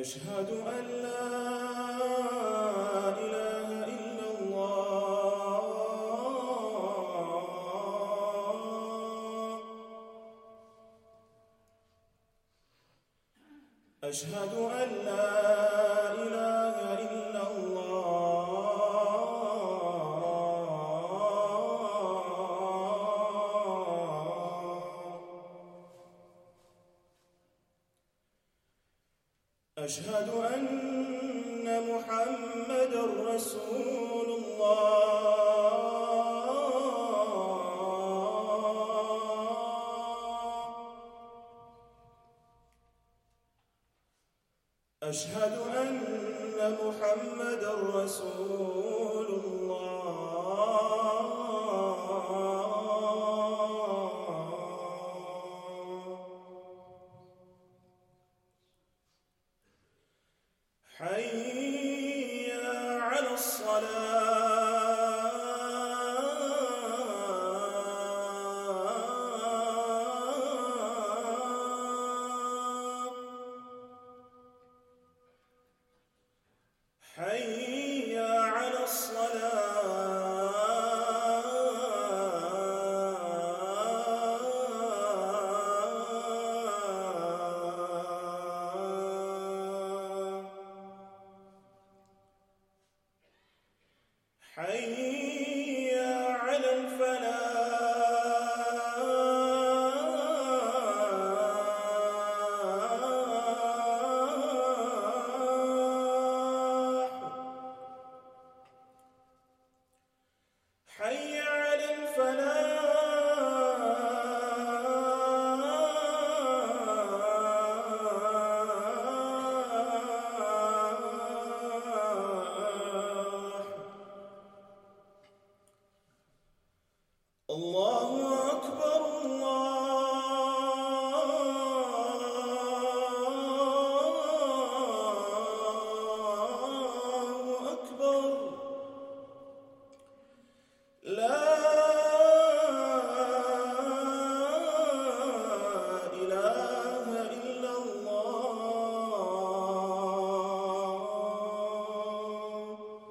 أشهد أن لا إله إلا الله. أشهد أن لا إله إلا أشهد أن محمدًا رسول الله. أشهد أن محمدًا رسول الله. حي على الصلاة. حي على حي على الفلاح. حي على الله أكبر. الله أكبر. لا إله إلا الله.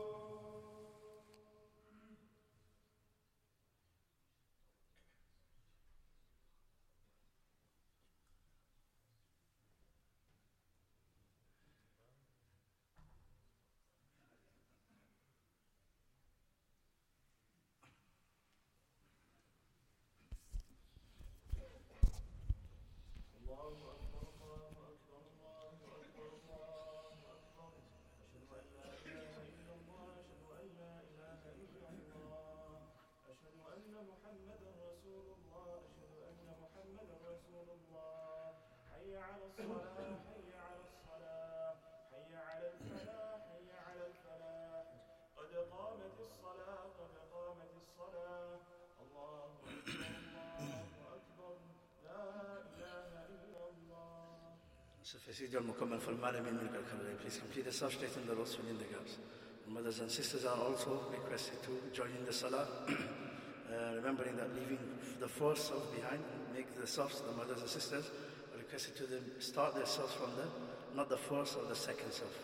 حي على الصلاة. حي على الصلاة. حي على الفلاح. حي على الفلاح. قد قامت الصلاة. قد قامت الصلاة. الله أكبر. الله أكبر. لا إله إلا الله. Sufficidio al-Mukammal fal-Malamin min al-Khalil. Please complete the Salah in the rows filling the gaps. Mothers and sisters are also requested to join in the Salah. Remembering that leaving the first Saf behind, make the Safs, the mothers and sisters, are requested to them start their Safs from the, not the first or the second Saf.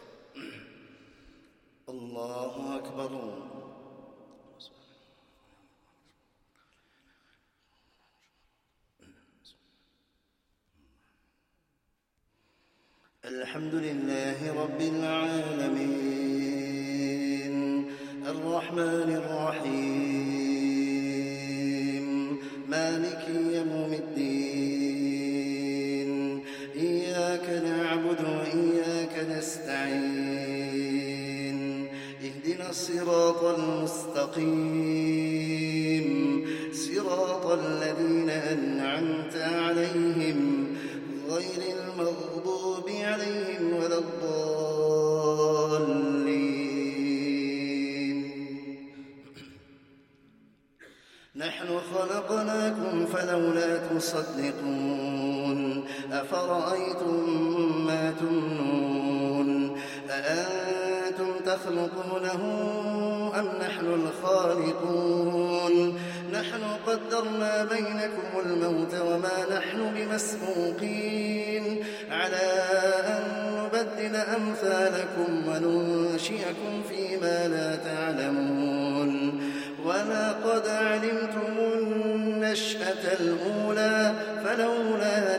Allahu Akbar. الحمد لله رب العالمين الرحمن الرحيم مالك يوم الدين إياك نعبد وإياك نستعين اهدنا الصراط المستقيم صراط الذين أنعمت عليهم غير المغضوب عليهم ولا الضالين. نحن خلقناكم فلولا تصدقون أفرأيتم ما تمنون أأنتم تخلقونه أم نحن الخالقون نحن قدرنا بينكم الموت وما نحن بمسبوقين على أن نبدل أمثالكم وننشئكم فيما لا تعلمون ولقد علمتم النشأة الأولى فلولا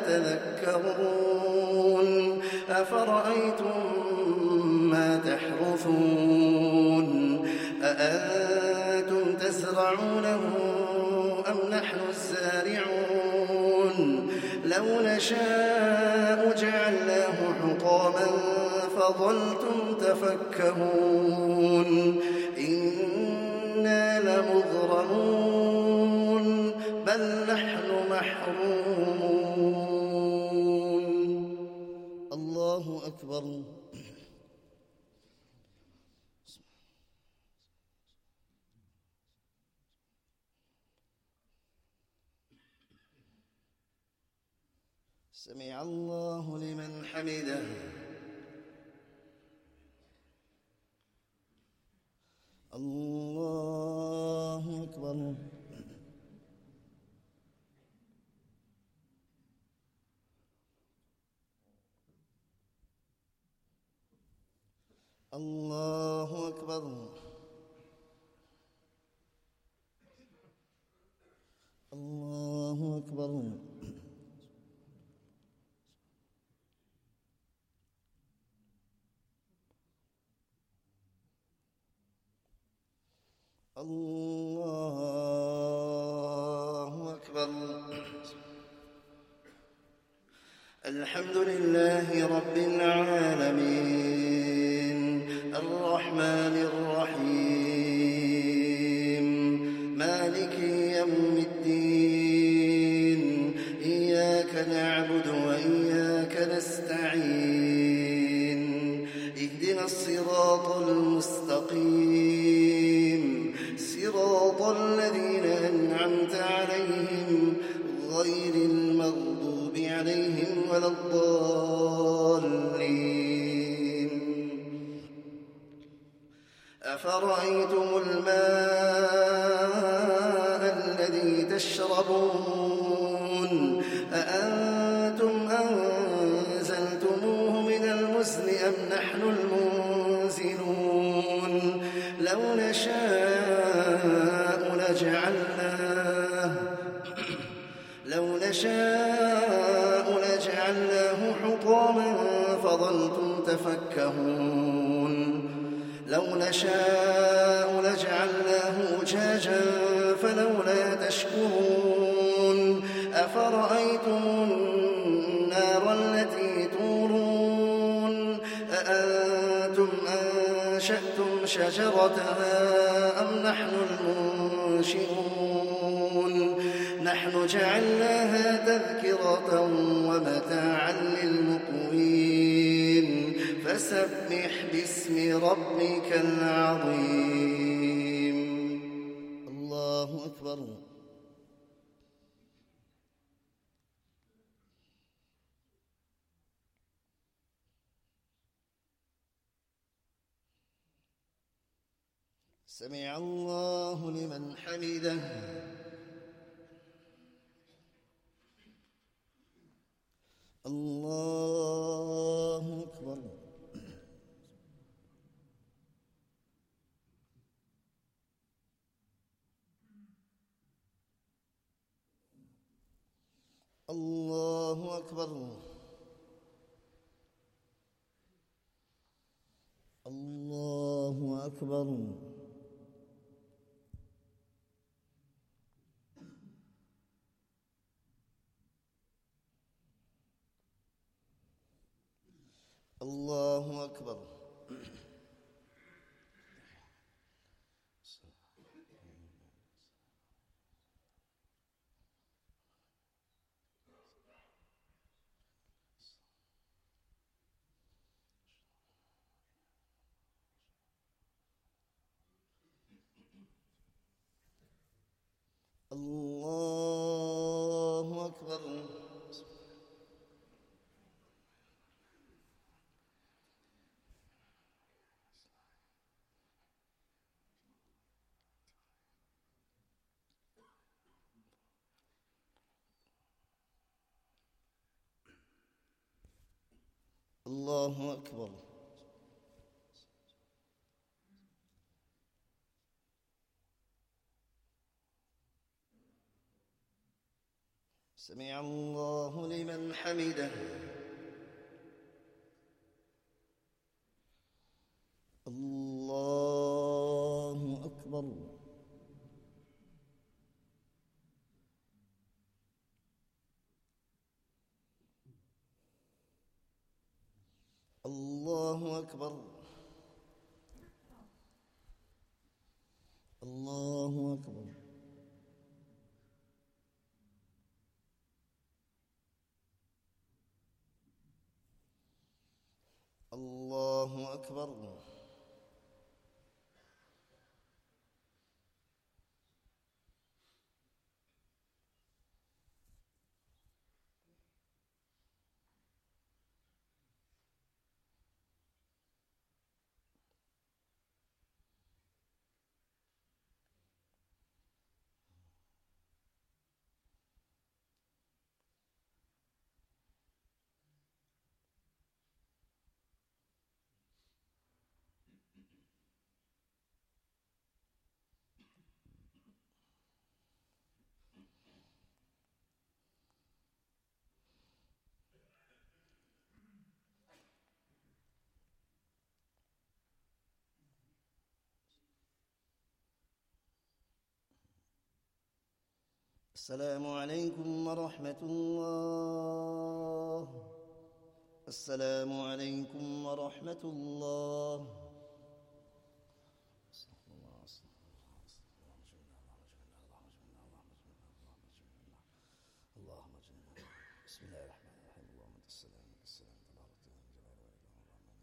تذكرون أفرأيتم ما تحرثون أأنتم تزرعونه أم نحن الزارعون لو نشاء جعلناه حطاما فظلتم تفكهون إنا لمغرمون بل نحن محرومون. الله أكبر. سمع الله لمن حمده. الله أكبر. الله أكبر. الله أكبر. الله أكبر. الحمد لله رب العالمين الرحمن الرحيم مالك يوم الدين إياك نعبد وإياك نستعين اهدنا الصراط المستقيم صراط الذين أنعمت عليهم غير المغضوب عليهم ولا الضالين. أفرأيتم الماء الذي تشربون أأنتم أنزلتموه من المزن أم نحن المنزلون لو نشاء لجعلناه حطاما فظلتم تفكهون لو نشاء لجعلناه أجاجا فلولا تشكرون أفرأيتم النار التي تورون أأنتم أنشأتم شجرتها أم نحن المنشئون نحن جعلناها تذكرة ومتاعا للمقوين فسبح باسم ربك العظيم. الله أكبر. سمع الله لمن حمده. الله أكبر. الله أكبر. الله أكبر. الله أكبر. الله أكبر. الله أكبر. سمع الله لمن حمده. الله أكبر. الله أكبر. الله أكبر. الله أكبر. السلام عليكم ورحمة الله. السلام عليكم ورحمة الله. اللهم اجعلنا. بسم الله الرحمن الرحيم. اللهم انت السلام منك السلام تبارك يا ذا الجلال والاكرام.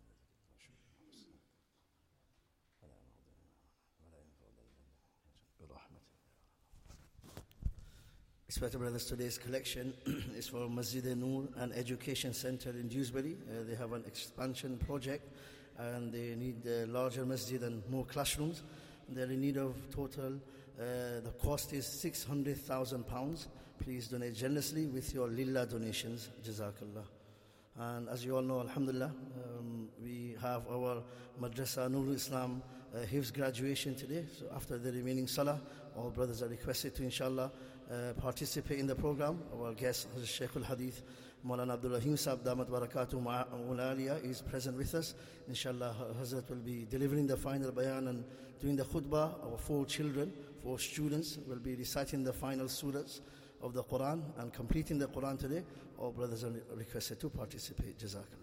ولا معبود ولا ينفع ذا الجلال برحمتك. Respected brothers, today's collection is for Masjid-e-Noor, an education center in Dewsbury. They have an expansion project and they need a larger masjid and more classrooms. They're in need of total, the cost is £600,000. Please donate generously with your Lillah donations. Jazakallah. And as you all know, Alhamdulillah, we have our Madrasa Nurul Islam Hifz graduation today. So after the remaining Salah, all brothers are requested to, inshallah, participate in the program. Our guest, Shaykh al-Hadith, Maulana Abdul Rahim Saab Damat Barakatuh Ma'ulaliya, is present with us. Inshallah, Hazrat will be delivering the final bayan and doing the khutbah. Our 4 children, 4 students will be reciting the final surahs of the Quran and completing the Quran today. All brothers are requested to participate. Jazakallah.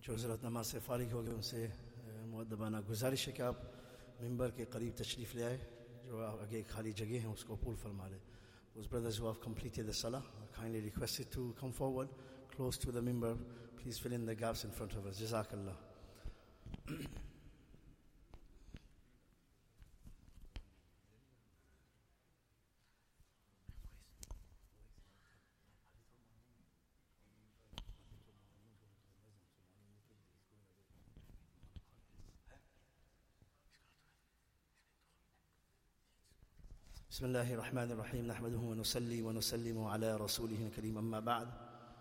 जो हज़रत नमाज से फारिग हो गए उनसे मुअद्दबाना गुजारिश है कि आप मिंबर के करीब तशरीफ़ ले आए, जो आगे खाली जगह है उसको पूल फरमा ले. Those brothers who have completed the salah are kindly requested to come forward close to the mimbar. Please fill in the gaps in front of us. Jazakallah. بسم الله الرحمن الرحيم نحمده ونصلي ونسلم على رسوله الكريم أما بعد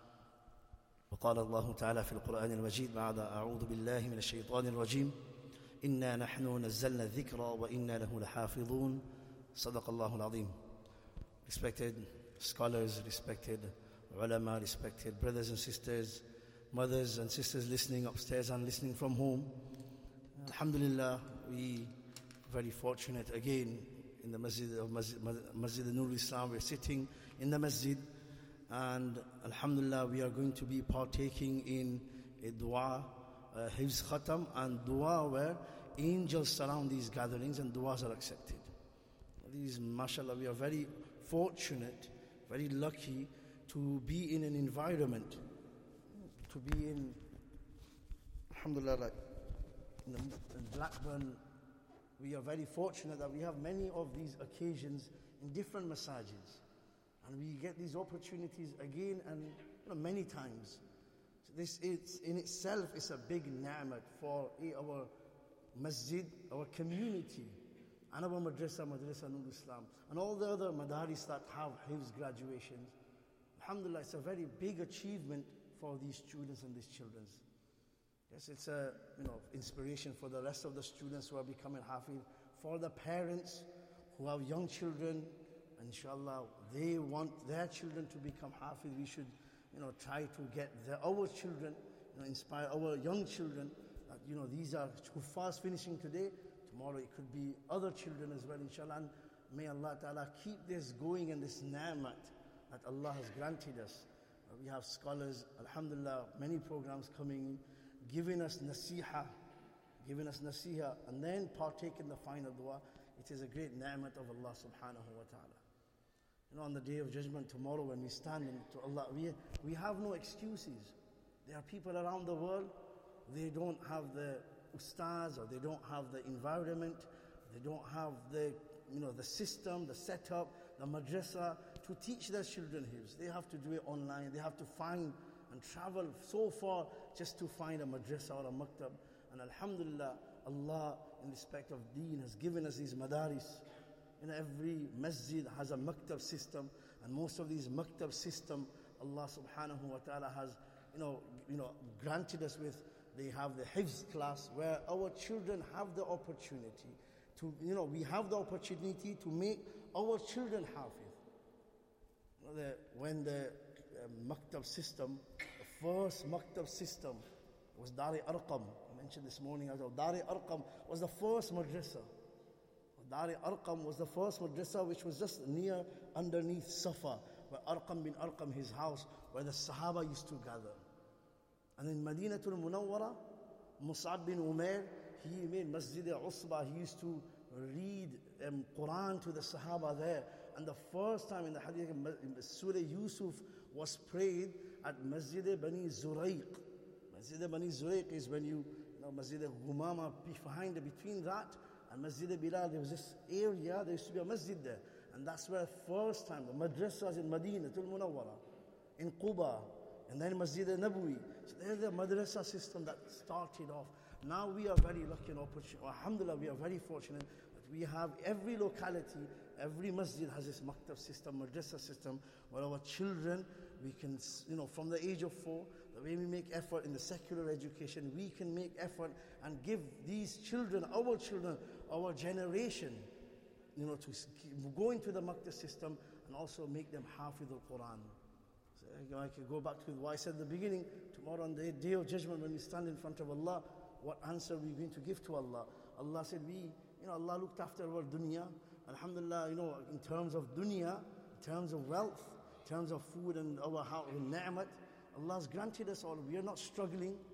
وقال الله تعالى في القرآن المجيد بعد أعوذ بالله من الشيطان الرجيم إنا نحن نزلنا الذكر وإنا له لحافظون صدق الله العظيم. Respected scholars, respected ulama, respected brothers and sisters, mothers and sisters listening upstairs and listening from home, Alhamdulillah, we are very fortunate again in the Masjid Nur Islam. We're sitting in the masjid, and Alhamdulillah, we are going to be partaking in a dua, Hifz Khatam, and dua where angels surround these gatherings and duas are accepted. These, mashallah, we are very fortunate, very lucky to be in an environment, to be in, Alhamdulillah, like in Blackburn. We are very fortunate that we have many of these occasions in different masajids, and we get these opportunities again and many times. So this is in itself is a big ni'mat for our masjid, our community, and our madrasa Nur Islam, and all the other madaris that have Hifz graduations. Alhamdulillah, it's a very big achievement for these students and these children. Yes, it's a inspiration for the rest of the students who are becoming Hafiz, for the parents who have young children. Inshallah, they want their children to become Hafiz. We should, try to get our children, inspire our young children. That these are kuffars finishing today. Tomorrow it could be other children as well, inshallah. And may Allah Ta'ala keep this going and this ni'mat that Allah has granted us. We have scholars, alhamdulillah, many programs coming, giving us nasiha, and then partake in the final dua. It is a great ni'mat of Allah subhanahu wa ta'ala. On the day of judgment tomorrow, when we stand to Allah, we have no excuses. There are people around the world, they don't have the ustaz, or they don't have the environment, they don't have the system, the setup, the madrasa to teach their children Hifz. They have to do it online. They have to find and travel so far just to find a madrasa or a maktab. And alhamdulillah, Allah, in respect of deen, has given us these madaris. Every masjid has a maktab system, and most of these maktab system, Allah subhanahu wa ta'ala has, granted us with. They have the Hifz class where our children have the opportunity to, we have the opportunity to make our children Hafiz. When the maktab system, the first maktab system was Dari Arqam. I mentioned this morning as well. Dari Arqam was the first madrasa. Dari Arqam was the first madrasa which was just underneath Safa, where Arqam bin Arqam, his house, where the Sahaba used to gather. And in Madinatul Munawwara, Mus'ab bin Umair, he made Masjid Usba. He used to read Quran to the Sahaba there. And the first time in the Hadith, Surah Yusuf was prayed at Masjid Bani Zuraiq. Masjid Bani Zuraiq is when Masjid Ghumama, between that and Masjid Bilal, there was this area, there used to be a masjid there. And that's where first time, the madrasas in Madinatul Munawwara, in Quba, and then Masjid Nabawi. So there's the madrasa system that started off. Now we are very lucky and opportunate. Alhamdulillah, we are very fortunate that we have every locality, every masjid has this maktab system, madrasa system, where our children, we can, from the age of 4, the way we make effort in the secular education, we can make effort and give these children, our generation, to go into the maktab system and also make them Hafiz al-Quran. So I can go back to what I said at the beginning. Tomorrow on the day of judgment, when we stand in front of Allah, what answer are we going to give to Allah? Allah said, Allah looked after our dunya. Alhamdulillah, in terms of dunya, in terms of wealth, in terms of food and our ni'mat, Allah has granted us all. We are not struggling.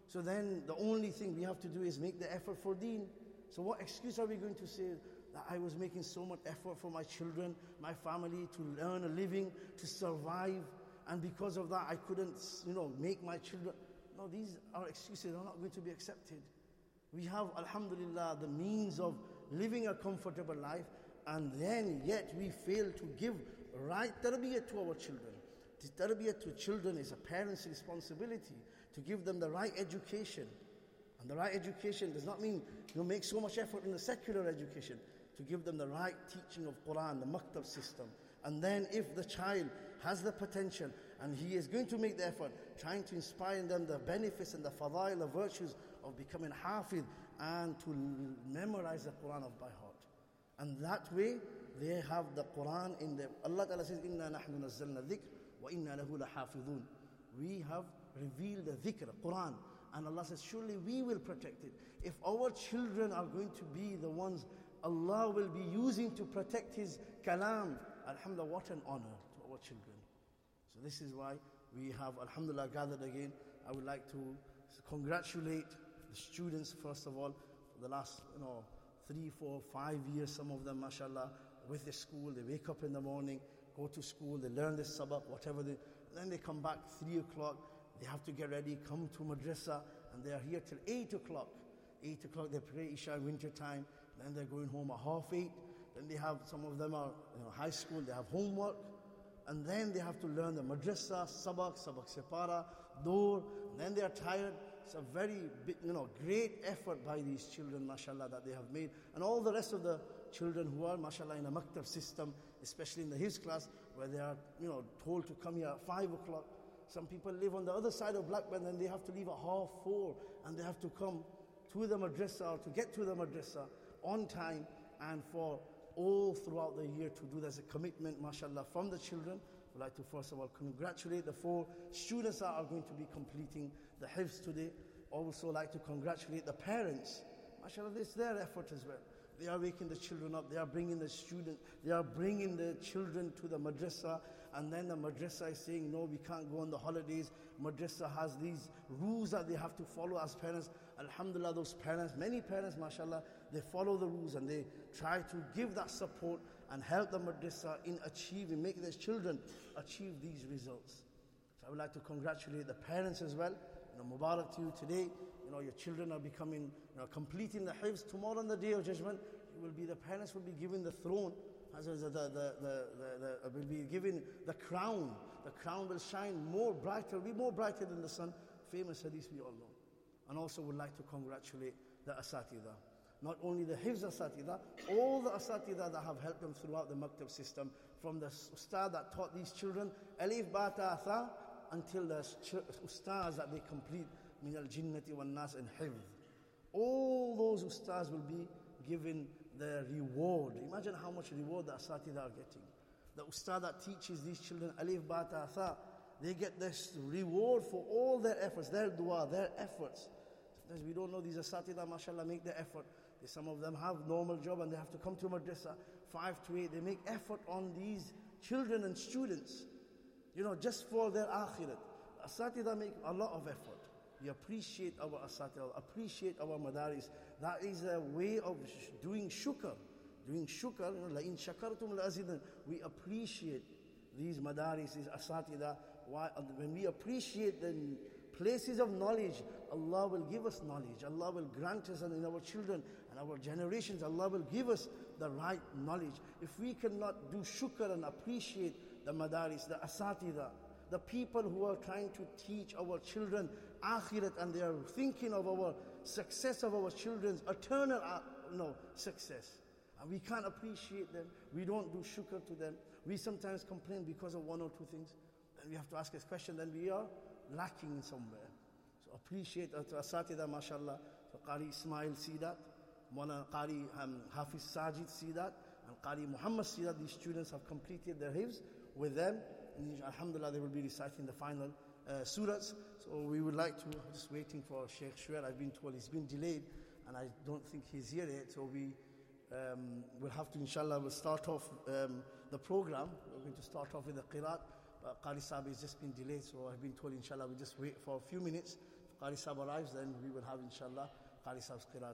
So then the only thing we have to do is make the effort for deen. So what excuse are we going to say that I was making so much effort for my children, my family, to earn a living, to survive, and because of that I couldn't, make my children. No, these are excuses, are not going to be accepted. We have, alhamdulillah, the means of living a comfortable life, and then yet we fail to give right tarbiyah to our children. The tarbiyah to children is a parent's responsibility, to give them the right education. And the right education does not mean make so much effort in the secular education, to give them the right teaching of Quran, the maktab system. And then if the child has the potential and he is going to make the effort, trying to inspire in them the benefits and the fadail, the virtues of becoming hafiz and to memorize the Quran by heart. And that way they have the Quran in them. Allah Ta'ala says, Inna nahnu nazzalna dhikr wa inna lahu lahafidhun. We have revealed the dhikr, Quran. And Allah says, surely we will protect it. If our children are going to be the ones Allah will be using to protect His kalam, alhamdulillah, what an honor to our children. So this is why we have, alhamdulillah, gathered again. I would like to congratulate the students, first of all, for the last 3, 4, 5 years, some of them, mashallah, with the school. They wake up in the morning, go to school, they learn the sabaq, whatever then they come back 3 o'clock. They have to get ready, come to madrasa, and they are here till 8 o'clock. 8 o'clock they pray Isha winter time, then they're going home at 7:30. Then they have, some of them are high school, they have homework, and then they have to learn the madrasa, sabaq separa, door, and then they are tired. It's a very great effort by these children, mashallah, that they have made. And all the rest of the children who are, mashallah, in a maktab system, especially in the Hifz class, where they are, told to come here at 5 o'clock. Some people live on the other side of Blackburn and they have to leave at 4:30 and they have to come to the madrasa or to get to the madrasa on time, and for all throughout the year to do. There's a commitment, mashallah, from the children. I'd like to first of all congratulate the 4 students that are going to be completing the Hifz today. Also like to congratulate the parents. Mashallah, it's their effort as well. They are waking the children up, they are bringing the children to the madrasa, and then the madrasa is saying, no, we can't go on the holidays. Madrasa has these rules that they have to follow as parents. Alhamdulillah, those parents, many parents, mashallah, they follow the rules and they try to give that support and help the madrasa in make their children achieve these results. So I would like to congratulate the parents as well. Mubarak to you today. Your children are becoming, completing the Hifz. Tomorrow on the Day of Judgment, the parents will be given the throne, will be given the crown. The crown will shine more brighter, be more brighter than the sun. Famous hadith we all know. And also would like to congratulate the asatidah. Not only the Hifz asatidah, all the asatidah that have helped them throughout the maktab system, from the ustad that taught these children, alif, ba, ta, tha, until the ustads that they complete min al-jinnati wal-nas and hifz. All those ustads will be given the reward. Imagine how much reward the asatidah are getting. The ustad that teaches these children alif, ba, ta, tha, they get this reward for all their efforts, their dua, their efforts. Sometimes we don't know these asatidah, mashallah, make the effort. Some of them have normal job and they have to come to madrasa 5 to 8. They make effort on these children and students, just for their akhirat. Asatidah make a lot of effort. We appreciate our asatidah, appreciate our madaris. That is a way of doing shukr. Doing shukr, لَإِن شَكَرْتُمْ لَأَزِيدَنَّكُمْ. We appreciate these madaris, these asatidah. When we appreciate the places of knowledge, Allah will give us knowledge. Allah will grant us, and in our children and our generations, Allah will give us the right knowledge. If we cannot do shukr and appreciate the madaris, the asatidah, the people who are trying to teach our children akhirat, and they are thinking of our success of our children's eternal success, and we can't appreciate them, we don't do shukr to them, we sometimes complain because of 1 or 2 things, then we have to ask this question, then we are lacking in somewhere. So appreciate asatidah, mashallah. So Qari Ismail see that, Qari Hafiz Sajid see that, and Qari Muhammad see that. These students have completed their Hifz with them, and alhamdulillah they will be reciting the final surahs. So we would like to, just waiting for Sheikh Shuair. I've been told he's been delayed and I don't think he's here yet, so we will have to, inshallah, we'll start off the program. We're going to start off with the Qiraat. Qari Sahib has just been delayed, so I've been told, inshallah, we'll just wait for a few minutes. Qari Sahib arrives, then we will have, inshallah, Qari Sahib's Qiraat.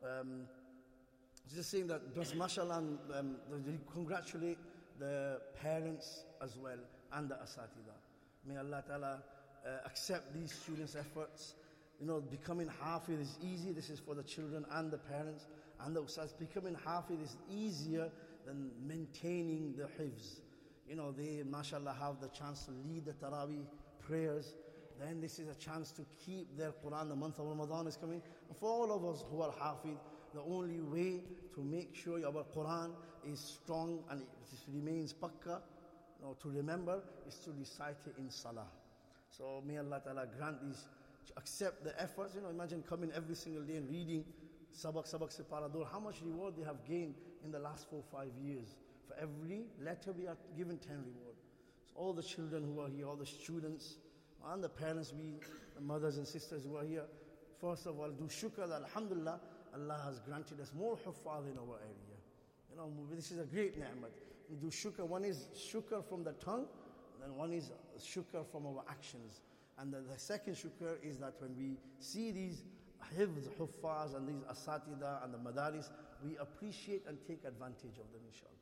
Just saying that, just mashallah, congratulate the parents as well and the Asatida. May Allah Ta'ala accept these students' efforts. You know, becoming Hafiz is easy. This is for the children and the parents and the Ustads. Becoming Hafiz is easier than maintaining the Hifz. You know, they, mashallah, have the chance to lead the Taraweeh prayers. Then this is a chance to keep their Quran. The month of Ramadan is coming. And for all of us who are Hafiz, the only way to make sure our Quran is strong and it remains pakka, you know, to remember, is to recite it in Salah. So may Allah Ta'ala grant these, accept the efforts. You know, imagine coming every single day and reading Sabak Separadur, how much reward they have gained in the last 4 or 5 years. For every letter we are given 10 reward. So all the children who are here, all the students, and the parents, the mothers and sisters who are here, first of all, do shukr that alhamdulillah, Allah has granted us more huffaz in our area. You know, this is a great ni'mat. We do shukr. One is shukr from the tongue, and one is shukr from our actions. And the second shukr is that when we see these hifz, huffaz, and these asatida and the madaris, we appreciate and take advantage of them, inshallah.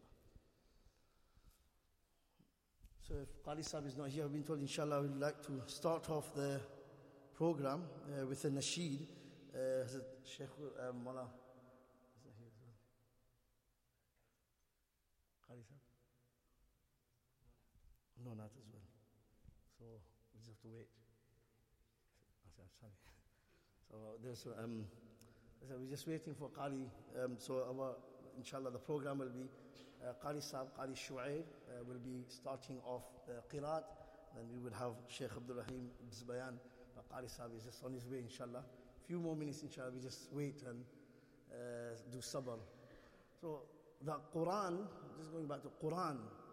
So if Qari Sahib is not here, I've been told, inshallah, we'd like to start off the program with a nasheed. Sheikh Mawla, is that here as well? Qari Sahib? No, not as well. So we just have to wait. Sorry. So we're just waiting for Qari. So inshallah, the program will be Qari Sahib, Qari Shu'aib will be starting off the Qiraat. Then we will have Sheikh Abdul Rahim Bizbayan. Qari Sahib is just on his way, inshallah. Few more minutes, inshallah. We just wait and do sabr. So the Quran, just going back to Quran,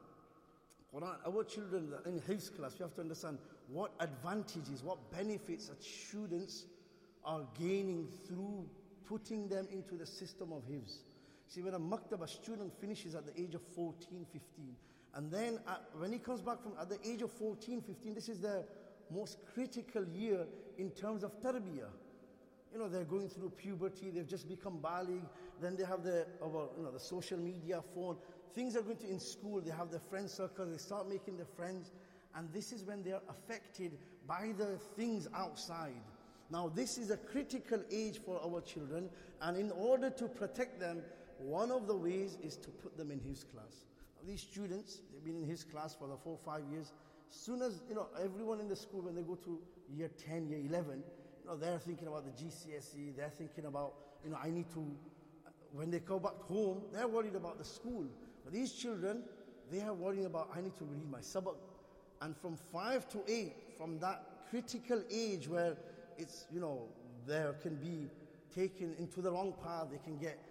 our children in Hifz class, we have to understand what advantages, what benefits that students are gaining through putting them into the system of Hifz. See, when a Maktaba student finishes at the age of 14, 15, and then when he comes back from at the age of 14, 15, this is the most critical year in terms of tarbiyah. You know, they're going through puberty, they've just become baligh, then they have the social media, phone. Things are going to, in school, they have their friend circle, they start making their friends, and this is when they are affected by the things outside. Now, this is a critical age for our children, and in order to protect them, one of the ways is to put them in his class. Now, these students, they've been in his class for the 4 or 5 years. As soon as, everyone in the school, when they go to year 10, year 11, they're thinking about the GCSE, they're thinking about, I need to, when they go back home, they're worried about the school. But these children, they are worrying about, I need to read my sabak. And from 5 to 8, from that critical age where it's, there can be taken into the wrong path, they can get,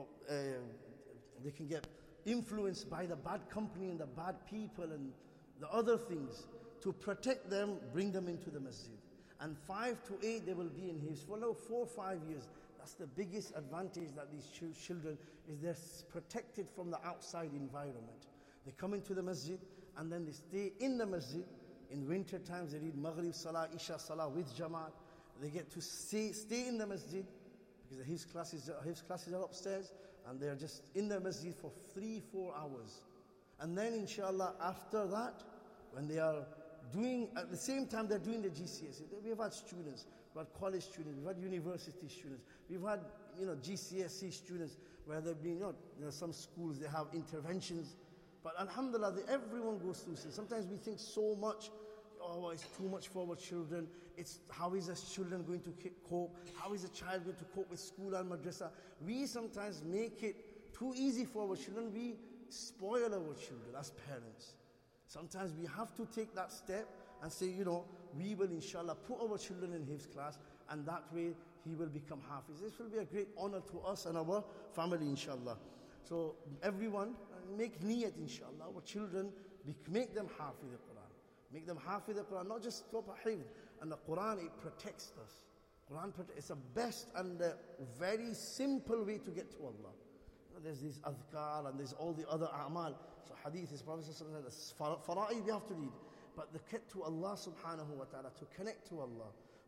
they can get influenced by the bad company and the bad people and the other things. To protect them, bring them into the masjid. And 5 to 8, they will be in his. For now, 4 or 5 years, that's the biggest advantage that these children is they're protected from the outside environment. They come into the masjid and then they stay in the masjid. In winter times, they read Maghrib Salah, Isha Salah with Jamaat. They get to stay in the masjid because his classes are upstairs, and they're just in the masjid for 3-4 hours. And then, inshallah, after that, when they are doing, at the same time they're doing the GCSE. We've had students, we've had college students, we've had university students, we've had GCSE students where they've been, some schools they have interventions. But alhamdulillah, everyone goes through this. Sometimes we think so much, it's too much for our children. It's how is a children going to cope? How is a child going to cope with school and madrasa? We sometimes make it too easy for our children. We spoil our children as parents. Sometimes we have to take that step and say, we will inshallah put our children in his class, and that way he will become hafiz. This will be a great honor to us and our family, inshallah. So everyone, make niyat, inshallah. Our children, make them hafiz the Quran. Make them hafiz the Quran, not just stop a hifz. And the Quran, it protects us. Quran it's the best and the very simple way to get to Allah. There's these adhkar and there's all the other a'mal. So hadith is Prophet says, fara'id we have to read. But the get to Allah subhanahu wa ta'ala, to connect to Allah.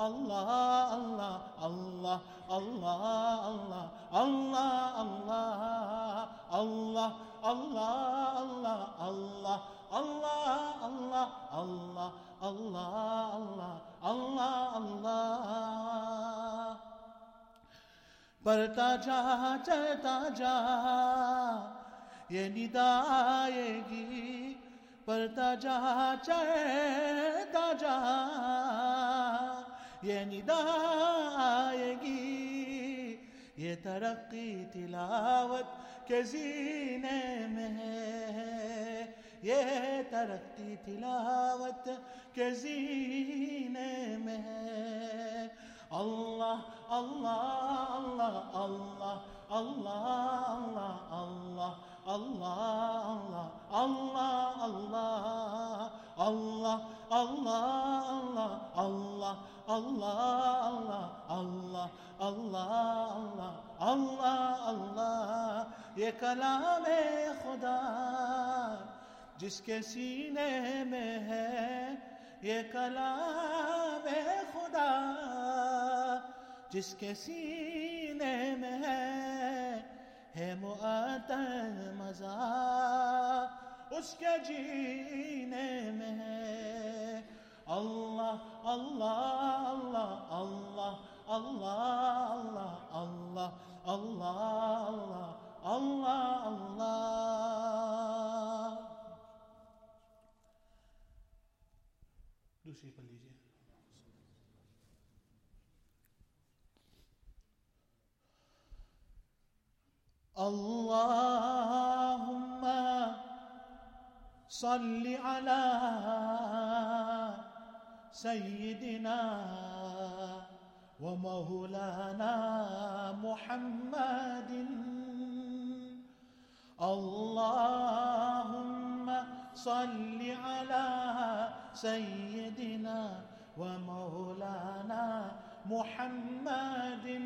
Allah, Allah, Allah, Allah, Allah, Allah, Allah, Allah, Allah, Allah, Allah, Allah, Allah, Allah. बढ़ता जा चलता जा ये निदा आएगी, बढ़ता जा चलता जा ये निदा आएगी, ये तरक्की तिलावत के सीने में है, ये तरक्की तिलावत के सीने में है। Allah, Allah, Allah, Allah, Allah, Allah, Allah, Allah, Allah, Allah, Allah, Allah, Allah, Allah, Allah, Allah, Allah, ये कलाम-ए खुदा जिसके सीने में है, ये कलाम-ए खुदा जिसके सीने में है मुअत्तल मज़ा उसके जीने में है। अल्लाह अल्लाह अल्लाह अल्लाह अल्लाह अल्लाह अल्लाह अल्लाह। दूसरी पढ़ लीजिए। Allahumma salli ala sayyidina wa maulana Muhammadin. Allahumma salli ala sayyidina wa maulana Muhammadin.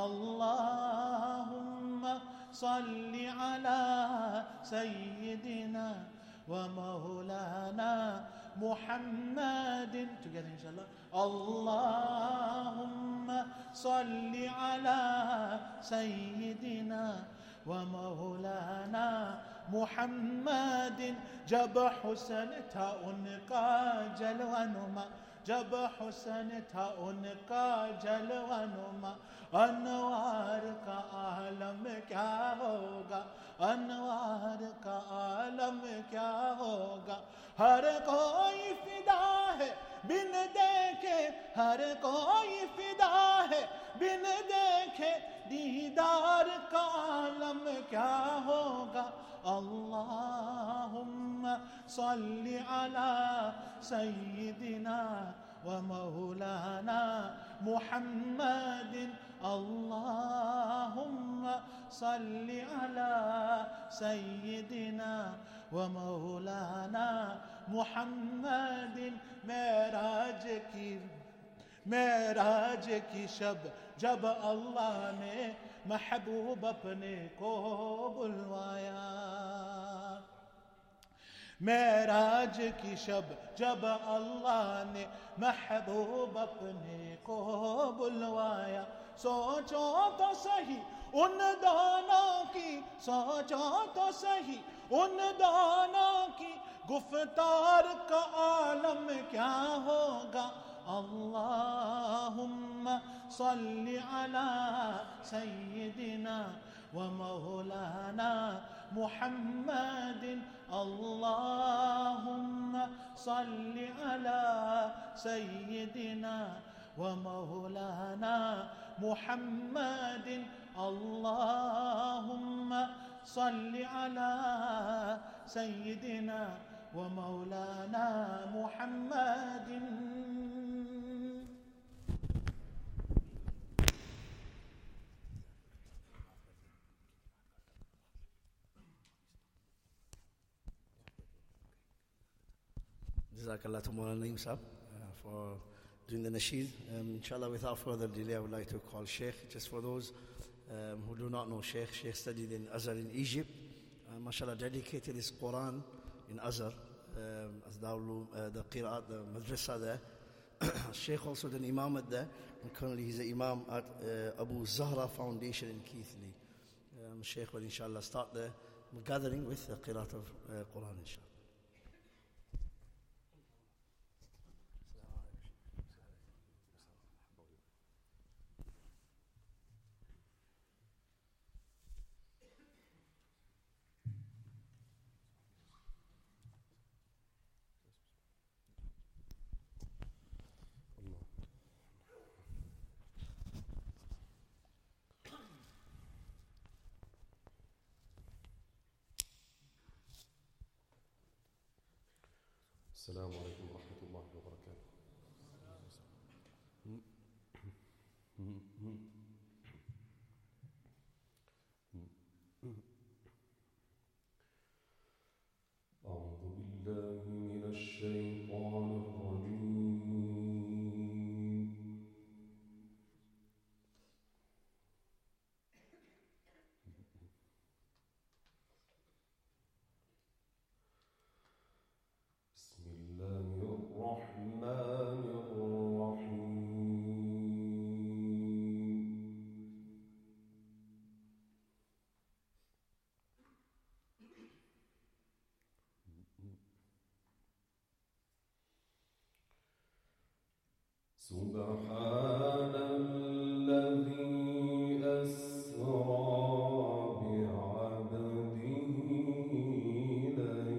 Allahumma salli ala sayyidina wa maulana Muhammadin. Together inshallah. Allahumma salli ala sayyidina wa maulana Muhammadin. Jab Husain tha unka jalwa numa, जब हुस्न था उनका जलवा नुमा, अनवार का आलम क्या होगा, अनवार का आलम क्या होगा। हर कोई फिदा है बिन देखे, हर कोई फिदा है बिन देखे, दीदार का आलम क्या होगा। Allahumma salli ala sayyidina wa maulana Muhammadin. Allahumma salli ala sayyidina wa maulana Muhammadin. Meraj की शब जब अल्लाह ने महबूब अपने को बुलवाया, मेराज की शब जब अल्लाह ने महबूब अपने को बुलवाया। सोचो तो सही उन दोनों की, सोचो तो सही उन दोनों की, गुफ्तार का आलम क्या होगा। Allahumma salli ala sayyidina wa maulana Muhammadin. Allahumma salli ala sayyidina wa maulana Muhammadin. Allahumma salli ala sayyidina wa maulana Muhammadin. Jazakallah to Mawlana Naeem Sahab for doing the nasheed. Inshallah, without further delay, I would like to call Sheikh. Just for those who do not know Sheikh studied in Azhar in Egypt. MashaAllah, dedicated his Quran in Azhar, as the Qira'at, the madrasa there. Sheikh also did Imam there, and currently he's an Imam at Abu Zahra Foundation in Keithley. Sheikh will inshallah start the gathering with the Qiraat of Quran inshallah. السلام عليكم ورحمة الله وبركاته. أعوذ بالله من الشيطان الرجيم. بسم الله الرحمن الرحيم. سبحان الذي أسرى بعبده ليلا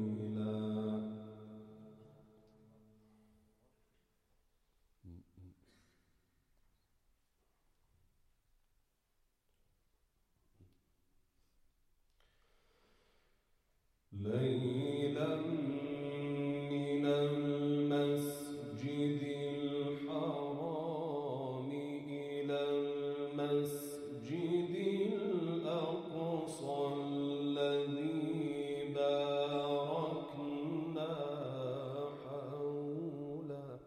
من المسجد الحرام إلى المسجد الأقصى الذي باركنا حوله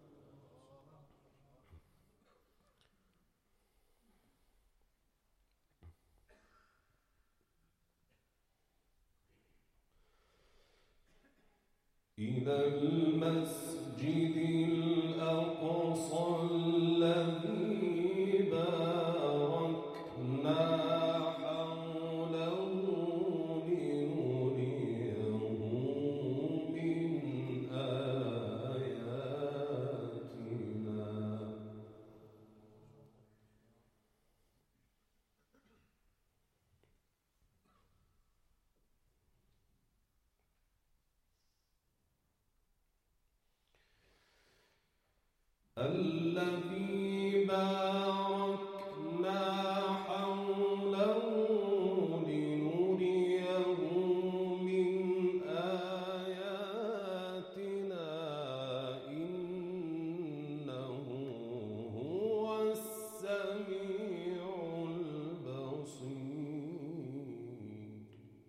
إلى المسجد الأقصى الذي باركنا حوله لنريه من آياتنا الذي باركنا حوله لنريه من آياتنا إنه هو السميع البصير.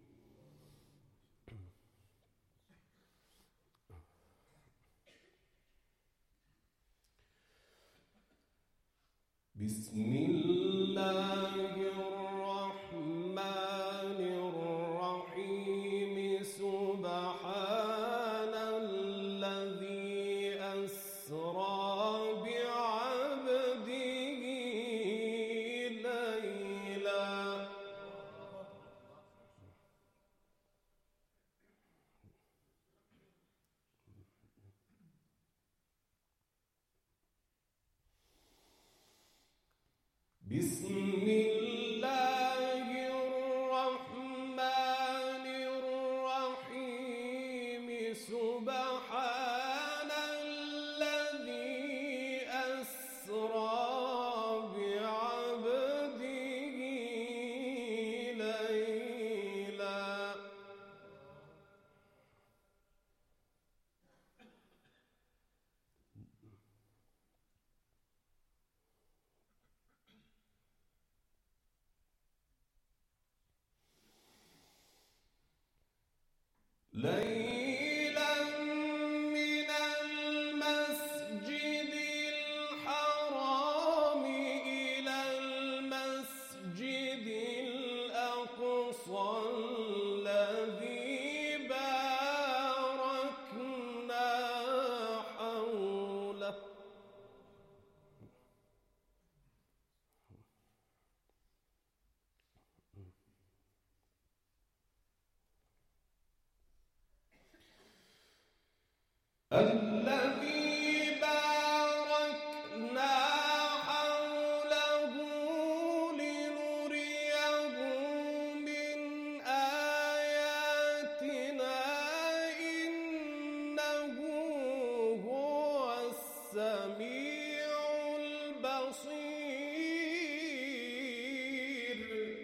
بسم الله الرحمن الرحيم. سبحان الذي أسرى بعبده ليلا بسم الله الرحمن الرحيم. سبحان الذي أسرى بعبده ليلا الذي باركنا حوله لنريه من آياتنا إنه هو السميع البصير.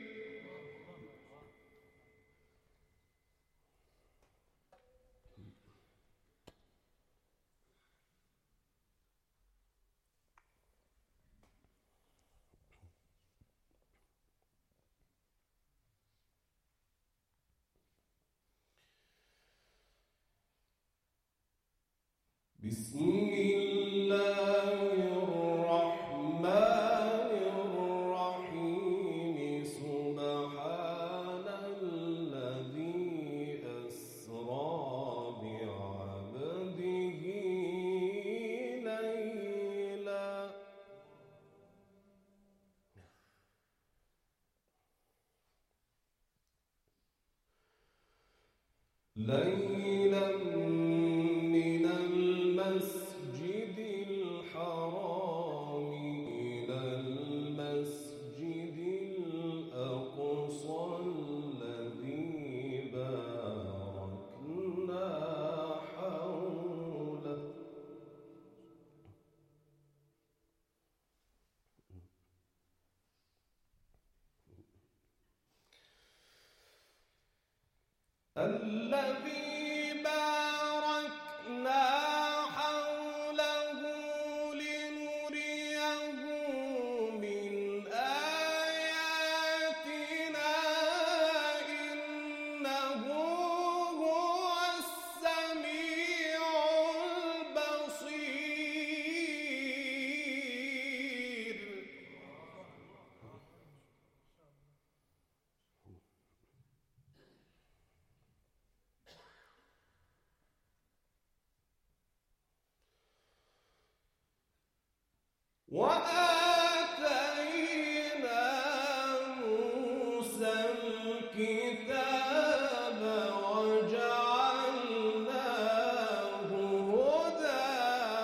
بسم الله الرحمن الرحيم. سبحان الذي أسرى بعبده ليلا من المسجد الحرام إلى المسجد الأقصى الذي باركنا حوله الذي باركنا حوله لنريه من آياتنا إنه هو السميع البصير. وآتينا موسى الكتاب وجعلناه هدى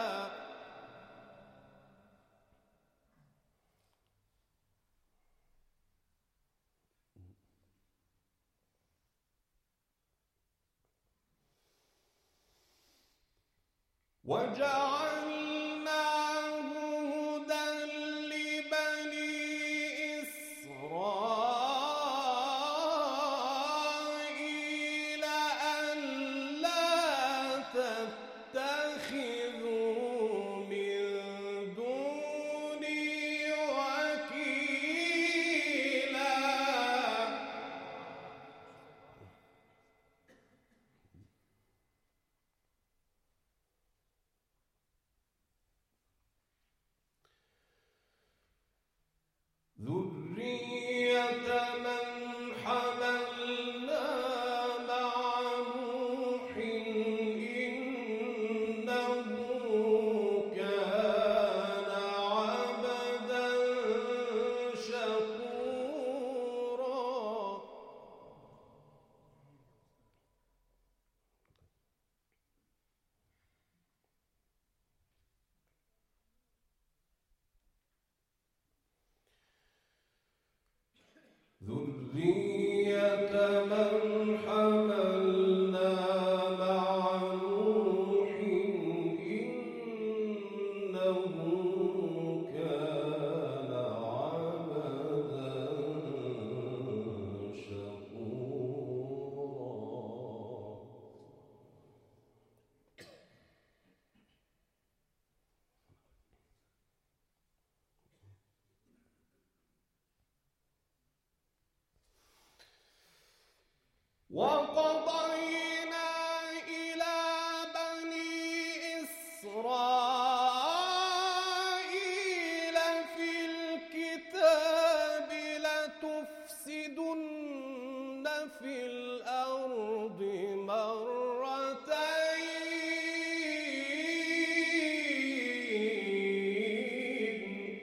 وجعلناه هدى لبني إسرائيل ألا تتخذوا من دوني وكيلا. ذرية من حملنا مع نوح إنه كان عبدا شكورا. ذرية من حملنا مع نوح إنه كان عبدا شكورا. وقضينا إلى بني إسرائيل في الكتاب لتفسدن في الأرض مرتين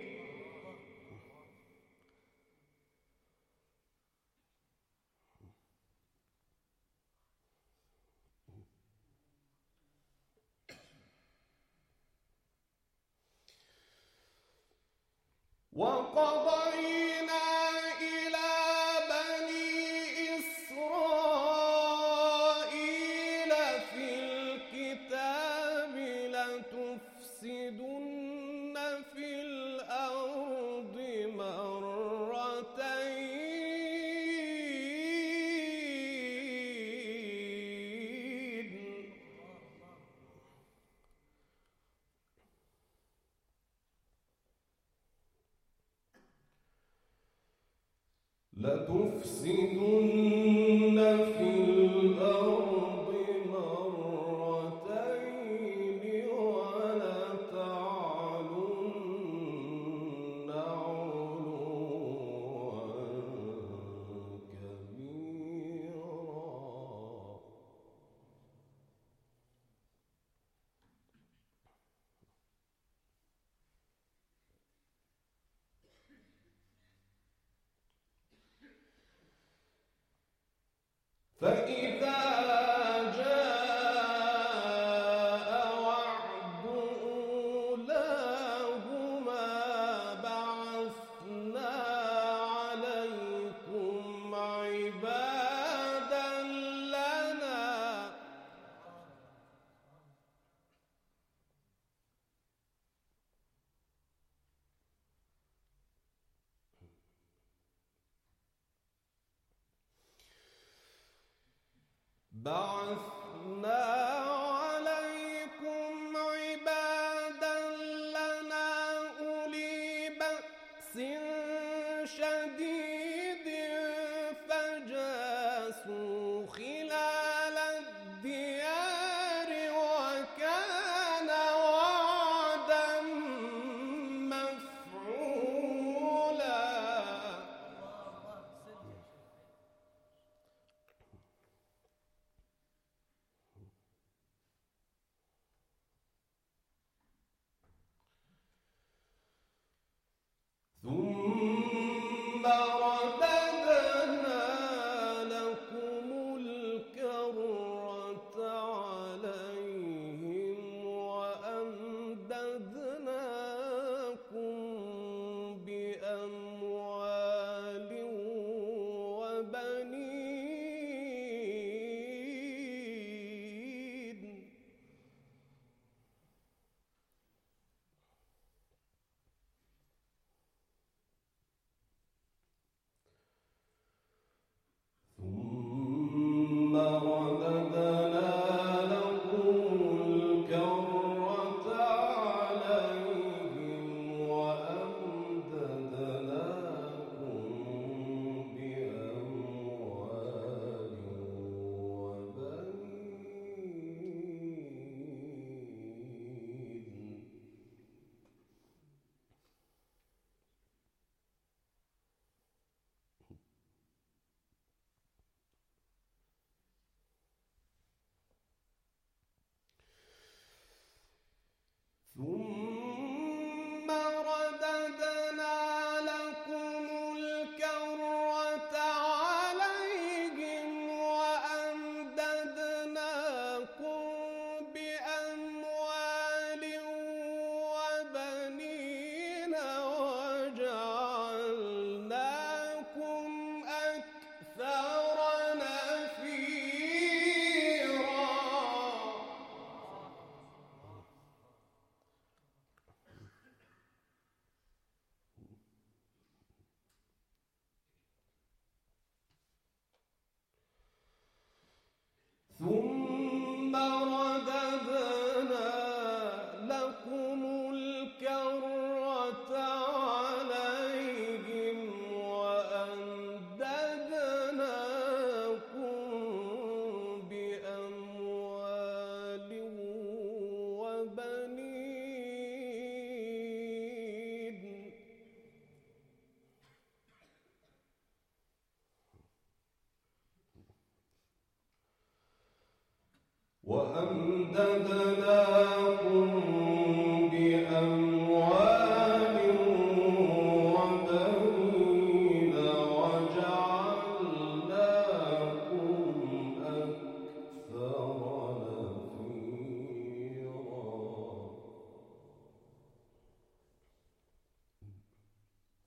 وقضينا إلى بني إسرائيل في الكتاب لتفسدن في الأرض مرتين لتفسدن في الأرض مرتين ولتعلن علوا كبيرا فإذا جاء وعد أولاهما بعثنا عليكم عبادا لنا أولي بأس شديد فجاسوا خلال الديار وكان وعدا مفعولا ثم رددنا لكم الكرة عليهم وأمددناكم بأموال وبنين ثم رددنا لكم الكرة عليهم وأمددناكم بأموال وبنين ثم رددنا لكم الكرة عليهم وأمددناكم بأموال وبنين وجعلناكم أكثر نفيرا ثم رددنا لكم الكرة عليهم وأمددناكم بأموال وبنين وأمددناكم بأموال وبنين وجعلناكم أكثر نفيرا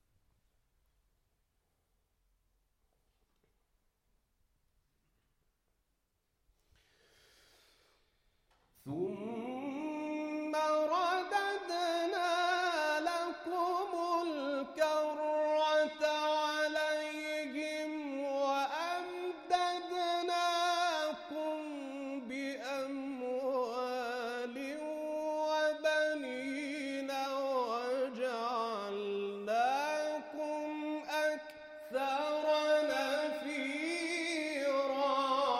ثم رددنا لكم الكرة عليهم وأمددناكم بأموال وبنين وجعلناكم أكثر نفيرا.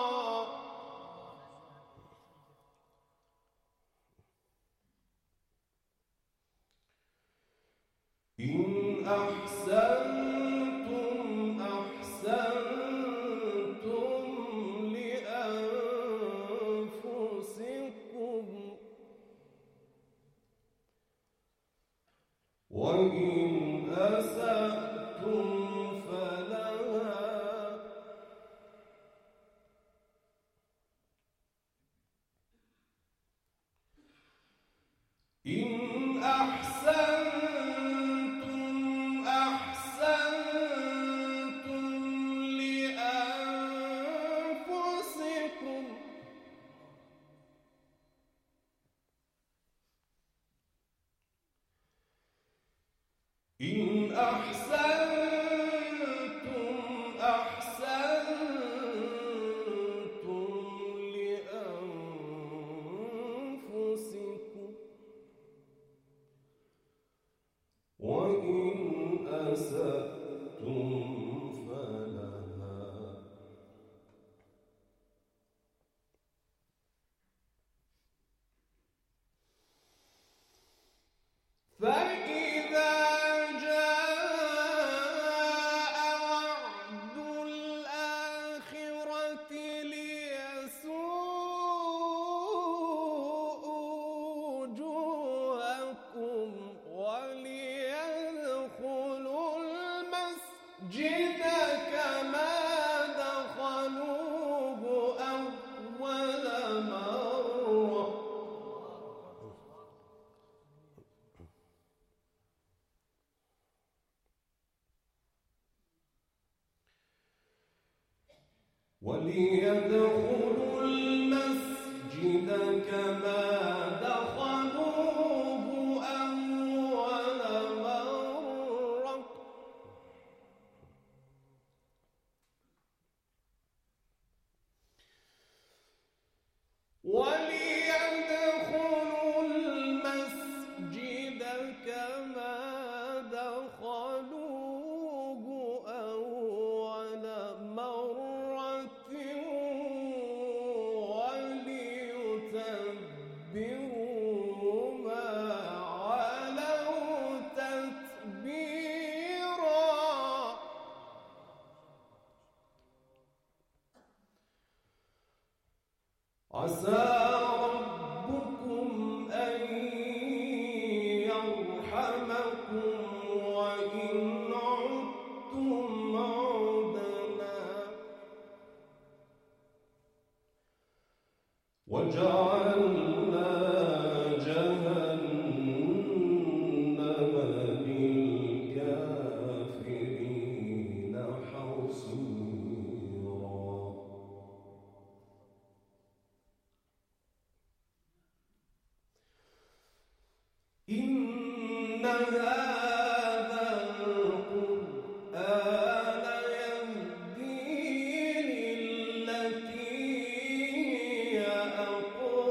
إن أحسنتم أحسنتم لأنفسكم وإن أسأتم فلها. إن أحسنتم أحسنتم لأنفسكم إن أحسنتم أحسنتم لأنفسكم وإن أسأتم فلها. فإذا جاء وعد الآخرة ليسوءوا وجوهكم وليدخلوا المسجد كما دخلوه أول مرة. وليدخلوا المسجد كما دخلوه أول مرة. وليدخلوا المسجد كما دخلوه أول مرة وليتبروا ما علوا تتبيرا. عسى ربكم أن يرحمكم وإن عدتم عدنا وجعلنا جهنم للكافرين حصيرا. إن هذا القرآن يهدي للتي هي أقوم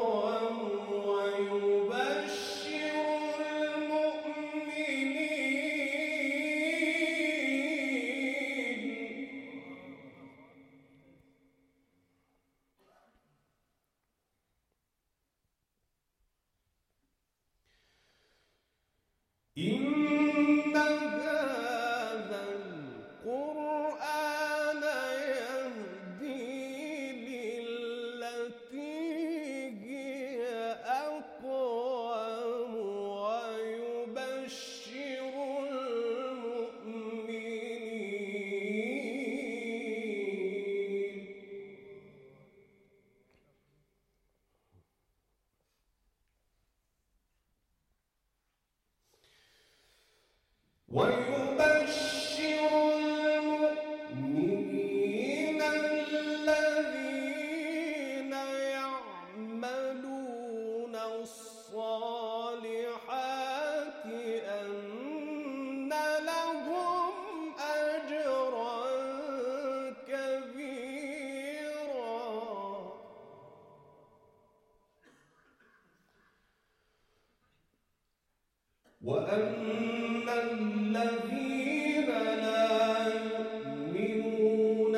وأن الذين لا يؤمنون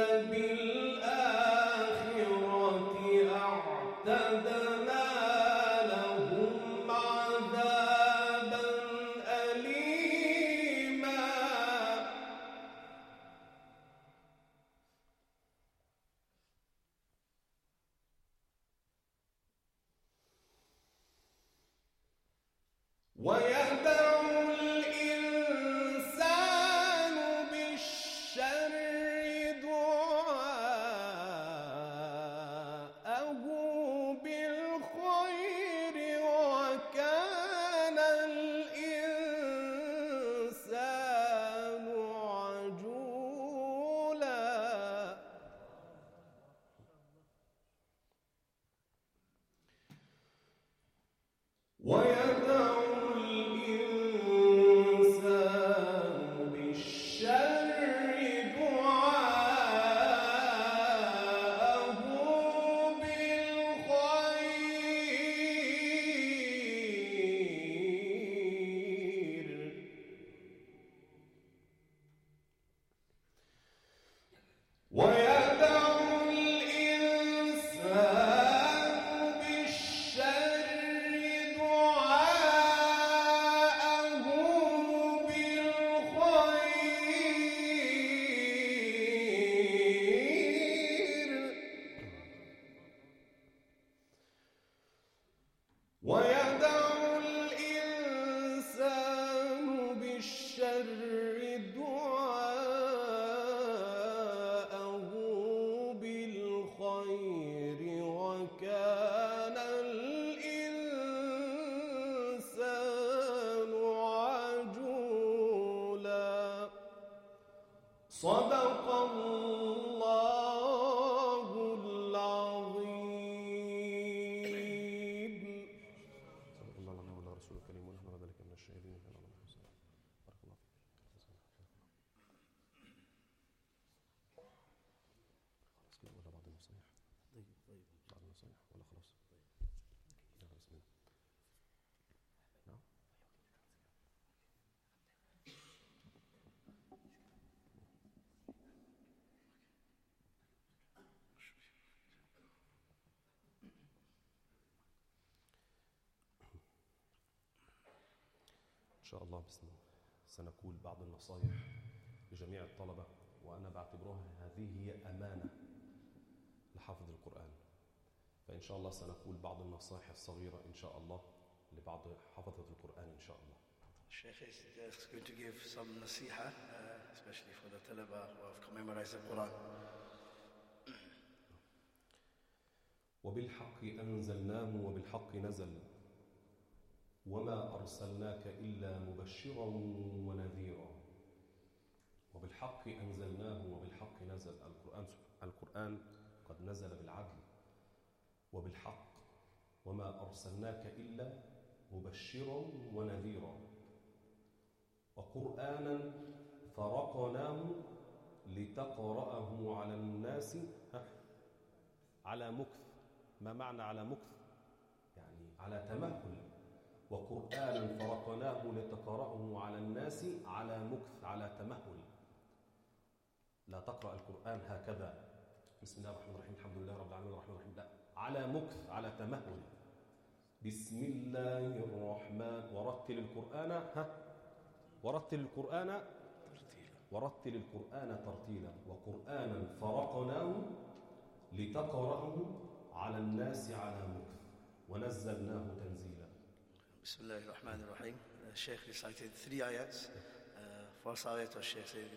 بالآخرة أعتدنا لهم عذابا أليما ويدع الإنسان بالشر دعاءه بالخير وكان الإنسان عجولا ويدع الإنسان بالشر دعاءه بالخير ويدع الإنسان بالشر دعاءه بالخير ويدع الإنسان بالشر دعاءه بالخير وكان الإنسان عجولا صدق الله العظيم. صدق الله العظيم والله رسول الكريم ونحن على ذلك من الشاهدين. بارك الله فيك. خلاص كده ولا بعض النصايح؟ بعض النصايح ولا خلاص؟ يلا بسم الله. نعم. إن شاء الله سنقول بعض النصائح لجميع الطلبة، وأنا بعتبرها هذه هي أمانة لحفظ القرآن. فإن شاء الله سنقول بعض النصائح الصغيرة إن شاء الله لبعض حفظة القرآن إن شاء الله. Sheikh is just going to give some nasiha, especially for the talaba who have memorized the Quran. وبالحق أنزلناه وبالحق نزل وما أرسلناك إلا مبشرا ونذيرا. وبالحق أنزلناه وبالحق نزل. القرآن قد نزل بالعدل وبالحق، وما أرسلناك إلا مبشرا ونذيرا. وقرآنا فرقناه لتقرأه على الناس على مكث. ما معنى على مكث؟ يعني على تمهل. وقرآنا فرقناه لتقرأه على الناس على مكث، على تمهل. لا تقرأ القرآن هكذا بسم الله الرحمن الرحيم الحمد لله رب العالمين الرحمن الرحيم، لا، على مكث، على تمهل. بسم الله الرحمن. ورتل القرآن ترتيلا. وقرآنا فرقناه لتقرأه على الناس على مكث ونزلناه تنزيلا. Bismillah ar-Rahman ar-Rahim. Sheikh recited 3 ayats. First ayat was Sheikh said,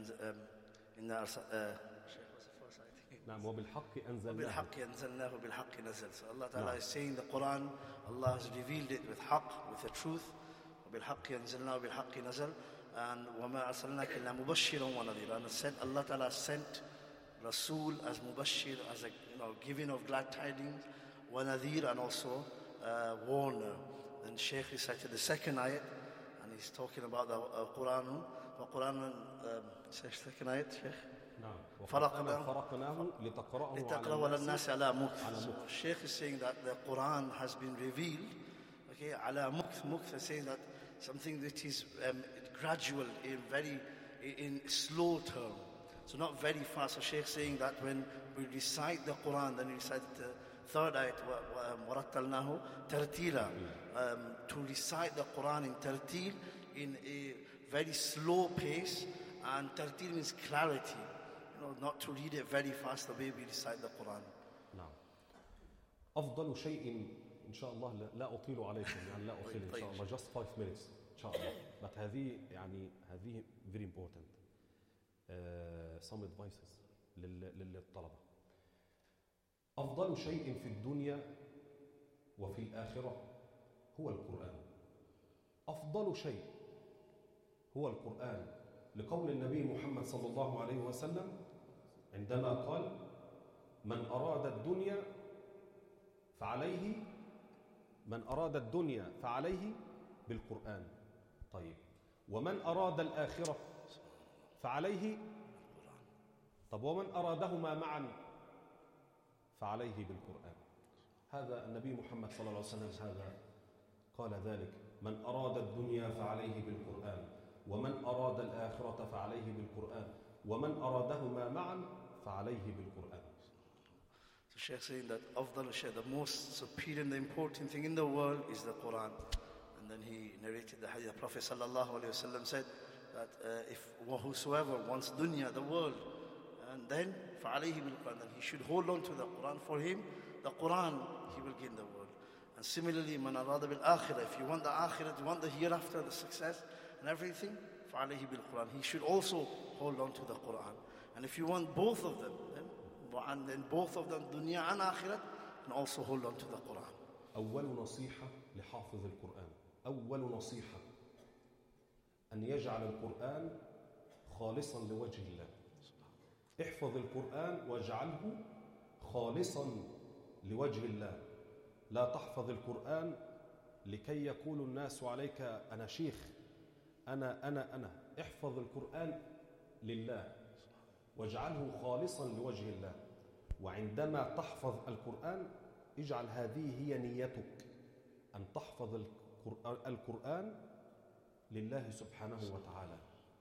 Sheikh was the first ayat. نعم. وبالحق أنزلناه. وبالحق أنزلناه وبالحق نزل. So Allah Ta'ala is saying the Quran, Allah has revealed it with haqq, with the truth. وبالحق أنزلناه وبالحق نزل. And وما أرسلناك إلا مبشرا ونذيرا. And said Allah Ta'ala sent Rasul as mubashir, as a giving of glad tidings, wa nadhir, and also warner. And Shaykh recited the second ayat, and he's talking about the Quran. Quran, second ayat, Shaykh. نعم. فرقناه لتقرأه على الناس على مكث. So Shaykh is saying that the Quran has been revealed, okay, على مكث. Mukth is saying that something that is gradual, in slow term. So not very fast. So Shaykh saying that when we recite the Quran, then we recite the third ayat, وَرَتَّلْنَاهُ تَرْتِيلًا, to recite the Quran in tartil, in a very slow pace, and tartil means clarity. Not to read it very fast the way we recite the Quran. نعم. أفضل شيء إن شاء الله لا أطيل عليكم يعني لا أطيل إن شاء الله just 5 minutes إن شاء الله but هذه very important some advices للطلبة. أفضل شيء في الدنيا وفي الآخرة هو القرآن. أفضل شيء هو القرآن لقول النبي محمد صلى الله عليه وسلم عندما قال من أراد الدنيا فعليه بالقرآن. طيب ومن أراد الآخرة فعليه طب ومن أرادهما معا فعليه بالقرآن. هذا النبي محمد صلى الله عليه وسلم هذا قال ذلك من أراد الدنيا فعليه بالقرآن ومن أراد الآخرة فعليه بالقرآن ومن أرادهما معا فعليه بالقرآن. So Shaykh saying that the most superior and the important thing in the world is the Quran. And then he narrated the hadith. The Prophet sallallahu alaihi wasallam said that if whosoever wants dunya, the world, and then فَعَلَيْهِ بِالْقُرْآنِ, then he should hold on to the Quran. For him, the Quran, he will gain the world. And similarly, مَنْ أَرَادَ بِالْآخِرَةِ, if you want the akhirah, you want the hereafter, the success and everything, فَعَلَيْهِ بِالْقُرْآنِ, he should also hold on to the Quran. And if you want both of them, then both of them, dunya and akhirat, and also hold on to the Quran. أول نصيحة لحافظ القرآن، أول نصيحة أن يجعل القرآن خالصا لوجه الله. احفظ القرآن واجعله خالصا لوجه الله. لا تحفظ القرآن لكي يقول الناس عليك أنا شيخ أنا. احفظ القرآن لله واجعله خالصا لوجه الله. وعندما تحفظ القرآن اجعل هذه هي نيتك أن تحفظ القرآن لله سبحانه وتعالى.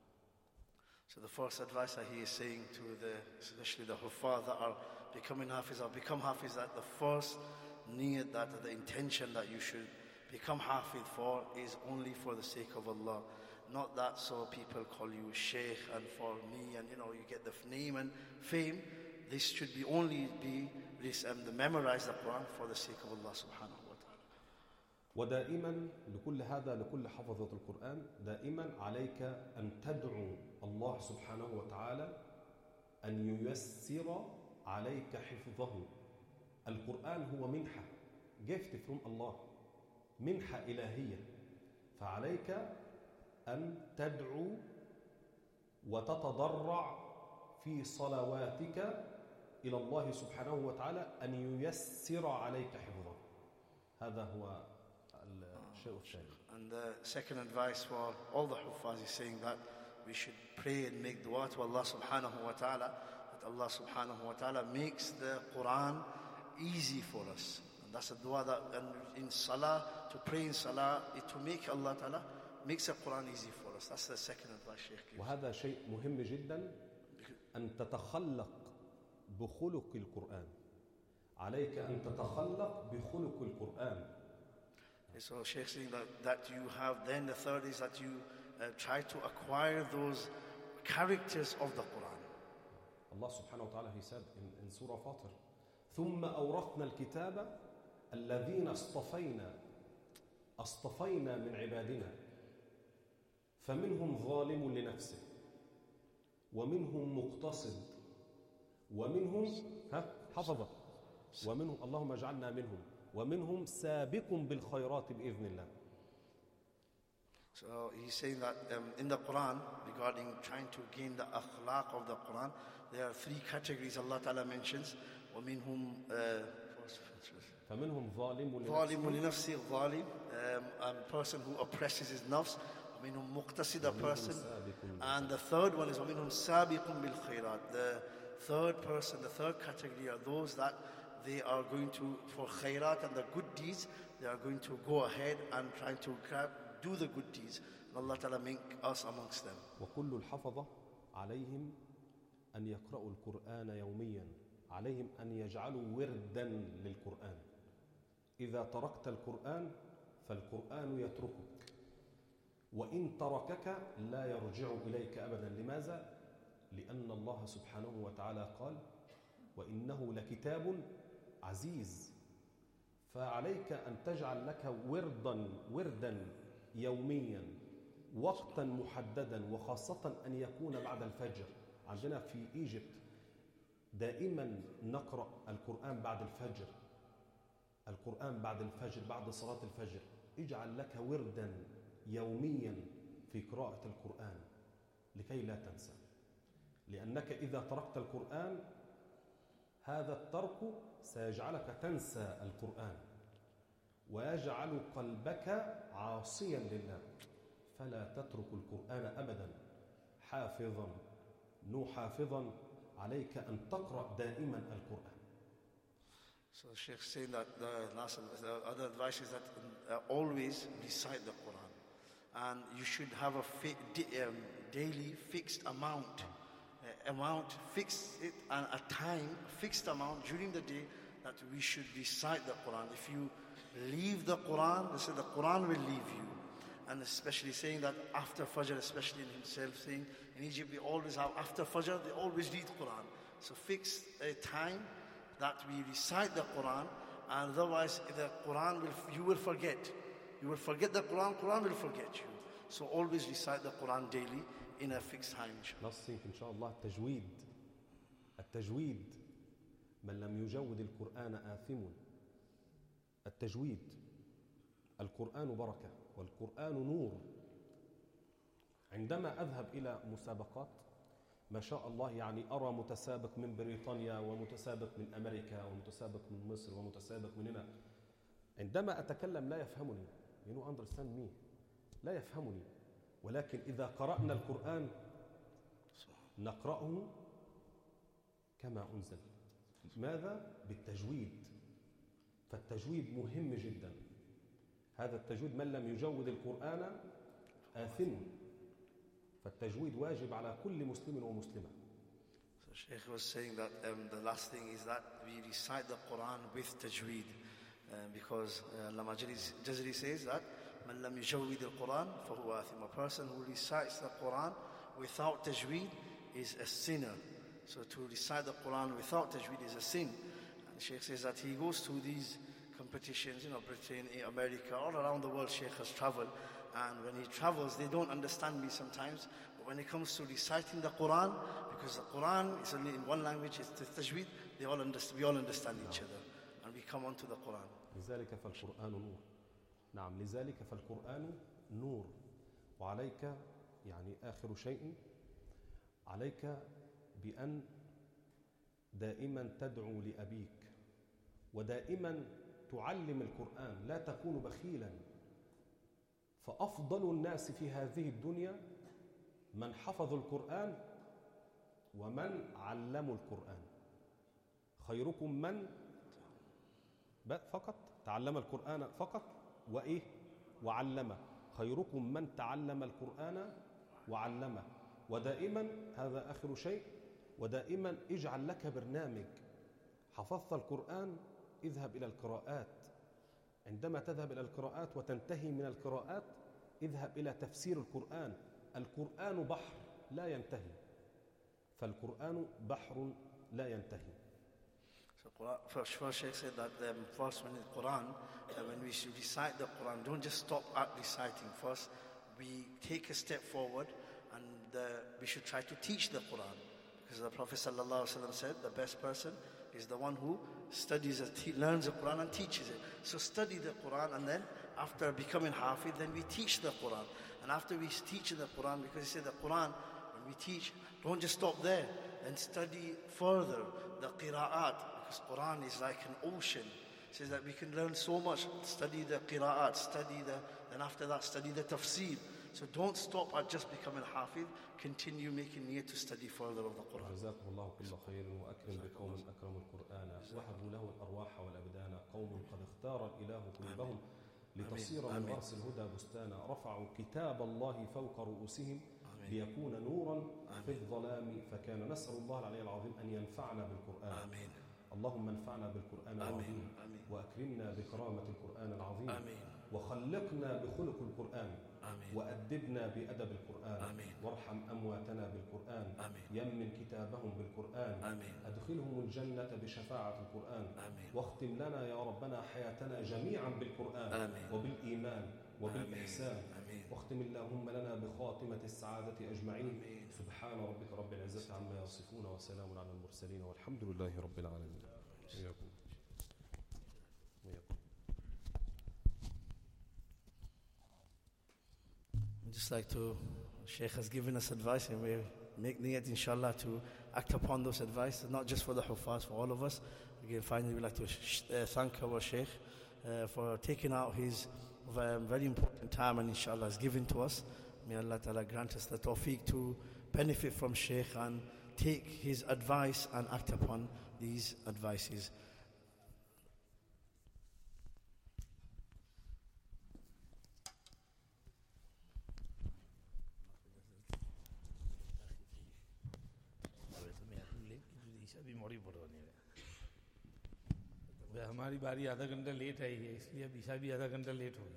So the first advice that he is saying to especially the huffaz that are becoming hafiz or become hafiz, that the first niyat, that the intention that you should become hafiz for is only for the sake of Allah. Not that so people call you sheikh and for me and you get the name and fame. This should be only be this memorize the Quran for the sake of Allah subhanahu wa ta'ala. ودائما لكل هذا لكل حفظة القرآن دائما عليك أن تدعو الله سبحانه وتعالى أن ييسر عليك حفظه. القرآن هو منحة gift from Allah، منحة إلهية، فعليك أن تدعو وتتضرع في صلواتك إلى الله سبحانه وتعالى أن ييسر عليك حفظه. هذا هو الشيء الثاني. And the second advice for all the huffaz is saying that we should pray and make dua to Allah subhanahu wa ta'ala, that Allah subhanahu wa ta'ala makes the Quran easy for us. And that's a dua that in salah, to pray in salah, to make Allah ta'ala makes the Quran easy for us. That's the second advice Shaykh gives. وهذا شيء مهم جدا أن تتخلق بخلق القرآن. عليك أن تتخلق بخلق القرآن. So Shaykh saying that you have, then the third is that you try to acquire those characters of the Quran. Allah subhanahu wa ta'ala, he said in Surah Fatir, ثم أورثنا الكتاب الذين اصطفينا من عبادنا فمنهم ظالم لنفسه ومنهم مقتصد ومنهم حفظة ومنهم اللهم اجعلنا منهم ومنهم سابق بالخيرات بإذن الله. So he's saying that in the Quran, regarding trying to gain the akhlaq of the Quran, there are 3 categories Allah Ta'ala mentions. وَمِنْهُمْ فَمِنْهُمْ ظَالِمٌ لِنَفْسِهِ, ظالم, a person who oppresses his nafs. وَمِنْهُمْ مُقْتَصِدٌ, a person. And the third one is وَمِنْهُمْ سَابِقٌ بِالْخَيْرَاتِ. The third person, the third category are those that they are going to, for khairat and the good deeds, they are going to go ahead and trying to do the good deeds. And Allah Ta'ala make us amongst them. وكل الحفظة عليهم أن يقرأوا القرآن يوميا، عليهم أن يجعلوا وردا للقرآن. إذا تركت القرآن فالقرآن يتركك، وإن تركك لا يرجع إليك أبدا. لماذا؟ لأن الله سبحانه وتعالى قال: وإنه لكتاب عزيز. فعليك أن تجعل لك وردا يوميا، وقتا محددا، وخاصة أن يكون بعد الفجر. عندنا في إيجيبت دائما نقرأ القرآن بعد الفجر، القرآن بعد الفجر، بعد صلاة الفجر. اجعل لك وردا يوميا في قراءة القرآن لكي لا تنسى، لأنك إذا تركت القرآن هذا الترك سيجعلك تنسى القرآن ويجعل قلبك عاصيا لله. فلا تترك القرآن أبدا. حافظا حافظا عليك أن تقرأ دائما القرآن. So the Sheikh saying that the other advice is that always recite the Quran, and you should have a daily fixed amount, fixed it, and a time, fixed amount during the day that we should recite the Quran. If you leave the Quran, they say the Quran will leave you. And especially saying that after Fajr, especially in himself saying, in Egypt we always have after Fajr, they always read Quran. So fix a time that we recite the Quran, and otherwise the Quran you will forget. You will forget the Quran, Quran will forget you. So always recite the Quran daily in a fixed time. Last thing, inshallah, التجويد. من لم يجود القرآن آثم. التجويد. القرآن بركة والقرآن نور. عندما أذهب إلى مسابقات ما شاء الله، يعني أرى متسابق من بريطانيا ومتسابق من أمريكا ومتسابق من مصر ومتسابق من هنا، عندما أتكلم لا يفهمني. You don't understand me. لا يفهمني. ولكن إذا قرأنا القرآن نقرأه كما أنزل. ماذا؟ بالتجويد. فالتجويد مهم جدا. هذا التجويد من لم يجود القرآن آثم. فالتجويد واجب على كل مسلم ومسلمة. So Sheikh was saying that the last thing is that we recite the Quran with tajweed, because Allama Jazari says that من لم يجود القرآن فهو آثم. A person who recites the Quran without tajweed is a sinner. So to recite the Quran without tajweed is a sin. And Sheikh says that he goes to these competitions, Britain, America, all around the world. Sheikh has traveled, and when he travels, they don't understand me sometimes. But when it comes to reciting the Quran, because the Quran is only in one language, it's the tajweed, we all understand each other, and we come on to the Quran. لذلك فالقرآن نور. نعم، لذلك فالقرآن نور. وعليك، يعني آخر شيء، عليك بأن دائما تدعو لأبيك، ودائما تعلم القرآن. لا تكون بخيلا. فأفضل الناس في هذه الدنيا من حفظ القرآن ومن علموا القرآن. خيركم من فقط تعلم القرآن فقط وعلمه. خيركم من تعلم القرآن وعلمه. ودائما، هذا آخر شيء، ودائما اجعل لك برنامج. حفظت القرآن، اذهب إلى القراءات. عندما تذهب إلى القراءات وتنتهي من القراءات، اذهب إلى تفسير القرآن. القرآن بحر لا ينتهي. فالقرآن بحر لا ينتهي. So first Sheikh said that first when the Quran, when we should recite the Quran, don't just stop at reciting. First, we take a step forward, and we should try to teach the Quran. Because the Prophet ﷺ said, the best person is the one who studies it, learns the Quran and teaches it. So study the Quran, and then after becoming Hafiz, then we teach the Quran. And after we teach the Quran, because he said the Quran, when we teach, don't just stop there, then study further the Qira'at, because Quran is like an ocean. It says that we can learn so much. Study the Qira'at, then after that study the Tafsir. So don't stop at just becoming Hafiz, continue making niyat to study further of the Quran. جزاكم الله كل خير وأكرم بقوم أكرموا القرآن وهبوا له الأرواح والأبدان قوم قد اختار الإله قلوبهم لتصير من غرس الهدى بستانا، رفعوا كتاب الله فوق رؤوسهم ليكون نورا في الظلام فكان. نسأل الله العلي العظيم أن ينفعنا بالقرآن. آمين. اللهم انفعنا بالقرآن العظيم وأكرمنا بكرامة القرآن العظيم. وخلقنا بخلق القرآن. وأدبنا بأدب القرآن. وارحم أمواتنا بالقرآن. يمن كتابهم بالقرآن. أدخلهم الجنة بشفاعة القرآن. واختم لنا يا ربنا حياتنا جميعا بالقرآن وبالإيمان وبالإحسان. واختم اللهم لنا بخاتمة السعادة أجمعين. سبحان ربك رب العزة عما يصفون وسلام على المرسلين والحمد لله رب العالمين. Just like to, Sheikh has given us advice, and we make niyat inshallah to act upon those advice, not just for the Hufaz, for all of us. Again, finally, we'd like to thank our Sheikh for taking out his very important time, and inshallah has given to us. May Allah Ta'ala grant us the tawfiq to benefit from Sheikh and take his advice and act upon these advices. हमारी बारी आधा घंटा late आई है, इसलिए अब ईशा भी आधा घंटा लेट हो गई।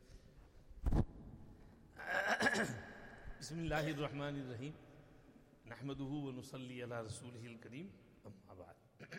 बिस्मिल्लाहिर्रहमानिर्रहीम नहमदुहु व नुसल्ली अला रसूलिहिल करीम अम्मा बाद।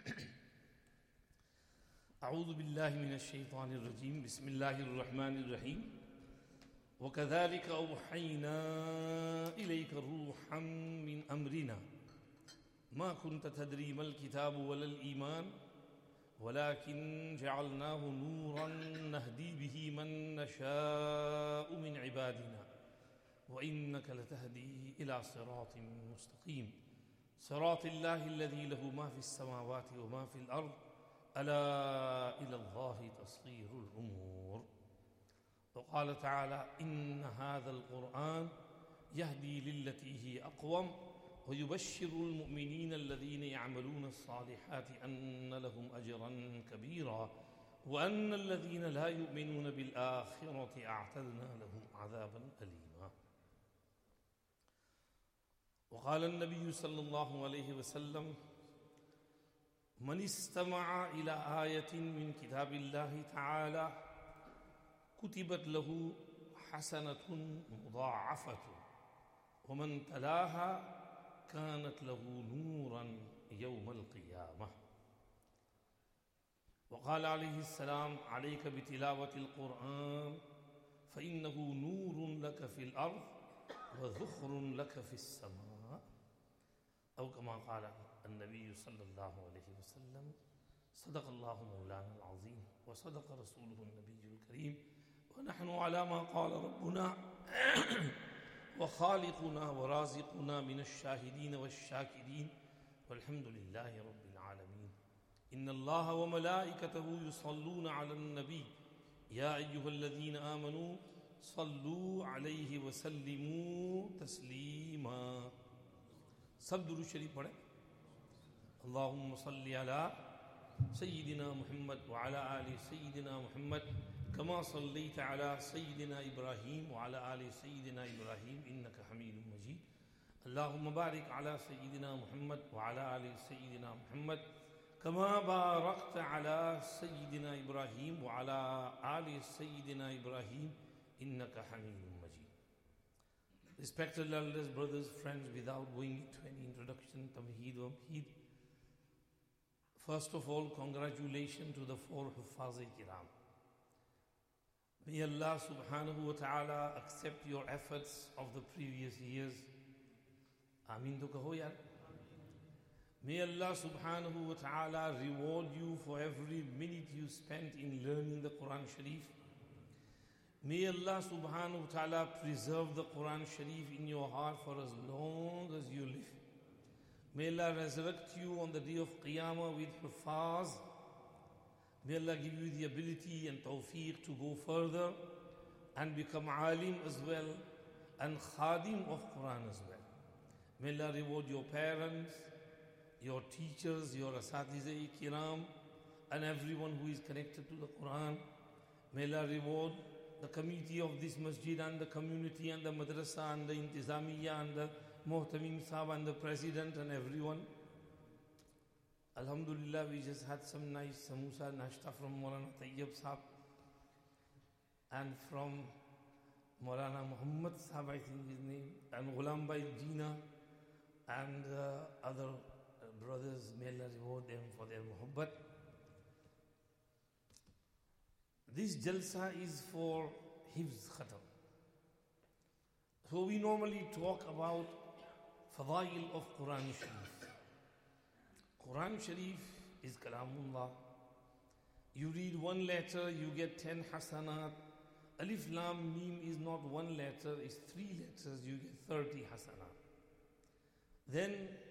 अऊज़ु बिल्लाहि मिनश शैतानिर रजीम बिस्मिल्लाहिर्रहमानिर्रहीम व कज़ालिका औहैना इलैका रूहम मिन अमरिना मा कुन्त तदरी मल किताबु वलल ईमान वलाकिन जअलनाहु नूरन नहदी बिही मन नशाउ मिन इबादिना व इन्नका लतहदी इला सिरातिन मुस्तकीम सिरातिल्लाहि अल्लज़ी लहु मा फिस समावाति व मा फिल अर्द अला इलल्लाहि तस्गीरुल उमूर। वक़ाल तआला इन्न हाज़ल क़ुरआन यहदी लिल्लती हिय अक़वम ويبشر المؤمنين الذين يعملون الصالحات أن لهم أجرا كبيرا وأن الذين لا يؤمنون بالآخرة أعتدنا لهم عذابا أليما. وقال النبي صلى الله عليه وسلم من استمع إلى آية من كتاب الله تعالى كتبت له حسنة مضاعفة ومن تلاها كانت له نورا يوم القيامة. وقال عليه السلام عليك بتلاوة القرآن فإنه نور لك في الأرض وذخر لك في السماء أو كما قال النبي صلى الله عليه وسلم صدق الله مولانا العظيم وصدق رسوله النبي الكريم ونحن على ما قال ربنا وخالقنا ورازقنا من الشاهدين والشاكرين والحمد لله رب العالمين. إن الله وملائكته يصلون على النبي يا أيها الذين آمنوا صلوا عليه وسلموا تسليما. सब दुरूद शरीफ पढ़े। اللهم صل على سيدنا محمد وعلى آل سيدنا محمد كما صليت على سيدنا إبراهيم وعلى آل سيدنا إبراهيم إنك حميد مجيد. اللهم بارك على سيدنا محمد وعلى آل سيدنا محمد كما باركت على سيدنا إبراهيم وعلى آل سيدنا إبراهيم إنك حميد مجيد. Respected elders, brothers, friends, without going into any introduction, tamheed wa amheed. First of all, congratulations to the 4 Huffaz-e-Kiram. May Allah subhanahu wa ta'ala accept your efforts of the previous years. Ameen to kaho yaar. May Allah subhanahu wa ta'ala reward you for every minute you spent in learning the Quran Sharif. May Allah subhanahu wa ta'ala preserve the Quran Sharif in your heart for as long as you live. May Allah resurrect you on the day of Qiyamah with Hufaz. May Allah give you the ability and tawfiq to go further and become alim as well and khadim of Quran as well. May Allah reward your parents, your teachers, your asatiza-e-kiram and everyone who is connected to the Quran. May Allah reward the committee of this masjid and the community and the madrasa and the intizamiya and the muhtamim sahab and the president and everyone. Alhamdulillah, we just had some nice samosa nashta from Maulana Tayyab sahab and from Maulana Muhammad sahab, I think his name, and Ghulam Bhai Jina and other brothers. May Allah reward them for their muhabbat. This jalsa is for Hifz Khatam. So we normally talk about Fadail of Quran Sharif. Quran Sharif is Kalamullah. You read one letter, you get 10 hasanat. Alif Lam Mim is not one letter, it's 3 letters, you get 30 hasanat. Then,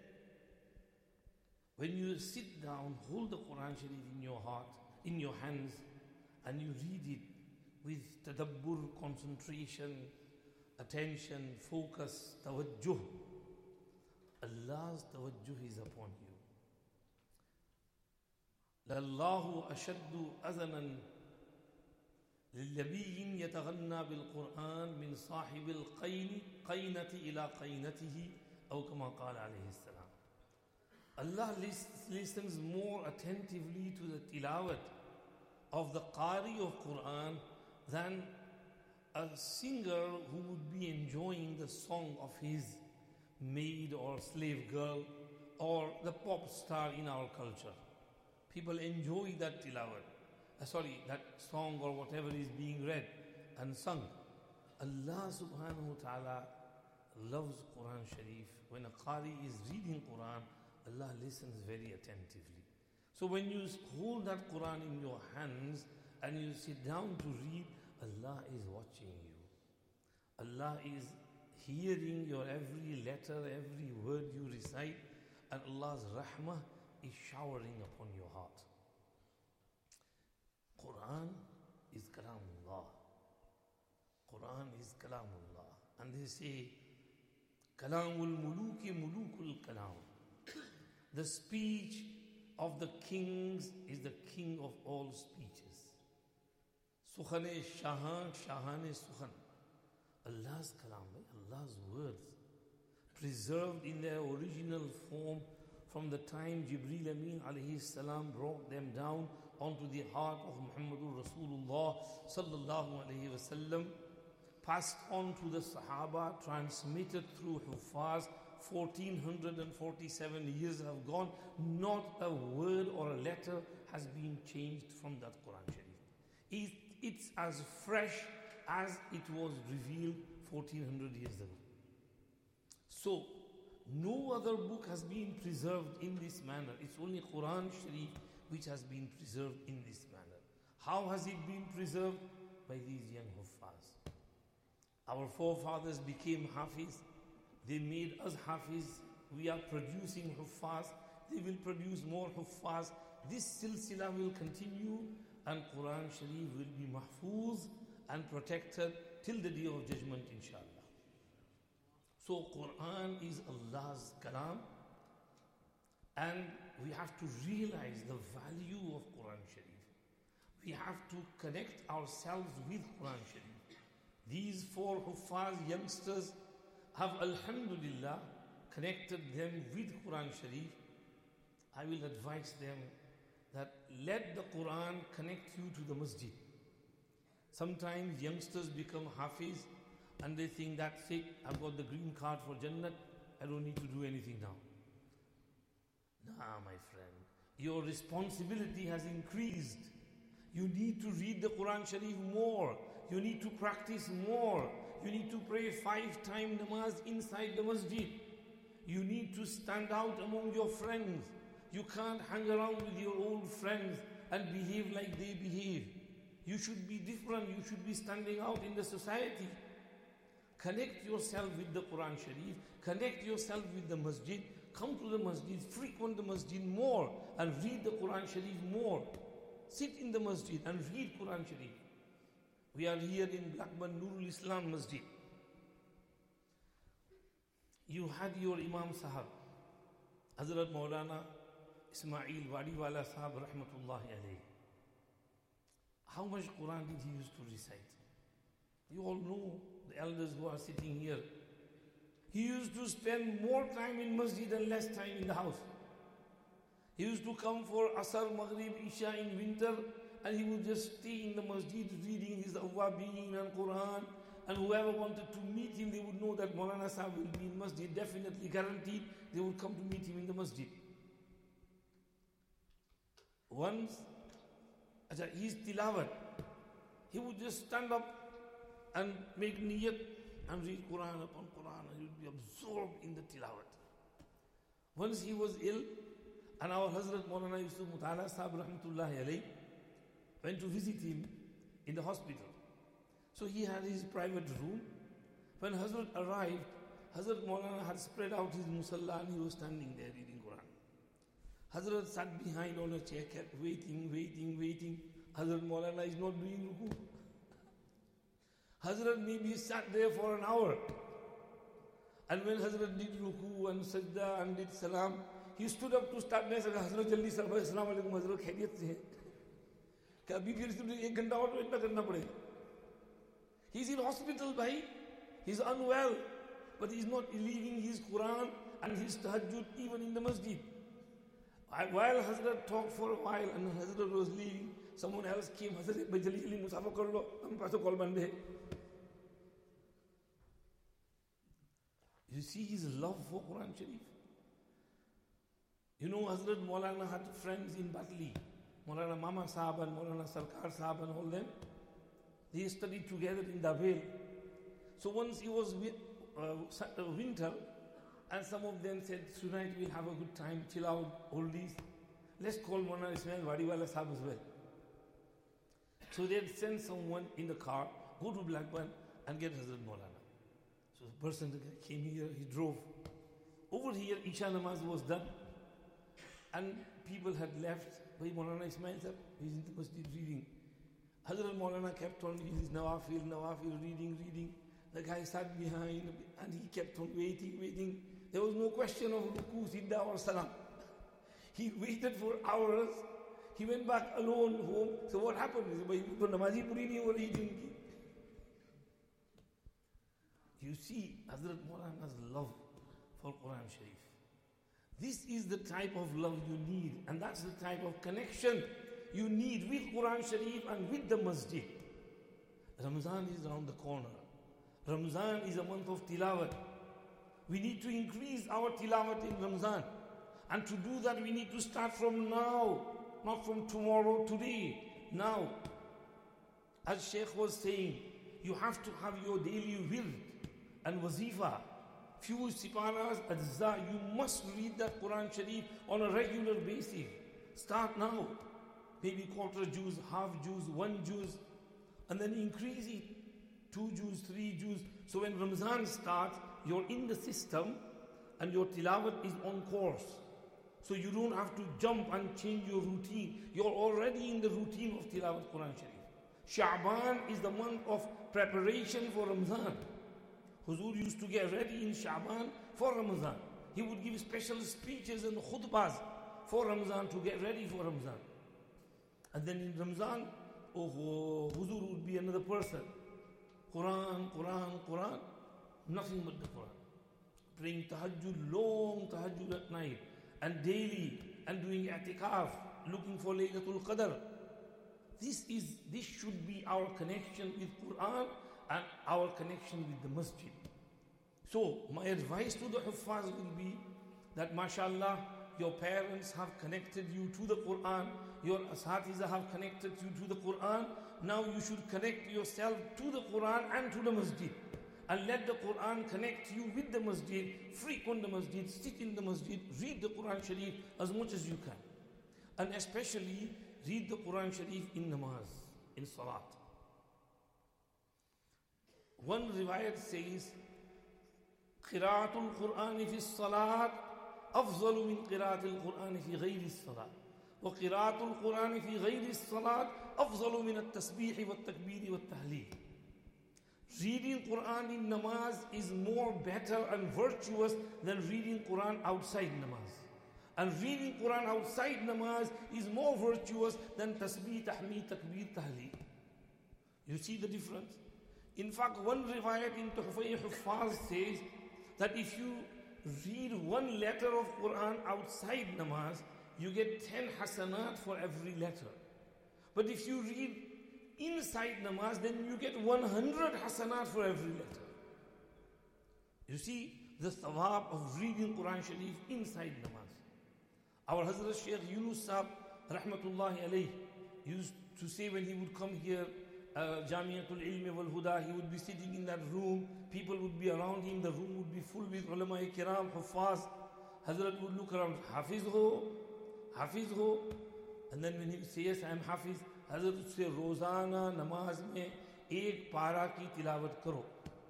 when you sit down, hold the Quran Sharif in your heart, in your hands, and you read it with tadabbur, concentration, attention, focus, tawajjuh. Allah's tawajjuh is upon you. Lallahu ashaddu azanan للنبي يتغنى بالقرآن من صاحب القينة إلى قينته أو كما قال عليه السلام. Allah listens more attentively to the tilawat of the Qari of Quran than a singer who would be enjoying the song of his maid or slave girl or the pop star in our culture. People enjoy that tilawat. That song or whatever is being read and sung. Allah subhanahu wa ta'ala loves Quran Sharif. When a Qari is reading Quran, Allah listens very attentively. So when you hold that Quran in your hands and you sit down to read, Allah is watching you. Allah is hearing your every letter, every word you recite, and Allah's rahmah is showering upon your heart. Quran is Kalamullah. Quran is Kalamullah. And they say, Kalamul Muluki Mulukul Kalam. The speech of the kings is the king of all speeches. Sukhane Shahan, Shahane Sukhan. Allah's Kalam, Allah's words, preserved in their original form from the time Jibreel Amin alayhi salam brought them down onto the heart of Muhammadur Rasulullah sallallahu alayhi wasallam, passed on to the Sahaba, transmitted through Huffaz. 1447 years have gone, not a word or a letter has been changed from that Quran Sharif. It's as fresh as it was revealed 1400 years ago. So, no other book has been preserved in this manner. It's only Quran Sharif which has been preserved in this manner. How has it been preserved? By these young Huffaz. Our forefathers became Hafiz. They made us Hafiz. We are producing Huffaz. They will produce more Huffaz. This silsila will continue and Quran Sharif will be mahfuz and protected till the day of judgment, inshallah. So Quran is Allah's kalam, and we have to realize the value of Quran Sharif. We have to connect ourselves with Quran Sharif. These 4 Huffaz youngsters have, alhamdulillah, connected them with Quran Sharif. I will advise them that let the Quran connect you to the masjid. Sometimes youngsters become Hafiz and they think that's it, I've got the green card for Jannat, I don't need to do anything now. Nah, my friend, your responsibility has increased. You need to read the Quran Sharif more. You need to practice more. You need to pray 5-time namaz inside the masjid. You need to stand out among your friends. You can't hang around with your old friends and behave like they behave. You should be different. You should be standing out in the society. Connect yourself with the Quran Sharif. Connect yourself with the masjid. Come to the masjid. Frequent the masjid more and read the Quran Sharif more. Sit in the masjid and read Quran Sharif. We are here in Blackburn Nurul Islam Masjid. You had your Imam Sahab, Hazrat Maulana Ismail Wadiwala Sahab Rahmatullahi alayhi. how much Quran did he used to recite? You all know, the elders who are sitting here. He used to spend more time in masjid and less time in the house. He used to come for Asr, Maghrib, Isha in winter, and he would just stay in the masjid reading his Awwabin and Quran. And whoever wanted to meet him, they would know that Maulana Sahib will be in masjid, definitely guaranteed. They would come to meet him in the masjid. Once, his tilawat, he would just stand up and make niyat and read Quran upon Quran, and he would be absorbed in the tilawat. Once he was ill, and our Hazrat Maulana Yusuf Mutala Sahib Rahmatullahi Alayh went to visit him in the hospital. So he had his private room. When Hazrat arrived, Hazrat Maulana had spread out his musalla and he was standing there reading Quran. Hazrat sat behind on a chair, kept waiting. Hazrat Maulana is not doing ruku. Hazrat maybe sat there for an hour. And when Hazrat did ruku and sajda and did salam, he stood up to start next. Hazrat jaldi sir, assalamu alaikum Hazrat, khairiyat se hai. Kabhi phir se 1 ghanta aur wait na karna padega. He's in hospital, bhai. He's unwell. But he's not leaving his Quran and his tahajjud even in the masjid. While Hazrat talked for a while and Hazrat was leaving, someone else came. Hazrat, bhai jaldi musafa kar lo. Hum paso call band hai. You see his love for Quran Sharif. You know, Hazrat Maulana had friends in Batli. Maulana Mama Sahab and Maulana Sarkar Sahab and all them. They studied together in Dabel. So once it was winter, and some of them said, tonight we'll have a good time, chill out, oldies. Let's call Maulana Ismail Wadiwala Sahib as well. So they'd send someone in the car, go to Blackburn and get Hazrat Maulana. So the person came here, he drove. Over here, Isha Namaz was done. And people had left. Bhai Maulana Ismail Sahib, he's in the masjid reading. Hazrat Maulana kept on his nawafil, reading. The guy sat behind and he kept on waiting. There was no question of ruku, sidda or salam. He waited for hours. He went back alone home. So what happened? He said, "Bhai, namazi puri nahi ho rahi jinki." You see Hazrat Maulana's love for Quran Sharif. This is the type of love you need, and that's the type of connection you need with Quran Sharif and with the masjid. Ramazan is around the corner. Ramazan is a month of tilawat. We need to increase our tilawat in Ramazan. And to do that, we need to start from now, not from tomorrow, today, now. As Sheikh was saying, you have to have your daily wird and wazifa. Few siparas, ajza, you must read that Quran Sharif on a regular basis. Start now. Maybe quarter juz, half juz, 1 juz, and then increase it. 2 juz, 3 juz. So when Ramazan starts, you're in the system and your tilawat is on course. So you don't have to jump and change your routine. You're already in the routine of tilawat Quran Sharif. Sha'ban is the month of preparation for Ramazan. Huzur used to get ready in Sha'ban for Ramazan. He would give special speeches and khutbahs for Ramazan to get ready for Ramazan. And then in Ramazan, Huzur would be another person. Quran, nothing but the Quran. Praying tahajjud, long tahajjud at night, and daily, and doing i'tikaf, looking for Laylatul Qadr. This should be our connection with Quran and our connection with the masjid. So, my advice to the Huffaz will be that, mashallah, your parents have connected you to the Quran, your asatiza have connected you to the Quran. Now you should connect yourself to the Quran and to the masjid. And let the Quran connect you with the masjid, frequent the masjid, sit in the masjid, read the Quran Sharif as much as you can. And especially, read the Quran Sharif in namaz, in salat. One riwayat says, قراءة القرآن في الصلاة أفضل من قراءة القرآن في غير الصلاة وقراءة القرآن في غير الصلاة أفضل من التسبيح والتكبير والتهليل. Reading Quran in namaz is more better and virtuous than reading Quran outside namaz. And reading Quran outside namaz is more virtuous than tasbih, tahmeed, takbir, tahleel. You see the difference? In fact, one riwayat in Tuhfa Huffaz says that if you read one letter of Quran outside namaz, you get 10 hasanat for every letter. But if you read inside namaz, then you get 100 hasanat for every letter. You see the thawab of reading Quran Sharif inside namaz. Our Hazrat Shaykh Yunus Sahib, rahmatullahi alayhi, used to say when he would come here, Jamiatul Ilm wal Huda, he would be sitting in that room, people would be around him, the room would be full with ulama kiram, huffaz. Hazrat would look around, Hafiz ho, and then when he would say, yes, I am Hafiz, Hazrat would say, Rozana namaz mein ek para ki tilawat karo.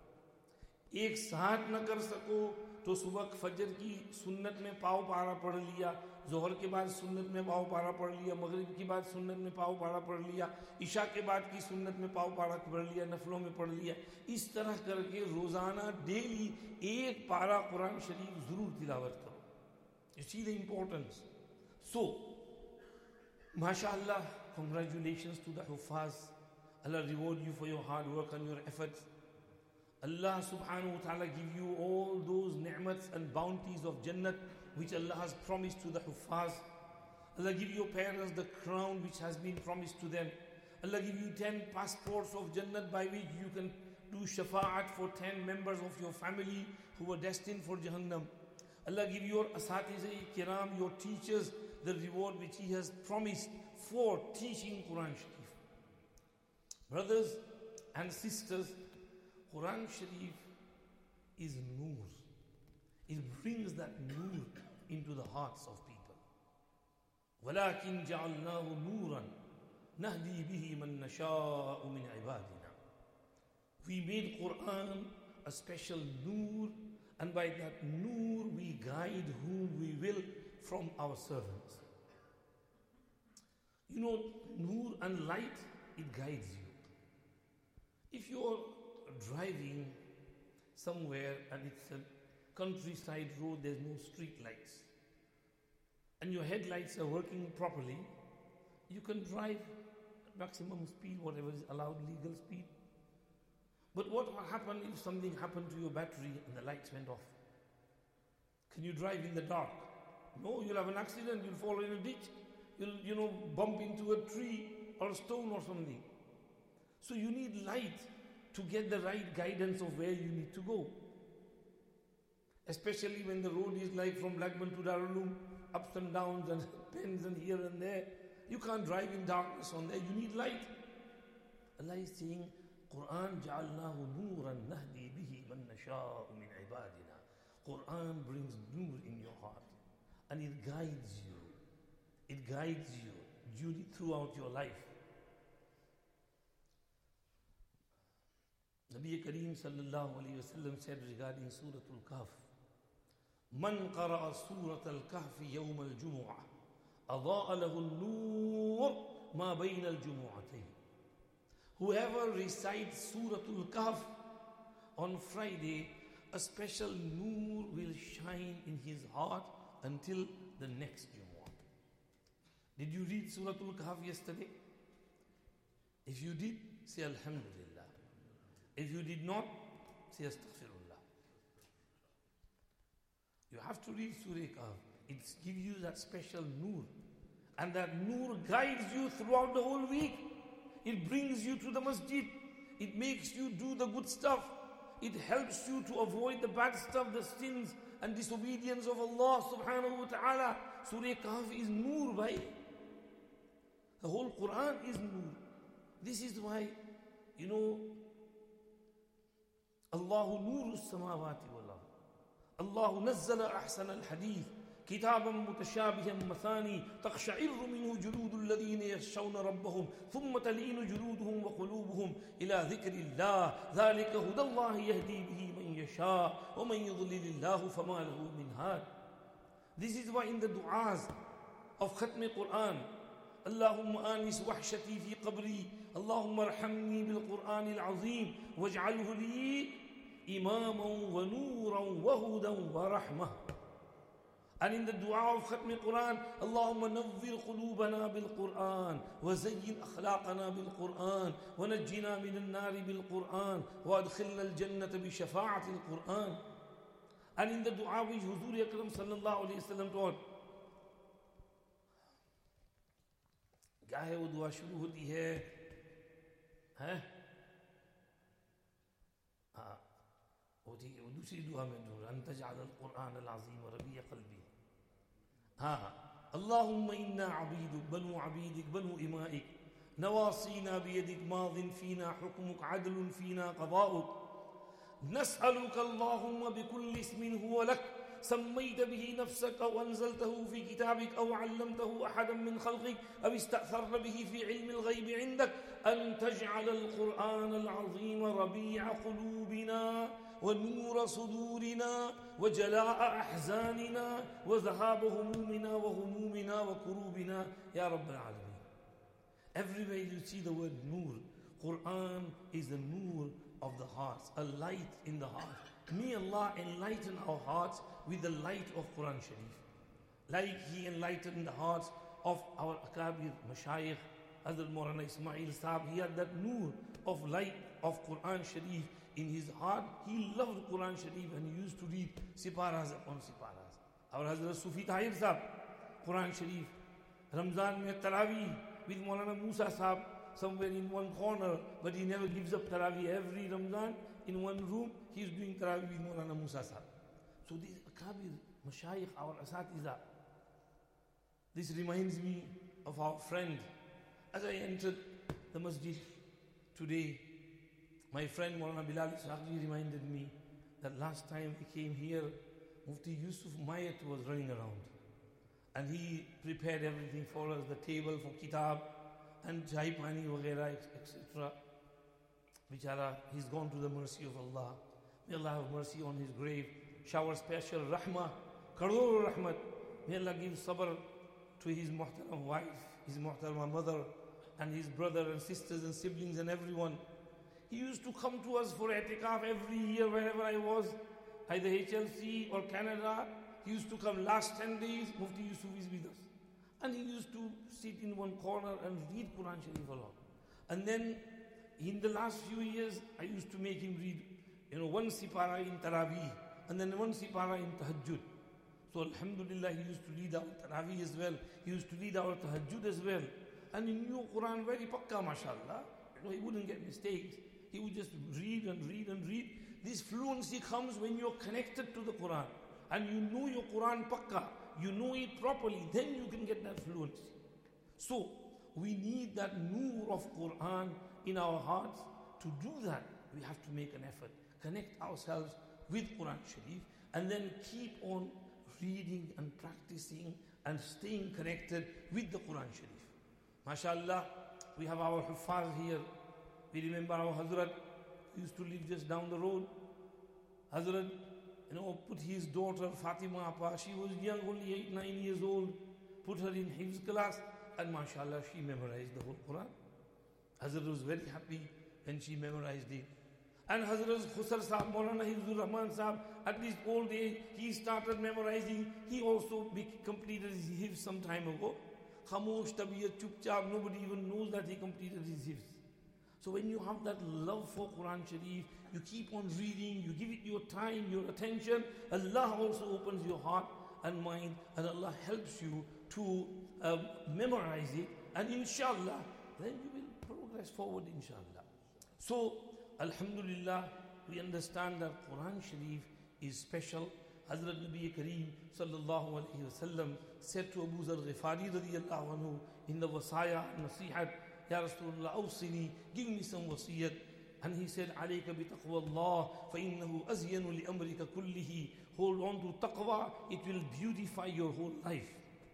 एक साथ न कर सको तो सुबह फजर की सुन्नत में पाव पारा पढ़ लिया, जोहर के बाद सुन्नत में पाव पारा पढ़ लिया, मगरिब की बाद सुन्नत में पाव पारा पढ़ लिया, इशा के बाद की सुन्नत में पाव पारा पढ़ लिया, नफलों में पढ़ लिया. इस तरह करके रोजाना डेली एक पारा कुरान शरीफ जरूर तिलावत करो. You see the importance. So, mashallah, congratulations to the Huffaz. Allah reward you for your hard work and your efforts. Allah subhanahu wa ta'ala give you all those ni'mats and bounties of Jannat which Allah has promised to the Huffaz. Allah give your parents the crown which has been promised to them. Allah give you 10 passports of Jannat by which you can do shafa'at for 10 members of your family who were destined for Jahannam. Allah give your asatiza-i kiram, your teachers, the reward which He has promised for teaching Quran Sharif. Brothers and sisters, Quran Sharif is noor. It brings that noor into the hearts of people. وَلَكِنْ جَعَلْنَاهُ نُورًا نَهْدِي بِهِ مَنْ نَشَاءُ مِنْ عِبَادِنَا. We made Quran a special noor, and by that noor we guide whom we will from our servants. You know, noor and light, it guides you. If you're driving somewhere and it's a countryside road, there's no street lights, and your headlights are working properly, you can drive at maximum speed, whatever is allowed legal speed. But what will happen if something happened to your battery and the lights went off? Can you drive in the dark? No, you'll have an accident, you'll fall in a ditch, you'll bump into a tree or a stone or something. So you need light to get the right guidance of where you need to go. Especially when the road is like from Blackburn to Darul, ups and downs and bends and here and there. You can't drive in darkness on there, you need light. Allah is saying, Quran ja'alnahu nuran nahdi bihi man nasha'u min ibadina. Quran brings nur in your heart and it guides you. It guides you throughout your life. Nabi Kareem sallallahu alayhi wa sallam said regarding Surah Al-Kahf, Man qara'a Surah Al-Kahf yawm al-Jumu'ah, adha'a lahu an-nur ma bayna al-Jumu'atayn. Whoever recites Surah Al-Kahf on Friday, a special nur will shine in his heart until the next Jumu'ah. Did you read Surah Al-Kahf yesterday? If you did, say Alhamdulillah. If you did not, say Astaghfirullah. You have to read Surah Kahf. It gives you that special nur. And that nur guides you throughout the whole week. It brings you to the masjid. It makes you do the good stuff. It helps you to avoid the bad stuff, the sins and disobedience of Allah subhanahu wa ta'ala. Surah Kahf is nur, bhai. The whole Quran is nur. This is why, Allahu nuru samawati wal ard. Allahu nazzala ahsana al-hadith kitaban mutashabihan mathani taqsha'irru minhu juludu alladhina yakhshawna rabbahum thumma talinu juluduhum wa qulubuhum ila dhikrillah dhalika hudallahi yahdi bihi man yasha wa man yudlilillahu fama lahu min had. This is why in the du'as of Khatm Quran, Allahumma anis wahshati fi qabri, Allahumma arhamni bil Quran al-azim waj'alhu li imaman wa nuran wa hudan wa rahmah. And in the dua of Khatm Quran, Allahumma nawwir qulubana bil Quran, wa zayyin akhlaqana bil Quran, wa najjina min al-nari bil Quran, wa adkhilna al-jannata bi shafa'ati al-Quran. And in the dua which Huzur Akram sallallahu alayhi wa sallam taught, क्या है वो दुआ शुरू होती है हैं हाँ वो ठीक है वो दूसरी दुआ में ढूंढ अन तजअल कुरान अल अज़ीम रबीअ क़ल्बी हाँ अल्लाहुम्मा इन्ना अबीदुक बनु इमाइक नवासीना बियदिक माज़िन फीना हुक्मुक अदलुन फीना क़ज़ाउक नस्अलुक अल्लाहुम्मा बिकुल्लि इस्मिन हुवा luck سميت به نفسك أو أنزلته في كتابك أو علمته أحدا من خلقك أو استأثرت به في علم الغيب عندك أن تجعل القرآن العظيم ربيع قلوبنا ونور صدورنا وجلاء أحزاننا وذهاب همومنا وغمومنا وكروبنا يا رب العالمين. Everywhere you see the word Nur, Quran is the Nur of the hearts, a light in the heart. May Allah enlighten our hearts with the light of Quran Sharif. Like He enlightened the hearts of our Akabir, Mashayikh, Hazrat Maulana Ismail Sahib. He had that nur of light of Quran Sharif in his heart. He loved Quran Sharif and he used to read Siparas upon Siparas. Our Hazrat Sufi Tahir Sahib, Quran Sharif. Ramzan mein Tarawih with Maulana Musa Sahib somewhere in one corner, but he never gives up Tarawih. Every Ramzan in one room, he is doing Tarawih with Maulana Musa Sahib. So these Akabir, Mashayikh, our Asatiza, this reminds me of our friend. As I entered the masjid today, my friend Maulana Bilal Ishaqji reminded me that last time he came here, Mufti Yusuf Mayat was running around. And he prepared everything for us, the table for kitab and chai pani wagera, etc. Bichara, he's gone to the mercy of Allah. May Allah have mercy on his grave. Shower special rahmah, karoor rahmat. May Allah give sabr to his muhtaram wife, his muhtaram mother, and his brother and sisters and siblings and everyone. He used to come to us for i'tikaf every year wherever I was, either HLC or Canada. He used to come last 10 days, Mufti Yusuf is with us. And he used to sit in one corner and read Quran Sharif along. And then in the last few years, I used to make him read, one sipara in Tarawih, and then one sipara in Tahajjud. So Alhamdulillah, he used to read our Tarawih as well. He used to read our Tahajjud as well. And he knew Quran very pakka, mashallah. He wouldn't get mistakes. He would just read and read and read. This fluency comes when you're connected to the Quran. And you know your Quran pakka. You know it properly. Then you can get that fluency. So, we need that nur of Quran in our hearts. To do that, we have to make an effort. Connect ourselves with Quran Sharif. And then keep on reading and practicing and staying connected with the Quran Sharif. MashaAllah, we have our Huffaz here. We remember our Hazrat who used to live just down the road. Hazrat, put his daughter Fatima Appa, she was young, only 8-9 years old, put her in Hifz class, and mashallah, she memorized the whole Quran. Hazrat was very happy when she memorized it. And Hazrat Khusar Sahib, Maulana Hifzul Rahman Sahib, at this old age, he started memorizing. He also completed his Hifz some time ago. Khamosh, Tabiyat, Chupchap, nobody even knows that he completed his Hifz. So when you have that love for Quran Sharif, you keep on reading, you give it your time, your attention, Allah also opens your heart and mind, and Allah helps you to memorize it, and inshallah, then you will progress forward, inshallah. So, Alhamdulillah, we understand that Quran Sharif is special. Hazrat Nabi Kareem sallallahu alayhi wa sallam said to Abu Zar Ghifari radiyallahu anhu in the Wasaya and Nasihat, Ya Rasulullah, awsini, give me some wasiyat. And he said, alayka bi taqwa Allah, fa innahu azyanu li amrika kullihi. Hold on to taqwa, it will beautify your whole life.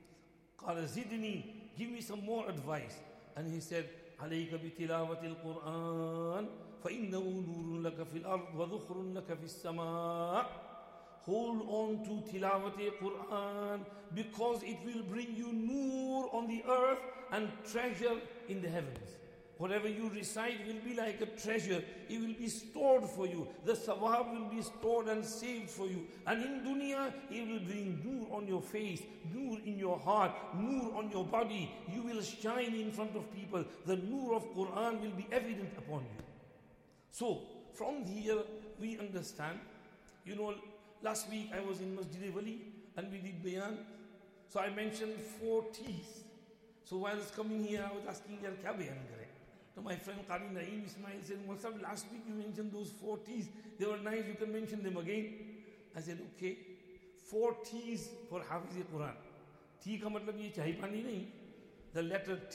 Qala zidni, give me some more advice. And he said, alayka bi tilawati al-Quran, fa innahu nurun laka fil ard wa dhukhrun laka fis sama'. Hold on to tilawati Quran, because it will bring you nur on the earth and treasure in the heavens. Whatever you recite will be like a treasure. It will be stored for you. The sawab will be stored and saved for you. And in dunya, it will bring nur on your face, nur in your heart, nur on your body. You will shine in front of people. The nur of Quran will be evident upon you. So, from here, we understand. You know, last week I was in Masjid Wali and we did bayan. So I mentioned 4 T's. So while I was coming here, I was asking, yaar, kya bayan kare? So my friend Qari Naeem Ismail said, well, sir, last week you mentioned those 4 T's. They were nice, you can mention them again. I said, okay. 4 T's for Hafiz Quran. T ka matlab ye chai pani nahi. The letter T.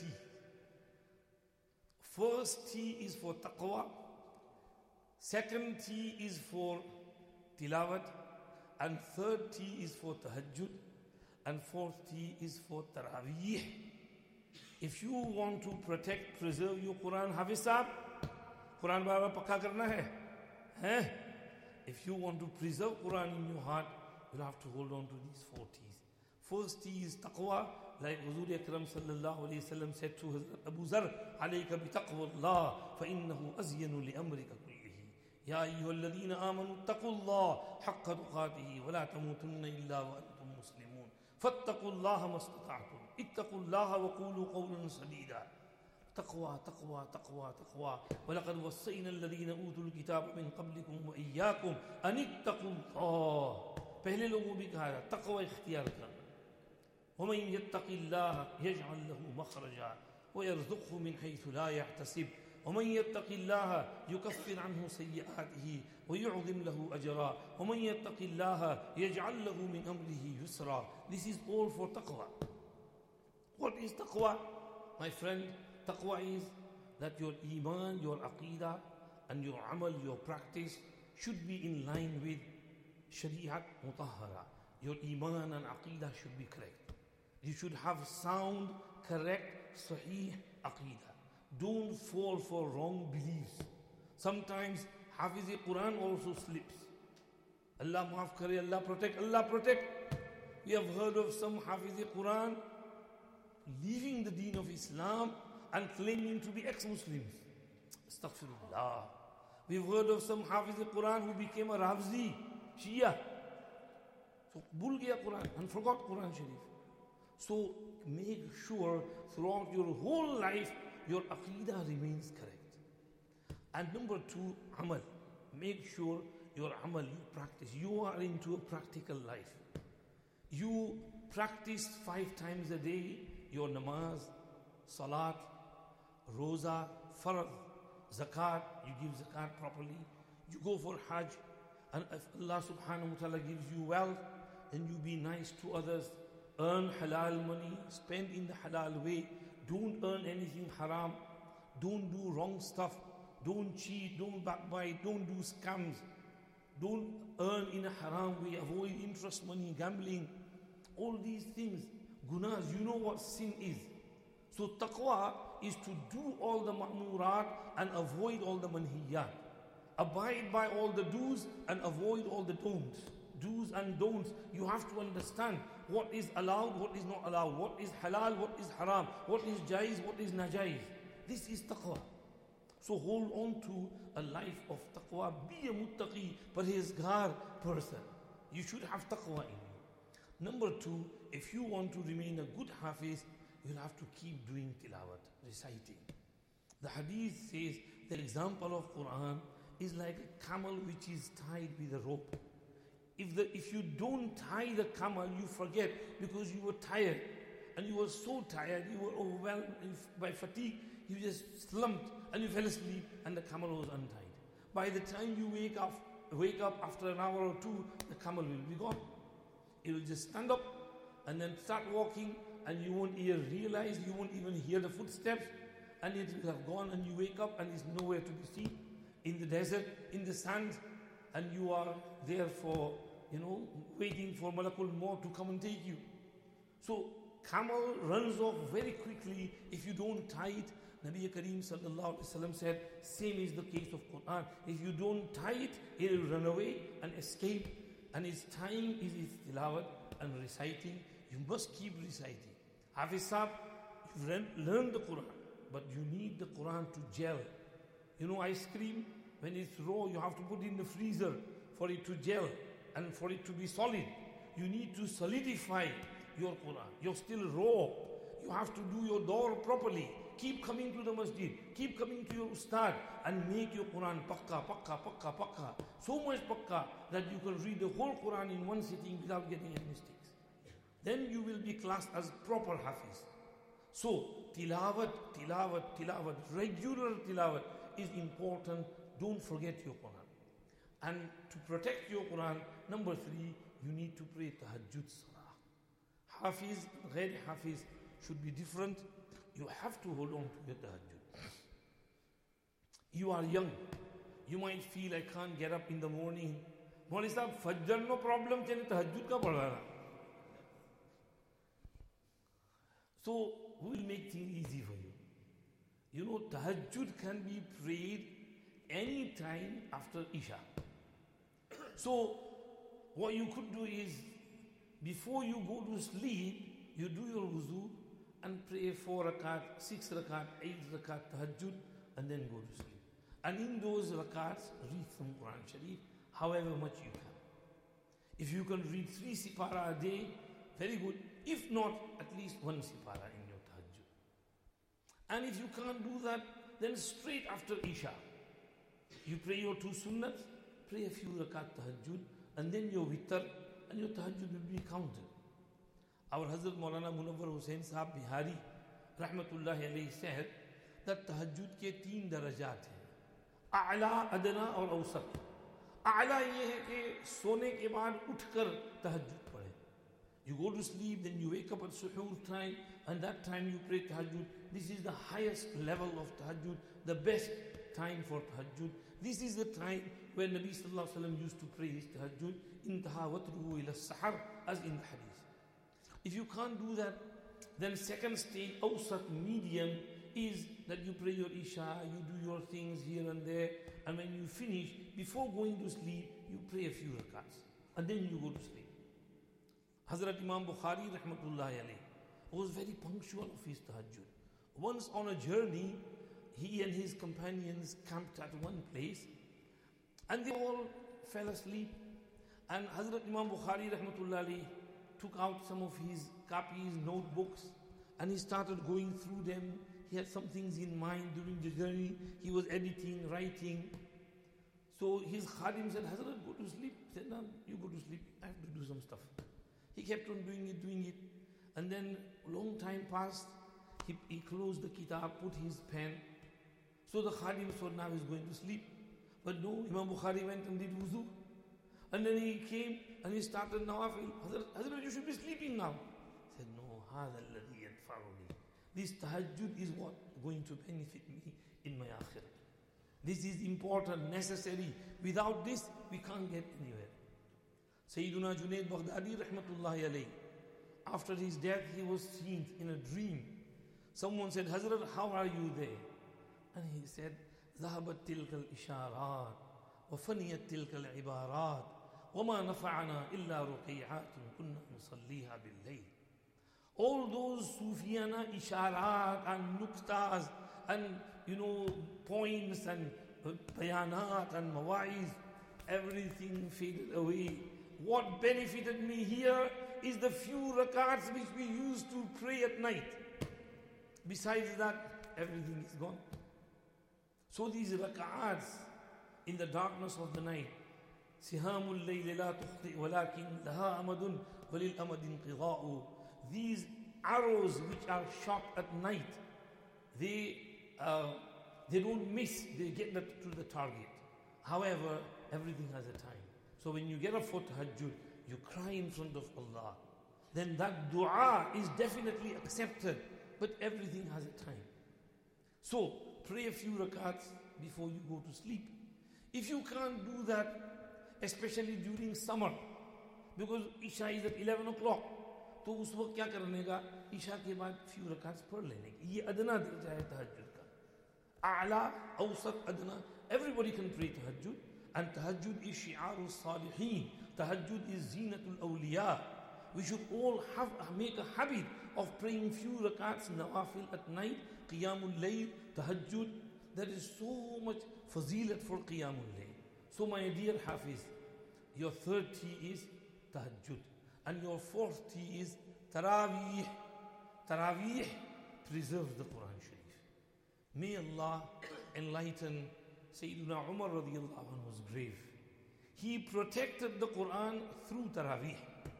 First T is for taqwa. Second T is for tilawat. And third T is for tahajjud. And fourth T is for taraweeh. If you want to protect, preserve your Quran, Hafiz Sahab, Quran Baba pakka karna hai. If you want to preserve Quran in your heart, you'll have to hold on to these 4 T's. First T is taqwa, like Huzur Akram sallallahu alayhi wa sallam said to Hazrat Abu Zar, alayka bi taqwa Allah, fa innahu azyanu li amrika kullihi. Ya ayyuhalladhina amanu taqullah haqqa tuqatihi wa la tamutunna illa wa antum muslimun. فاتقوا الله ما استطعتم اتقوا الله وقولوا قولا سديدا تقوى تقوى تقوى تقوى ولقد وصينا الذين اوتوا الكتاب من قبلكم واياكم ان اتقوا الله पहले लोगों भी कहा तकवा इख्तियार करना ومن يتق الله يجعل له مخرجا ويرزقه من حيث لا يحتسب ومن يتق الله يكفر عنه سيئاته ويعظم له أجرا ومن يتق الله يجعل له من أمره يسرا. This is all for taqwa. What is taqwa? My friend, taqwa is that your iman, your aqidah and your amal, your practice should be in line with shari'at mutahhara. Your iman and aqidah should be correct. You should have sound, correct, sahih aqidah. Don't fall for wrong beliefs. Sometimes Hafiz Quran also slips. Allah maaf kare, Allah protect, Allah protect. We have heard of some Hafiz Quran leaving the deen of Islam and claiming to be ex-Muslims. Astaghfirullah. We've heard of some Hafiz Quran who became a Rafzi, Shia. So, bhul gaya Quran and forgot Quran Sharif. So, make sure throughout your whole life, your aqidah remains correct. And number 2, amal. Make sure your amal, you practice. You are into a practical life. You practice 5 times a day your namaz, salat, roza, farad, zakat. You give zakat properly. You go for hajj. And if Allah subhanahu wa ta'ala gives you wealth, then you be nice to others. Earn halal money. Spend in the halal way. Don't earn anything haram. Don't do wrong stuff. Don't cheat. Don't backbite. Don't do scams. Don't earn in a haram way. Avoid interest money, gambling. All these things. Gunas, you know what sin is. So taqwa is to do all the ma'murat and avoid all the manhiyat. Abide by all the do's and avoid all the don'ts. Do's and don'ts. You have to understand what is allowed, what is not allowed, what is halal, what is haram, what is jaiz, what is najaiz. This is taqwa. So hold on to a life of taqwa. Be a muttaqi, parhezgar person. You should have taqwa in you. Number 2, if you want to remain a good hafiz, you'll have to keep doing tilawat, reciting. The hadith says the example of Quran is like a camel which is tied with a rope. If you don't tie the camel, you forget because you were tired. And you were so tired, you were overwhelmed by fatigue, you just slumped and you fell asleep and the camel was untied. By the time you wake up after an hour or 2, the camel will be gone. It will just stand up and then start walking and you won't even realize, you won't even hear the footsteps and it will have gone and you wake up and it's nowhere to be seen. In the desert, in the sand, and you are there for, waiting for Malakul Maut to come and take you. So, camel runs off very quickly if you don't tie it. Nabi Kareem sallallahu alaihi wasallam said, same is the case of Quran. If you don't tie it, it will run away and escape. And its tying is its tilawat and reciting. You must keep reciting. Hafiz Sahab, you've learned the Quran. but you need the Quran to gel. You know ice cream, when it's raw, you have to put it in the freezer for it to gel and for it to be solid. You need to solidify your Quran. You're still raw. You have to do your door properly. Keep coming to the masjid. Keep coming to your ustad and make your Quran pakka. So much pakka that you can read the whole Quran in one sitting without getting any mistakes. Then you will be classed as proper hafiz. So tilawat, regular tilawat is important. Don't forget your Quran. And to protect your Quran, number 3, you need to pray tahajjud salah. Hafiz, ghair hafiz should be different. You have to hold on to your tahajjud. You are young. You might feel, I can't get up in the morning. Maulvi sahab, fajr no problem, chale tahajjud ka padhana. So, who will make things easy for you? You know, tahajjud can be prayed any time after Isha. So, what you could do is, before you go to sleep, you do your wuzu and pray 4 rakat, 6 rakat, 8 rakat tahajjud, and then go to sleep. And in those rakats, read some Quran Sharif, however much you can. If you can read 3 sipara a day, very good. If not, at least 1 sipara in your tahajjud. And if you can't do that, then straight after Isha, you pray your 2 sunnats, pray a few rakat tahajjud, and then your witr, and your tahajjud will be counted. Our Hazrat Maulana Munawwar Hussain Sahab Bihari, Rahmatullahi alayhi, said that tahajjud ke 3 darajat hain. A'la, adna aur awsat. A'la ye hai ki sone ke baad uthkar tahajjud padhe. You go to sleep, then you wake up at suhoor time, and that time you pray tahajjud. This is the highest level of tahajjud, the best time for tahajjud. This is the time where Nabi sallallahu alaihi wasallam used to pray his tahajjud. Intaha watruhu ila sahar, as in the hadith. If you can't do that, then second stage, awsat, medium, is that you pray your Isha, you do your things here and there, and when you finish, before going to sleep, you pray a few rakats, and then you go to sleep. Hazrat Imam Bukhari rahmatullahi alayhi was very punctual of his tahajjud. Once on a journey, he and his companions camped at one place, and they all fell asleep. And Hazrat Imam Bukhari rahmatullahi alayhi took out some of his copies, notebooks, and he started going through them. He had some things in mind during the journey. He was editing, writing. So his khadim said, Hazrat, go to sleep. He said, no, you go to sleep. I have to do some stuff. He kept on doing it. And then a long time passed. He closed the kitab, put his pen. So the khadim thought now he's going to sleep. But no, Imam Bukhari went and did wuzu. And then he came and he started nawafil. Hazrat, you should be sleeping now. He said, no, هذا الذي يدفعني. This tahajjud is what going to benefit me in my akhirah. This is important, necessary. Without this, we can't get anywhere. Sayyiduna Junaid Baghdadi rahmatullahi alayhi, after his death, he was seen in a dream. Someone said, Hazrat, how are you there? And he said, ذهبت تلك الإشارات وفنيت تلك العبارات وما نفعنا إلا رقيعات كنا نصليها بالليل. All those Sufiyana isharat and nuktas and points and bayanat and mawa'iz, everything faded away. What benefited me here is the few rakats which we used to pray at night. Besides that, everything is gone. So these rakats in the darkness of the night, sihamul layli la tukhti walakin laha amadun walil amadin qida'u. These arrows which are shot at night, they don't miss, they get to the target. However, everything has a time. So when you get up for tahajjud, you cry in front of Allah, then that dua is definitely accepted, but everything has a time. So pray a few rakats before you go to sleep. If you can't do that, especially during summer, because Isha is at 11 o'clock, तो उस वक्त क्या करने का, ईशा के बाद few rakats पढ़ लेने की. ये अदना दर्जा है tahajjud का. आला, औसत, अदना, everybody can pray tahajjud. And tahajjud is shi'arul salihin. Tahajjud is zinatul awliya. We should all make a habit of praying few rakats nawafil at night, qiyamul layl, tahajjud. There is so much fazilat for qiyamul layl. So my dear Hafiz, your third T is tahajjud. And your fourth T is taraweeh. Taraweeh preserves the Quran Sharif. May Allah enlighten Sayyidina Umar radiallahu anhu's grave. He protected the Quran through taraweeh.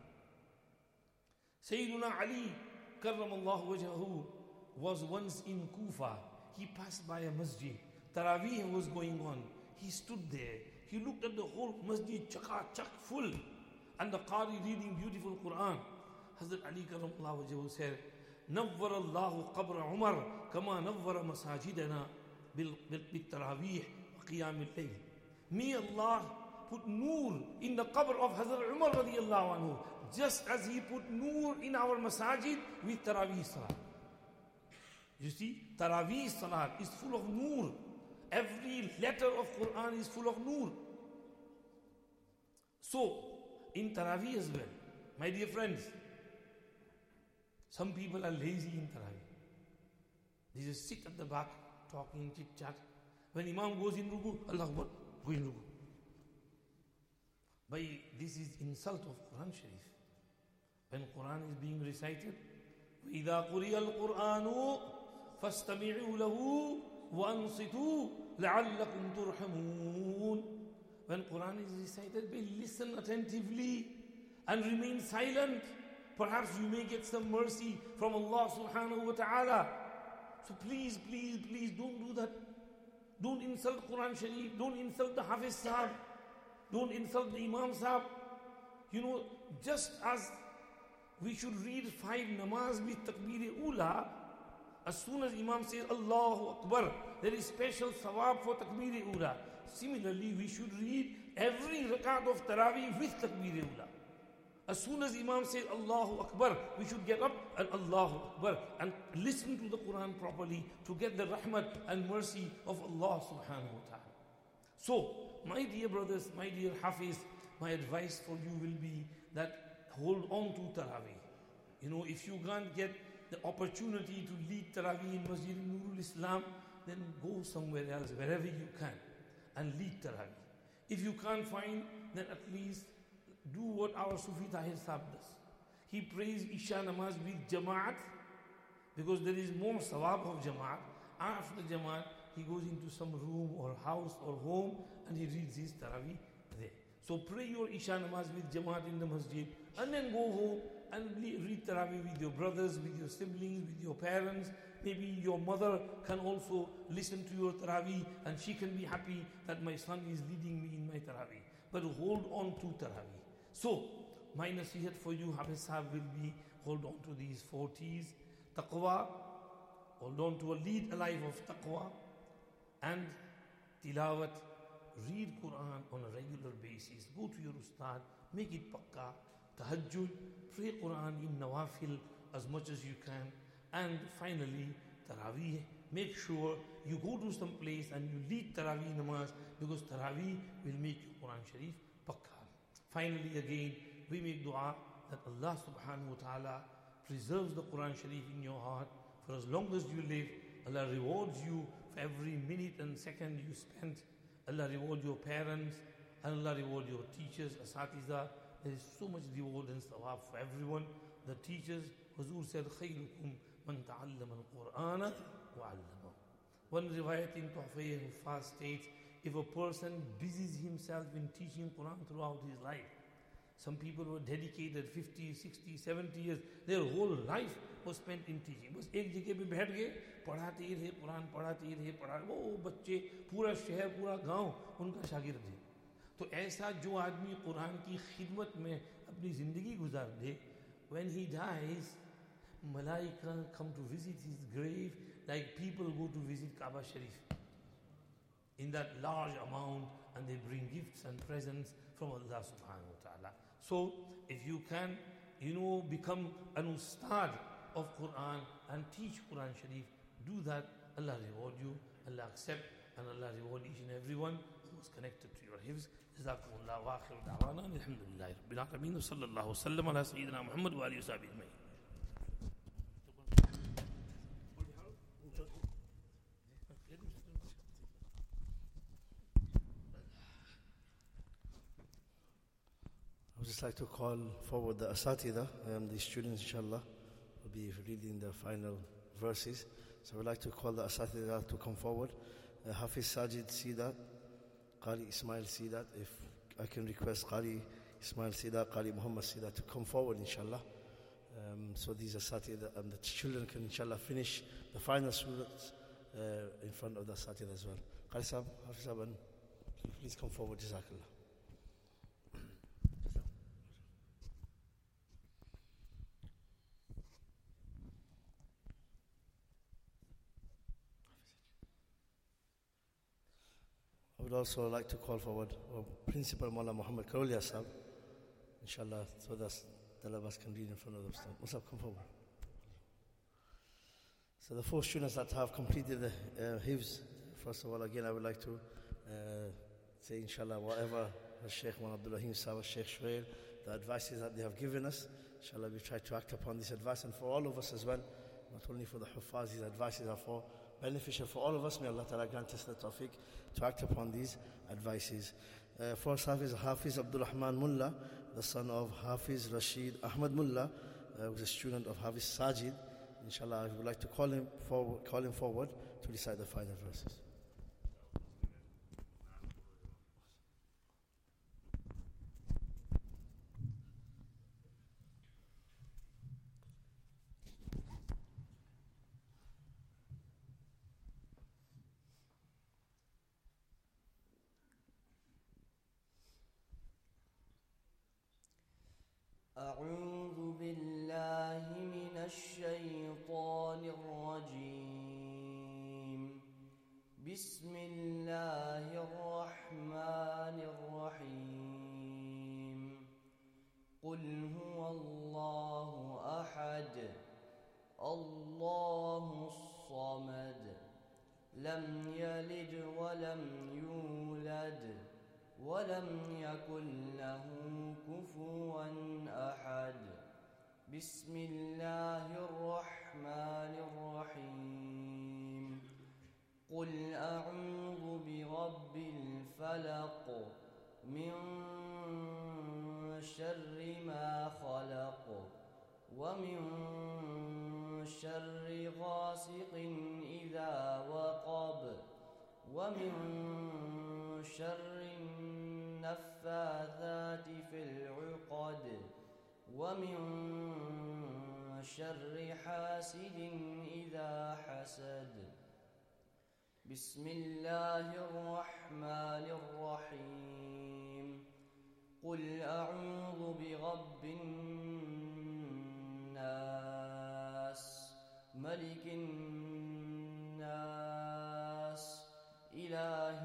Sayyidina Ali karramallahu wajhahu was once in Kufa. He passed by a masjid. Taraweeh was going on. He stood there. He looked at the whole masjid, chak full. And the Qari reading beautiful Quran. Hazrat Ali karramallahu wajhahu said, نور الله قبر عمر كما نور مساجدنا بالتراويح وقيام الليل. May Allah put nur in the qabr of Hazrat Umar radiallahu anhu, just as he put nur in our masajid with Taraweeh Salat. You see, Taraweeh Salat is full of nur. Every letter of Quran is full of nur. So, in Taraweeh as well, my dear friends, some people are lazy in Taraweeh. They just sit at the back, talking, chit-chat. When Imam goes in ruku, Allah Akbar, go in ruku. But this is insult of Quran Sharif. When Quran is being recited, وَإِذَا قُرِيَ الْقُرْآنُ فَاسْتَمِعُوا لَهُ وَأَنصِتُوا لَعَلَّكُمْ تُرْحَمُونَ. When Quran is recited, listen attentively and remain silent. Perhaps you may get some mercy from Allah subhanahu wa ta'ala. So please, please, please don't do that. Don't insult Quran Sharif. Don't insult the Hafiz Sahab. Don't insult the Imam Sahab. You know, just as we should read 5 namaz with Takbir-e-Ula, as soon as Imam says Allahu Akbar, there is special thawab for Takbir-e-Ula. Similarly, we should read every rakat of Taraweeh with Takbir-e-Ula. As soon as Imam says Allahu Akbar, we should get up and Allahu Akbar and listen to the Quran properly to get the rahmat and mercy of Allah subhanahu wa ta'ala. So, my dear brothers, my dear Hafiz, my advice for you will be that hold on to Taraweeh. You know, if you can't get the opportunity to lead Taraweeh in Masjid Nurul Islam, then go somewhere else, wherever you can, and lead Taraweeh. If you can't find, then at least do what our Sufi Tahir Sahib does. He prays Isha Namaz with Jamaat because there is more sawab of Jamaat. After Jamaat, he goes into some room or house or home and he reads his Taraweeh there. So pray your Isha Namaz with Jamaat in the masjid and then go home and read Taraweeh with your brothers, with your siblings, with your parents. Maybe your mother can also listen to your Taraweeh and she can be happy that my son is leading me in my Taraweeh. But hold on to Taraweeh. So, my nasihat for you, Hafiz Sahib, will be hold on to these 4 T's. Taqwa, hold on to a lead a life of taqwa, and tilawat, read Quran on a regular basis. Go to your ustad, make it pakka. Tahajjud, pray Quran in nawafil as much as you can. And finally, Taraweeh, make sure you go to some place and you lead Taraweeh namaz because Taraweeh will make your Quran Sharif pakka. Finally, again, we make dua that Allah subhanahu wa ta'ala preserves the Quran Sharif in your heart for as long as you live. Allah rewards you for every minute and second you spent. Allah reward your parents and Allah reward your teachers, asatiza. There is so much reward and thawab for everyone. The teachers, Huzur said, خَيْرُكُمْ مَنْ تَعَلَّمَ الْقُرْآنَ وَعَلَّمَهُ. One riwayat in Tuhfah Huffaz states, if a person busies himself in teaching Quran throughout his life, some people were dedicated 50, 60, 70 years, their whole life was spent in teaching. बस एक जगह पे बैठ गए, पढ़ाते ही रहे कुरान, पढ़ाते ही रहे, वो बच्चे, पूरा शहर, पूरा गांव उनका शागिर्द है. तो ऐसा जो आदमी कुरान की खिदमत में अपनी जिंदगी गुजार दे, when he dies, malaika come to visit his grave like people go to visit Kaaba Sharif in that large amount, and they bring gifts and presents from Allah subhanahu wa ta'ala. So if you can, become an ustad of Quran and teach Quran Sharif, do that. Allah reward you, Allah accept, and Allah reward each and everyone who is connected to your hifz. جزاكم الله وآخر دعوانا الحمد لله رب العالمين وصلى الله وسلم على سيدنا محمد وآله وصحبه أجمعين. I would just like to call forward the Asatida, the students, inshallah, will be reading the final verses. So I would like to call the Asatida to come forward. Hafiz Sajid Sidat, Qari Ismail Sidat, if I can request Qari Ismail Sidat, Qari Muhammad Sidat to come forward, inshallah. So these Asatida and the children can, inshallah, finish the final surahs in front of the Asatida as well. Qari Sahab, Hafiz Sahab, please come forward, Jazakallah. I would also like to call forward Principal Mullah Muhammad Kauliya Sahab, inshallah, so that the Labas can read in front of them. Musab, come forward. So the 4 students that have completed the Hifz, first of all, again, I would like to say, inshallah, whatever Sheikh Muhammad Abdul Rahim Sahab, Sheikh Shuair, the advices that they have given us, inshallah, we try to act upon this advice, and for all of us as well, not only for the Huffaz, these advices are for beneficial for all of us. May Allah Ta'ala grant us the tawfiq to act upon these advices. First Hafiz Abdul Rahman Mullah, the son of Hafiz Rashid Ahmad Mullah, who is a student of Hafiz Sajid. Inshallah, I would like to call him forward to recite the final verses. أعوذ بالله من الشيطان الرجيم. بسم الله الرحمن الرحيم. قل هو الله أحد الله الصمد لم يلد ولم يولد ولم يكن له كفوا أحد. بسم الله الرحمن الرحيم. قل أعوذ برب الفلق من شر ما خلق ومن شر غاسق إذا وقب ومن شر النفاثات في العقد ومن شر حاسد إذا حسد. بسم الله الرحمن الرحيم. قل أعوذ برب الناس ملك الناس إله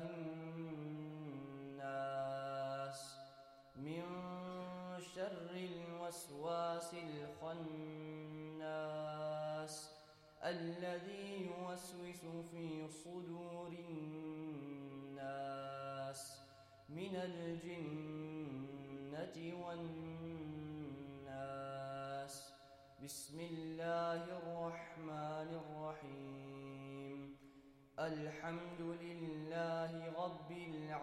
الناس من شر الوسواس الخناس الذي يوسوس في صدور الناس من الجنة والناس. بسم الله الرحمن الرحيم. الحمد لله رب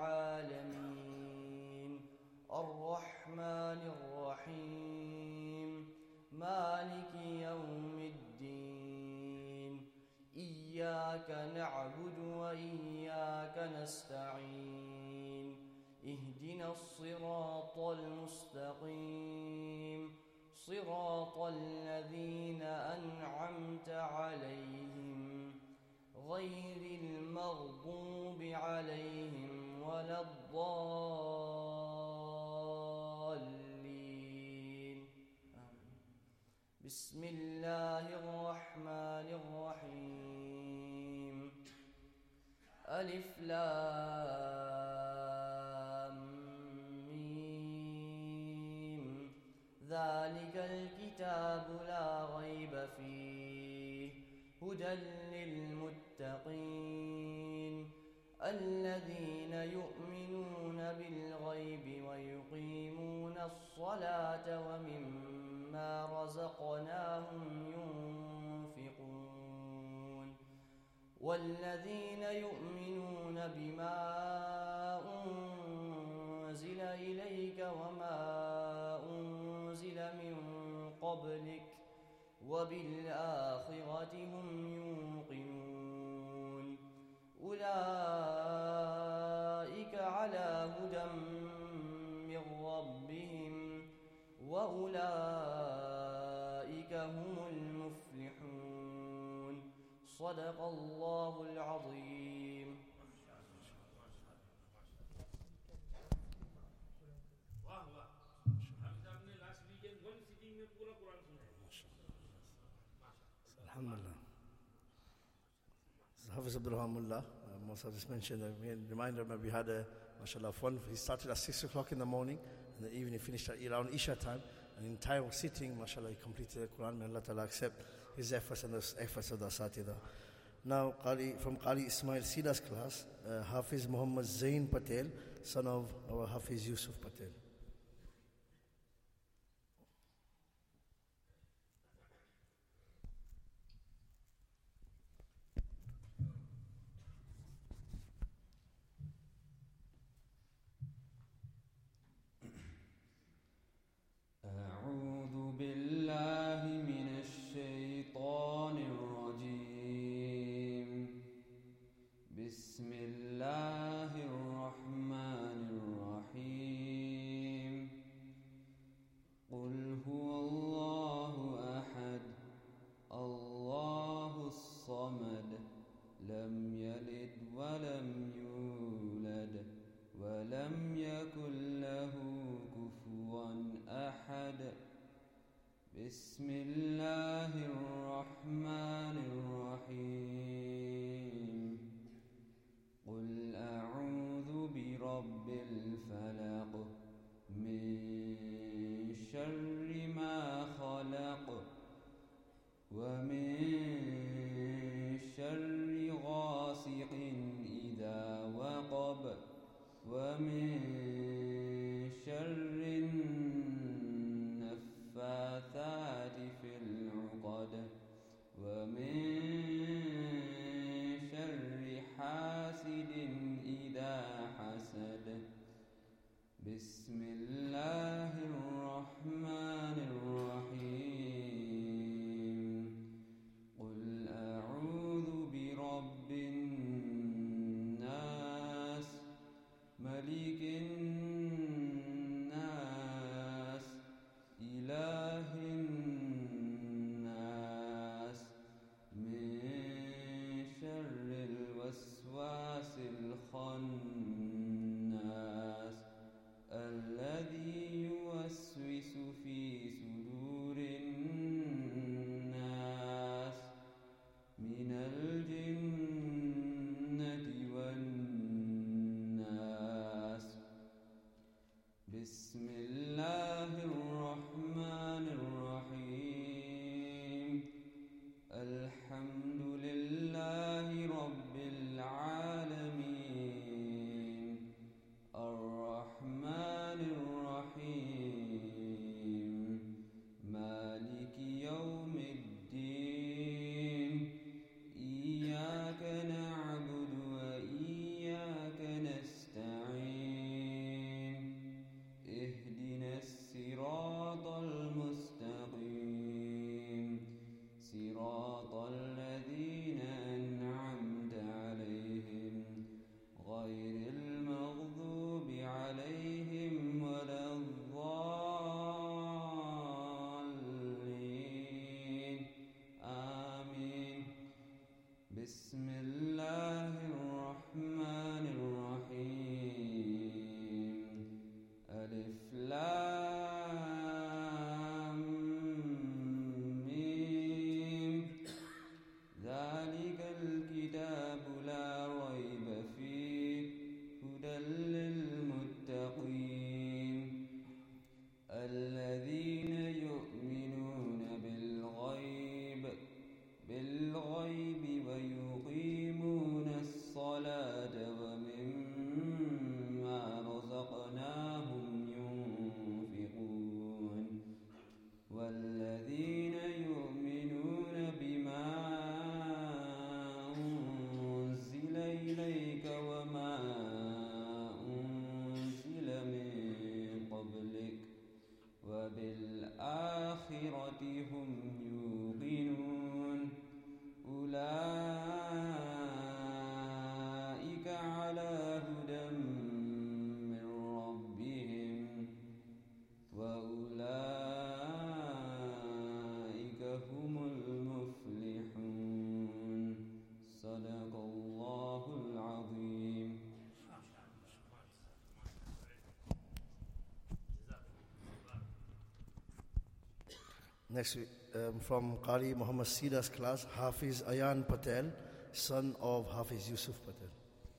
العالمين الرحمن الرحيم مالك يوم الدين. إياك نعبد وإياك نستعين. اهدنا الصراط المستقيم صراط الذين أنعمت عليهم غير المغضوب عليهم ولا الضالين. بسم الله الرحمن الرحيم. ألف لام ميم. ذلك الكتاب لا ريب فيه هدى للمتقين الذين يؤمنون بالغيب ويقيمون الصلاة ومما رزقناهم ينفقون والذين يؤمنون بما أنزل إليك وما أنزل من قبلك وبالآخرة هم يوقنون أولئك على هدى من ربهم وأولئك هم المفلحون صدق الله العظيم. Alhamdulillah. Hafiz Abdurrahmanullah, Musa just mentioned, reminder that we had mashallah, fun. He started at 6 o'clock in the morning, and the evening finished at around Isha time. And the entire sitting, mashallah, he completed the Quran. May Allah Ta'ala accept his efforts and the efforts of the Asatida. Now, from Qari Ismail Sida's class, Hafiz Muhammad Zain Patel, son of our Hafiz Yusuf Patel. بسم الله الرحمن الرحيم قل أعوذ برب الفلق من شر ما خلق ومن شر غاسق إذا وقب ومن شر النفاثات في العقد ومن شر حاسد إذا حسد بسم الله الرحمن الرحيم قل أعوذ برب الناس ملك الناس إله الناس من شر الوسواس الخناس الذي يوسوس في صدور الناس من الجنة والناس بسم الله الرحمن الرحيم الحمد لله رب العالمين الرحمن الرحيم مالك يوم الدين إياك نعبد وإياك نستعين اهدنا الصراط المستقيم صراط الذين أنعمت عليهم غير المغضوب عليهم ولا الضالين آمين بسم الله الرحمن الرحيم ألف لام ميم ذلك الكتاب لا ريب فيه هدى للمتقين الذين يؤمنون بالغيب ويقيمون Next week, from Qari Muhammad Sida's class, Hafiz Ayan Patel, son of Hafiz Yusuf Patel.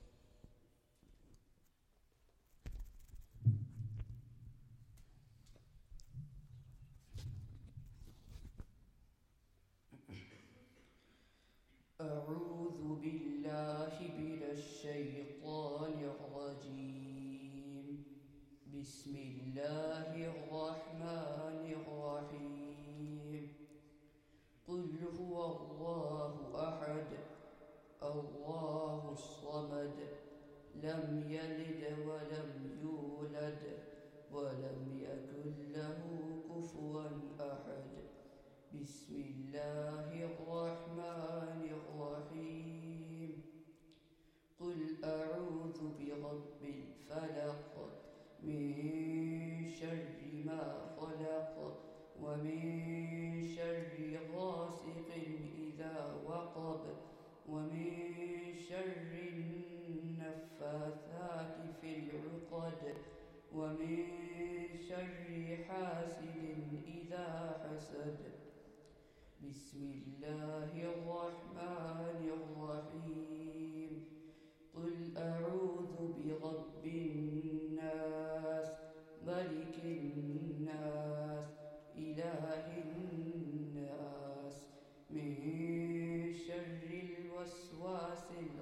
أعوذ بالله من الشيطان الرجيم. بسم الله الرحمن الرحيم. قل هو الله أحد الله الصمد لم يلد ولم يولد ولم يكن له كفوا أحد. بسم الله الرحمن الرحيم. قل أعوذ برب الفلق من شر ما خلق ومن شر غاسق إذا وقب ومن شر النفاثات في العقد ومن شر حاسد إذا حسد. بسم الله الرحمن الرحيم. قل أعوذ برب الناس ملك الناس إله الناس من شر الوسواس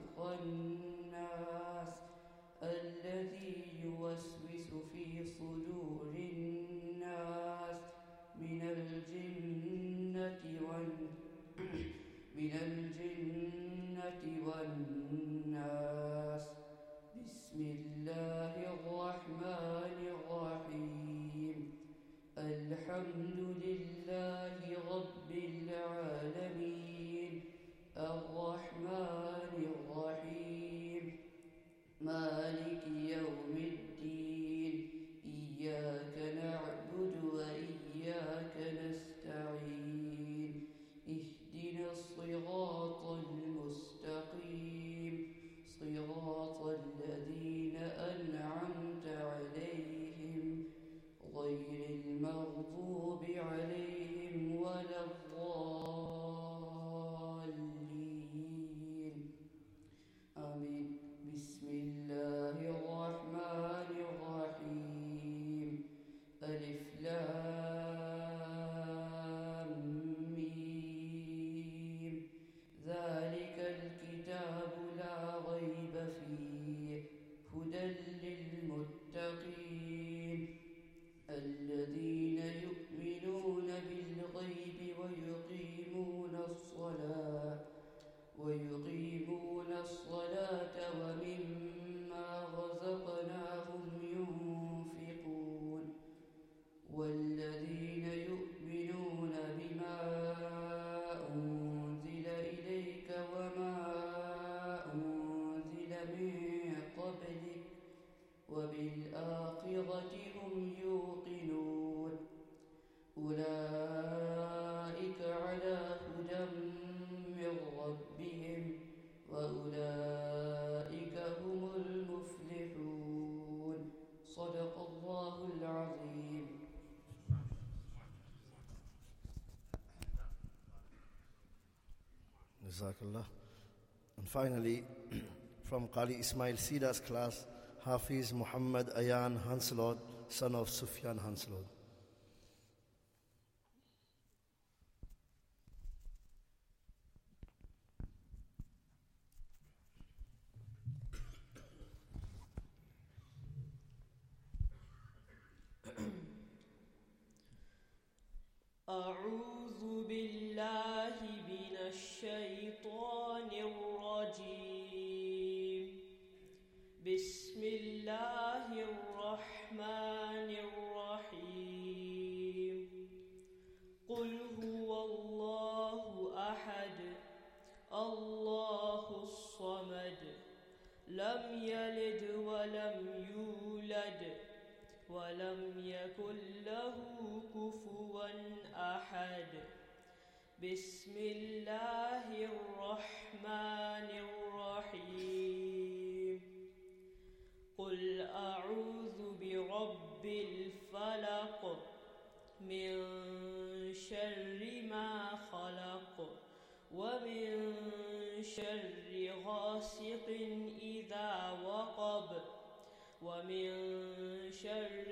الخناس الذي يوسوس في صدور الناس من الجنة والناس. بسم الله الرحمن الرحيم. الحمد لله رب العالمين الرحمن الرحيم مالك يوم الدين إياك نعبد وإياك نستعين اهدنا الصراط المستقيم صراط الذين أنعمت عليهم غير المغضوب عليهم ولا الضالين آمين. بسم الله الرحمن الرحيم. ألف لام ميم ذلك الكتاب لا ريب فيه هدى للمتقين الذين يؤمنون بالغيب ويقيمون الصلاة ومما رزقناهم ينفقون والذين يؤمنون بما أنزل إليك وما أنزل من قبلك وبالآخرة هم يوقنون أولئك على هدى من ربهم وأولئك هم المفلحون. صدق الله العظيم. Jazakallah. And finally, from Qari Ismail Sida's class, Hafiz Muhammad Ayan Hanslod, son of Sufyan Hanslod. أعوذ بالله من الشيطان الرجيم. بسم الله الرحمن الرحيم. قل هو الله أحد الله الصمد لم يلد ولم يولد ولم يكن له كفوا أحد. بسم الله الرحمن الرحيم. قل أعوذ برب الفلق من شر شر غاسق إذا وقب ومن شر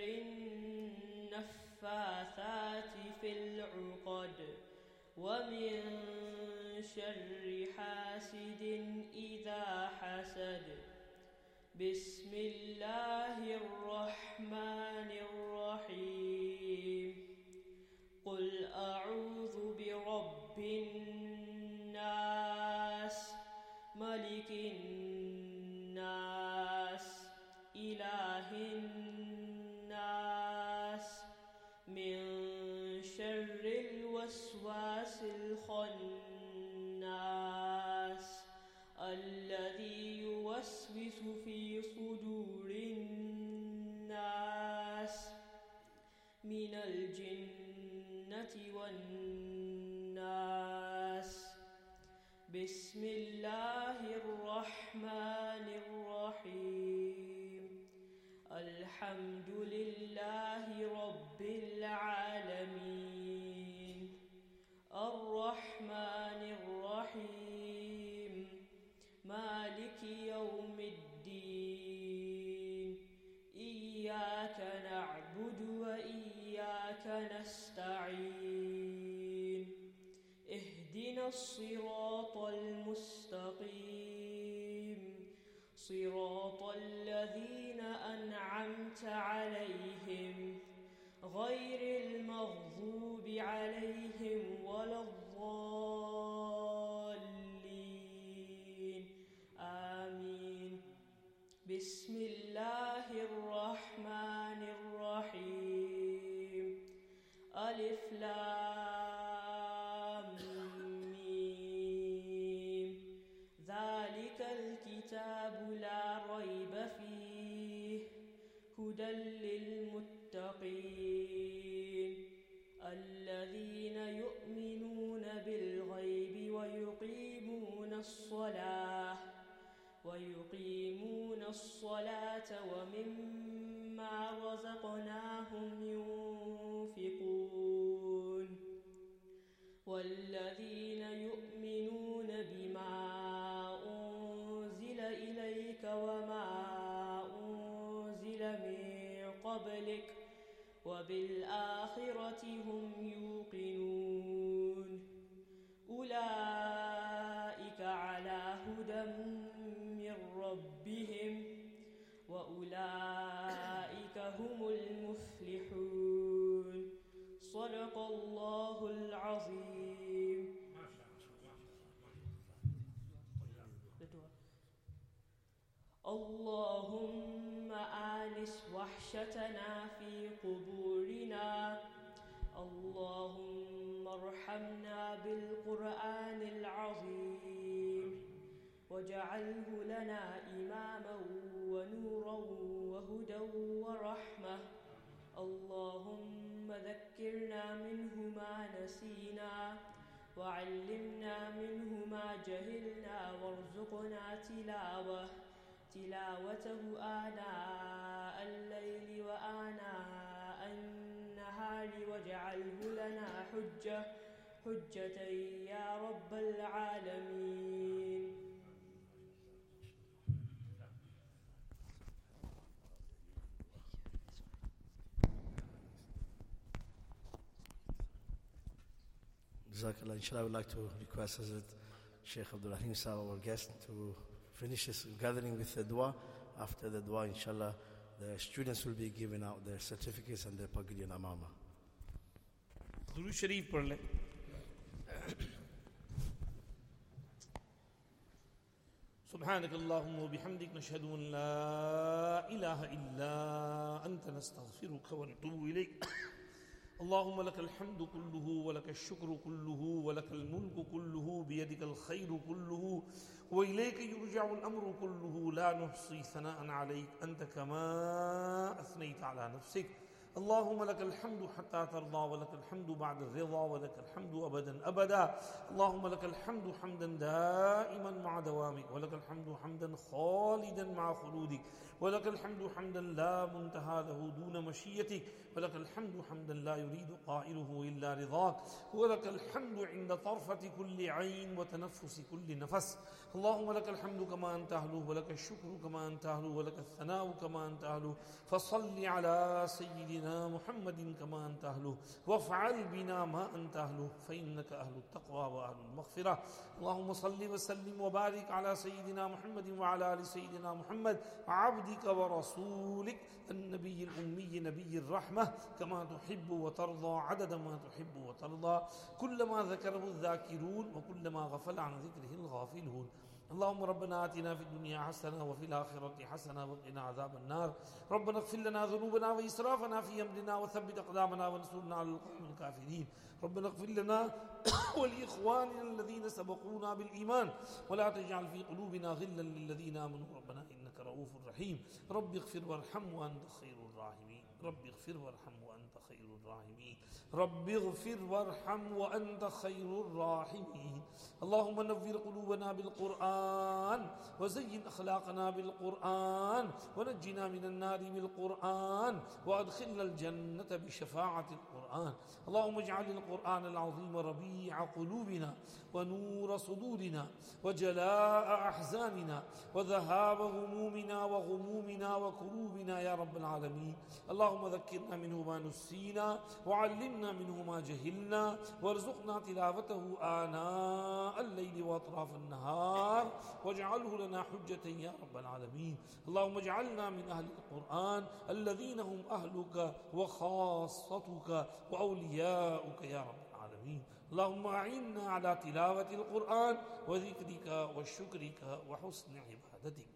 النفاثات في العقد ومن شر حاسد إذا حسد. بسم الله الرحمن الرحيم. قل أعوذ برب الناس ملك الناس إله الناس من شر الوسواس الخناس الذي يوسوس في صدور الناس من الجنة والناس. بسم الله الرحمن الرحيم. الحمد لله رب العالمين الرحمن الرحيم مالك يوم الدين إياك نعبد وإياك نستعين اهدنا الصراط المستقيم صراط الذين أنعمت عليهم غير المغضوب عليهم ولا الضالين آمين. بسم الله الرحمن الرحيم. ألف لام ميم. ذلك الكتاب لا ريب فيه هدى للمتقين الذين يؤمنون بالغيب ويقيمون الصلاة ومما رزقناهم ينفقون والذين يؤمنون بما أنزل إليك وما أنزل من قبلك وبالآخرة هم يوقنون أولئك على هدى من ربهم وأولئك هم المفلحون. صدق الله العظيم. اللهم آنس وحشتنا في قبورنا. اللهم ارحمنا بالقرآن العظيم واجعله لنا إماما ونورا وهدى ورحمة. اللهم ذكرنا منه ما نسينا وعلمنا منه ما جهلنا وارزقنا تلاوته آناء الليل وآناء النهار واجعله لنا حجة يا رب العالمين. Jazakallah. Inshallah, I would like to request Hazrat Sheikh Abdul Rahim Sahib, our guest, to finish this gathering with the dua. After the dua, inshallah, the students will be giving out their certificates and their pagdi and amama. Durood Sharif पढ़ लें. سبحانك اللهم وبحمدك نشهد أن لا إله إلا أنت نستغفرك ونتوب إليك. اللهم لك الحمد كله ولك الشكر كله ولك الملك كله بيدك الخير كله وإليك يرجع الأمر كله لا نحصي ثناء عليك أنت كما أثنيت على نفسك. अल्लाहुम्मा लकल हम्दु हत्ता तर्दा व लकल हम्दु बअद रिज़ा व लकल हम्दु अबदन अबदा अल्लाहुम्मा लकल हम्दु हम्दन दाइमन मअ दवामिक व लकल हम्दु हम्दन खालिदन मअ खुलूदिक व लकल हम्दु हम्दन ला मुंतहा लहु दून मशीयतिक व लकल हम्दु हम्दन ला युरीदु क़ाइलुहु इल्ला रिज़ाक व लकल हम्दु इंद तर्फति कुल्लि ऐन व तनफ्फुसि कुल्लि नफ़स अल्लाहुम्मा लकल हम्दु कमा अंत अहलु व लकल शुक्रु कमा अंत अहलु व लकल सनाउ कमा अंत अहलु फसल्लि अला सय्यिदिना मुहम्मदिन कमा अंत अहलु वफ़अल बिना मा अंत अहलु फ़इन्नका अहलुत तक़वा व अहलुल मग़फ़िरह अल्लाहुम्मा सल्लि व सल्लिम व बारिक अला सय्यिदिना मुहम्मदिन व अला आलि सय्यिदिना मुहम्मद अब्दिका व रसूलिक अन्नबिय्यिल उम्मिय्यि नबिय्यिर रहमह कमा तुहिब्बु व तर्दा अदद मा तुहिब्बु व तर्दा कुल्लमा ज़करहु ज़ाकिरून व कुल्लमा गफ़ल अन ज़िक्रिहिल गाफ़िलून अल्लाहुम्मा रब्बना आतिना फिद दुनिया हसना व फिल आखिरति हसना व क़िना अज़ाबन नार रब्बना इग़फ़िर लना ज़ुनूबना व इसराफ़ना फ़ी अम्रिना व थब्बित अक़दामना वंसूरना अलल क़ौमिल काफ़िरीन रब्बना इग़फ़िर लना व लिइख़वानिना अल्लज़ीना सबक़ूना बिल ईमान व ला तजअल फ़ी क़ुलूबिना ग़िल्लन लिल्लज़ीना आमनू रब्बना इन्नका रऊफ़ुर रहीम रब्बि इग़फ़िर वरहम व अंत ख़ैरुर राहिमीन रब्बि इग़फ़िर वरहम व अंत ख़ैरुर राहिमीन रब्बि इग़फ़िर वरहम व अंत ख़ैरुर राहिमीन अल्लाहुम्मा नव्विर क़ुलूबना बिल क़ुरआन व ज़य्यिन अख़लाक़ना बिल क़ुरआन व नज्जिना मिनन नारि बिल क़ुरआन व अदख़िलनल जन्नत बिशफ़ाअतिल क़ुरआन अल्लाहुम्मा इजअलिल क़ुरआनल अज़ीम रबीअ क़ुलूबिना व नूर सुदूरिना व जलाअ अहज़ानिना व ज़हाब हुमूमिना व ग़ुमूमिना व कुरूबिना या रब्बल आलमीन अल्लाहुम्मा ज़क्किरना मिन्हु मा नसीना व अल्लिमना मिन्हु मा जहिलना वरज़ुक़ना तिलावतहु आना अल-लैलि व अतराफ़न नहार वजअलहु लना हुज्जतन या रब्बल आलमीन अल्लाहुम्मा इजअलना मिन अहलिल क़ुरआन अल्लज़ीना हुम अहलुका व ख़ास्सतुका व औलियाउका या रब्बल आलमीन अल्लाहुम्मा अइन्ना अला तिलावतिल क़ुरआन व ज़िक्रिका व शुक्रिका व हुस्नि इबादतिक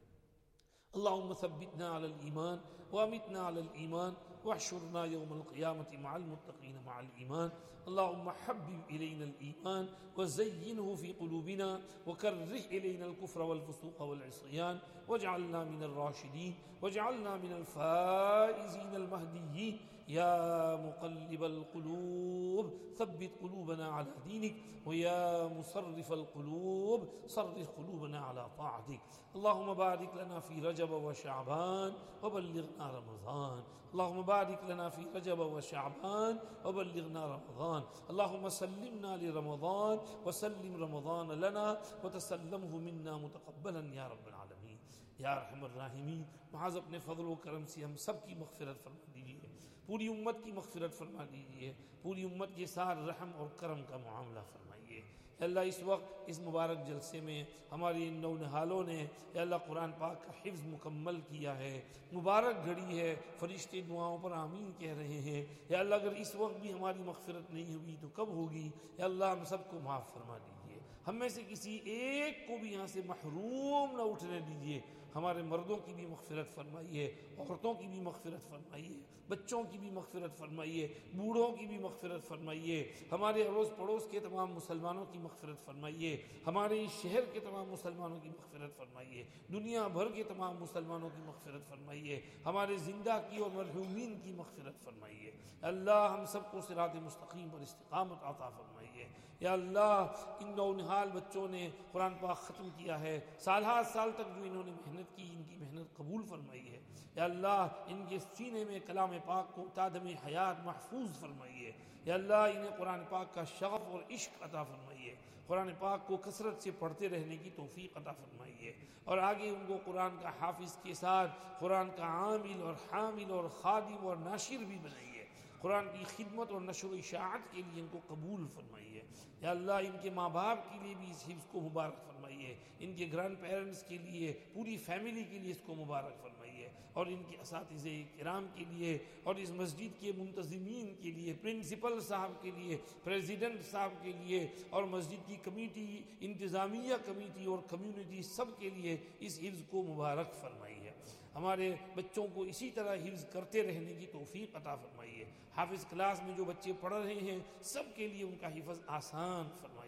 अल्लाहुम्मा सब्बितना अलल ईमान व अमितना अलल ईमान वहशुरना यौमल क़ियामति मअल मुत्तक़ीन मअल ईमान अल्लाहुम्मा हब्बिब इलैनल ईमान व ज़य्यिनहु फ़ी क़ुलूबिना व कर्रिह इलैनल कुफ़्र वल फ़ुसूक़ वल इस्यान वजअलना मिनर राशिदीन वजअलना मिनल फ़ाइज़ीनल महदिय्यीन या मुक़ल्लिबल क़ुलूब सब्बित क़ुलूबना अला दीनिक व या मुसर्रिफ़ल क़ुलूब सर्रिफ़ क़ुलूबना अला ताअतिक अल्लाहुम्मा बारिक लना फ़ी रजब व शअबान व बल्लिग़ना रमज़ान अल्लाहुम्मा बारिक लना फ़ी रजब व शअबान व बल्लिग़ना रमज़ान अल्लाहुम्मा सल्लिमना लिरमज़ान व सल्लिम रमज़ान लना व तसल्लमहु मिन्ना मुतक़ब्बलन या रब्बल आलमीन या अरहमर राहिमीन महज़ अपने फ़ज़ल व करम से हम सब की मग़फ़िरत फरमा दीजिए पूरी उम्मत की मग़फ़िरत फरमा दीजिए पूरी उम्मत के साथ रहम और करम का मामला फरमाइए अल्लाह इस वक्त इस मुबारक जलसे में हमारी इन नौनिहालों ने अल्लाह कुरान पाक का हिफ्ज़ मुकम्मल किया है मुबारक घड़ी है फरिश्ते दुआओं पर आमीन कह रहे हैं या अल्लाह अगर इस वक्त भी हमारी मग़फ़िरत नहीं हुई तो कब होगी या अल्लाह हम सबको माफ़ फरमा दीजिए हम में से किसी एक को भी यहाँ से महरूम न उठने दीजिए हमारे मर्दों की भी मग़फ़िरत फरमाइए औरतों की भी मग़फ़िरत फरमाइए बच्चों की भी मग़फ़िरत फरमाइए बूढ़ों की भी मग़फ़िरत फरमाइए हमारे अड़ोस पड़ोस के तमाम मुसलमानों की मग़फ़िरत फरमाइए हमारे इस शहर के तमाम मुसलमानों की मग़फ़िरत फरमाइए दुनिया भर के तमाम मुसलमानों की मग़फ़िरत फरमाइए हमारे ज़िंदा की और मरहूमीन की मग़फ़िरत फरमाइए अल्लाह हम सबको सिरात मुस्तक़ीम पर इस्तिक़ामत अता फरमाइए या अल्लाह इन नौनिहाल बच्चों ने कुरान पाक ख़त्म किया है साल तक जो इन्होंने मेहनत की इनकी मेहनत कबूल फरमाई है या अल्लाह इनके सीने में कलाम पाक को तादम हयात महफूज फरमाइए या अल्लाह इन्हें कुरान पाक का शग़फ़ और इश्क अता फरमाइए कुरान पाक को कसरत से पढ़ते रहने की तौफ़ीक़ अता फरमाइए और आगे उनको कुरान का हाफिज़ के साथ कुरान का आमिल और हामिल और खादिम और नाशिर भी बनाइए कुरान की खिदमत और नशर व इशाअत के लिए इनको कबूल फरमाइए या अल्लाह इनके माँ बाप के लिए भी इस हिफ्ज़ को मुबारक फरमाइए इनके ग्रैंड पेरेंट्स के लिए पूरी फैमिली के लिए इसको मुबारक फरमाइए और इनके असातिज़े किराम के लिए और इस मस्जिद के मुंतज़िमीन के लिए प्रिंसिपल साहब के लिए प्रेसिडेंट साहब के लिए और मस्जिद की कमेटी इंतज़ामिया कमेटी और कम्युनिटी सब के लिए इस हिफ्ज़ को मुबारक फरमाइए हमारे बच्चों को इसी तरह हिफ्ज़ करते रहने की तौफ़ीक़ अता फरमाइए हाफिज़ क्लास में जो बच्चे पढ़ रहे हैं सब के लिए उनका हिफ्ज़ आसान फरमाइए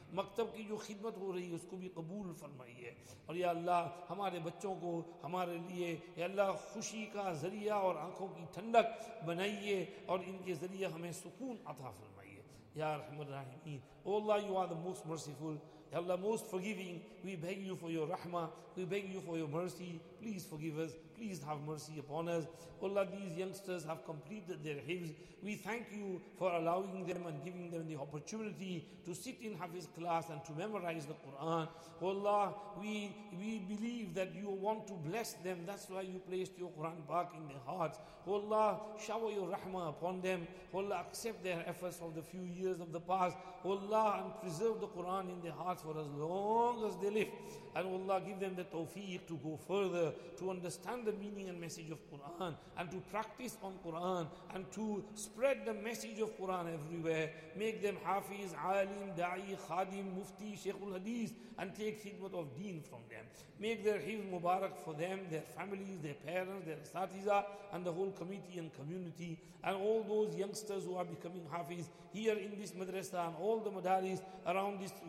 मकतब की जो खिदमत हो रही है उसको भी कबूल फरमाइए। और या अल्लाह हमारे बच्चों को हमारे लिए या अल्लाह खुशी का ज़रिया और आँखों की ठंडक बनाइए और इनके ज़रिए हमें सुकून अता फरमाइए या रहमान रहीम। O Allah, you are the most merciful, Ya Allah, most forgiving. We beg you for your rahmah, we beg you for your mercy. Please forgive us, please have mercy upon us. O Allah, these youngsters have completed their hifz. We thank you for allowing them and giving them the opportunity to sit in Hafiz class and to memorize the Quran. O Allah, we believe that you want to bless them. That's why you placed your Quran Pak in their hearts. O Allah, shower your rahmah upon them. O Allah, accept their efforts of the few years of the past. O Allah, and preserve the Quran in their hearts for as long as they live. And O Allah, give them the tawfiq to go further, to understand the meaning and message of Quran, and to practice on Quran, and to spread the message of Quran everywhere. Make them Hafiz, Alim, Da'i, Khadim, Mufti, Shaykhul Hadith, and take khidmat of deen from them. Make their Hifz Mubarak for them, their families, their parents, their Asatiza, and the whole committee and community, and all those youngsters who are becoming Hafiz here in this madrasa and all the madaris around this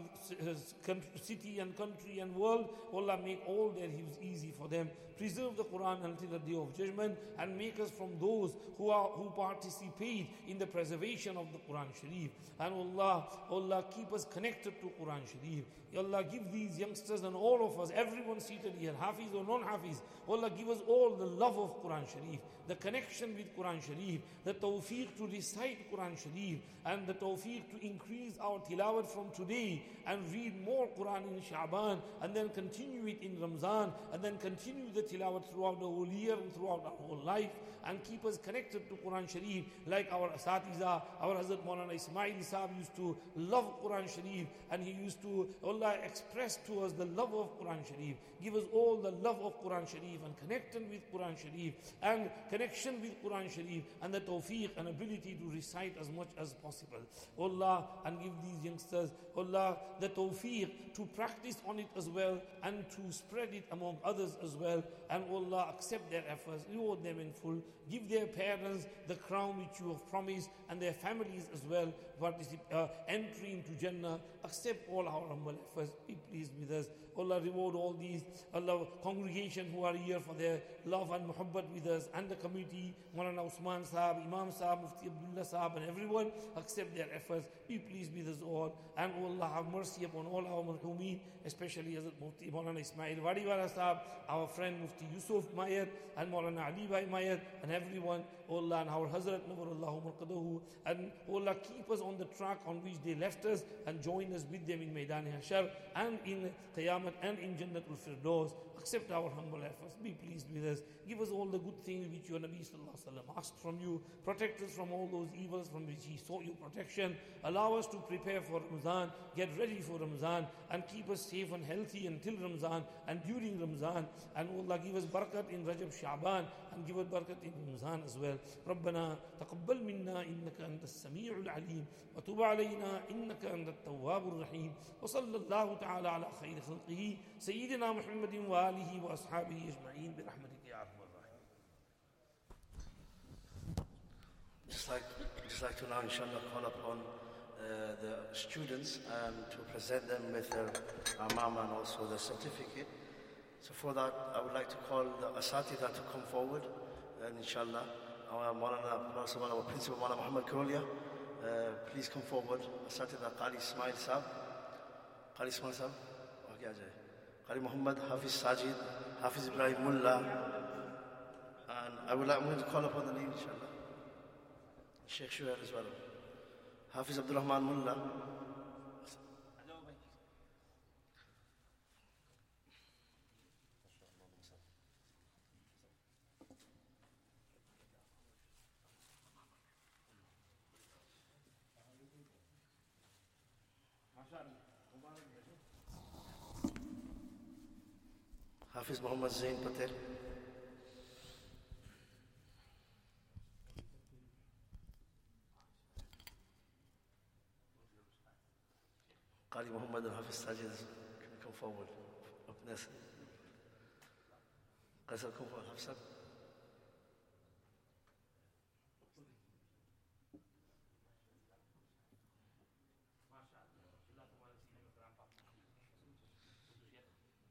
city and country and world. Allah, make all their Hifz easy for them. Preserve the Quran until the day of judgment, and make us from those who participate in the preservation of the Quran Sharif. And Allah, keep us connected to Quran Sharif. Allah, give these youngsters and all of us, everyone seated here, Hafiz or non-Hafiz, Allah, give us all the love of Quran Sharif, the connection with Quran Sharif, the tawfiq to recite Quran Sharif, and the tawfiq to increase our tilawat from today and read more Quran in Sha'ban, and then continue it in Ramzan, and then continue the tilawat throughout the whole year and throughout our whole life, and keep us connected to Quran Sharif like our Asatiza. Our Hazrat Maulana Ismail Sahab used to love Quran Sharif, and he used to, Allah, express to us the love of Quran Sharif. Give us all the love of Quran Sharif and connection with Quran Sharif and connection with Quran Sharif and the tawfiq and ability to recite as much as possible. Allah, and give these youngsters, Allah, the tawfiq to practice on it as well and to spread it among others as well. And Allah, accept their efforts, reward them in full. Give their parents the crown which you have promised, and their families as well, entry into Jannah. Accept all our humble efforts. Be pleased with us. Allah, reward all these, Allah, congregation who are here for their love and muhabbat with us, and the committee, Maulana Usman Sahab, Imam Sahab, Mufti Abdullah Sahab, and everyone. Accept their efforts. Be pleased with us all. And Allah, have mercy upon all our marhumeen, especially as Mufti Maulana Ismail Wadiwala Sahab, our friend Mufti Yusuf Mayat, and Maulana Ali Bhai Mayat, and everyone. Allah, and our Hazrat Nawwarallahu Marqadahu, and Allah, keep us on the track on which they left us, and join us with them in Maidan Hashar and in Qiyamah and in Jannatul Firdaus. Accept our humble efforts. Be pleased with us. Give us all the good things which your Nabi Sallallahu Alaihi Wasallam asked from you. Protect us from all those evils from which he sought your protection. Allow us to prepare for Ramadan, get ready for Ramadan, and keep us safe and healthy until Ramadan and during Ramadan. And Allah, give us barakat in Rajab Sha'ban, and give us barakat in Ramadan as well. ربنا تقبل منا إنك أنت السميع العليم وتب علينا إنك أنت التواب الرحيم وصلى الله تعالى على خير خلقه سيدنا محمد وآله وأصحابه أجمعين برحمتك يا أرحم الراحمين. Just like to now, inshallah, call upon the students to present them with their amam and also the certificate. So for that, I would like to call the Asatida to come forward, and inshallah, our Principal Maulana Muhammad Kurulia, please come forward. Asatida Qari Ismail Sahab, Qari Muhammad Hafiz Sajid, Hafiz Ibrahim Mullah, and I'm going to call upon the name, inshallah. Sheikh Shuhair as well. Hafiz Abdul Rahman Mullah. Hafiz Muhammad Zain Patel. Qari Muhammad and Hafiz Sajid can come forward. Up next. Qaisar, come forward. Hafsab.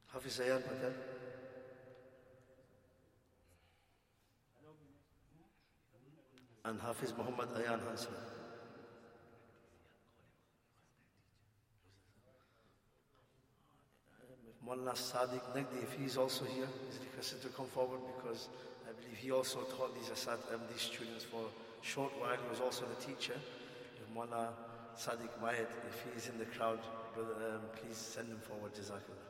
Hafiz Ayan Patel. And Hafiz Muhammad Ayan Hansen. Mullah Sadiq Nagdi, if he's also here, he's requested to come forward because I believe he also taught these these students for a short while. He was also the teacher. If Mullah Sadiq Mayed, if he is in the crowd, brother, please send him forward. Jazakallah.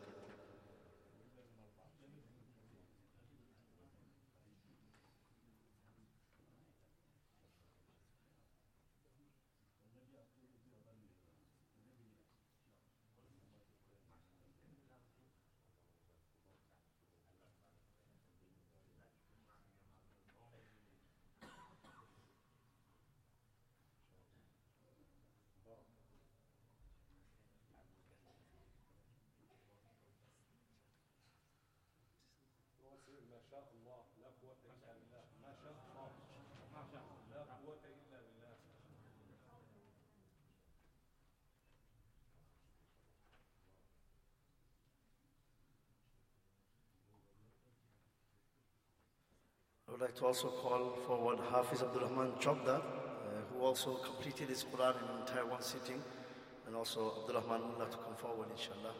I would like to also call forward Hafiz Abdul Rahman Chobda, who also completed his Quran in an entire one sitting, and also Abdul Rahman Mullah to come forward, inshallah.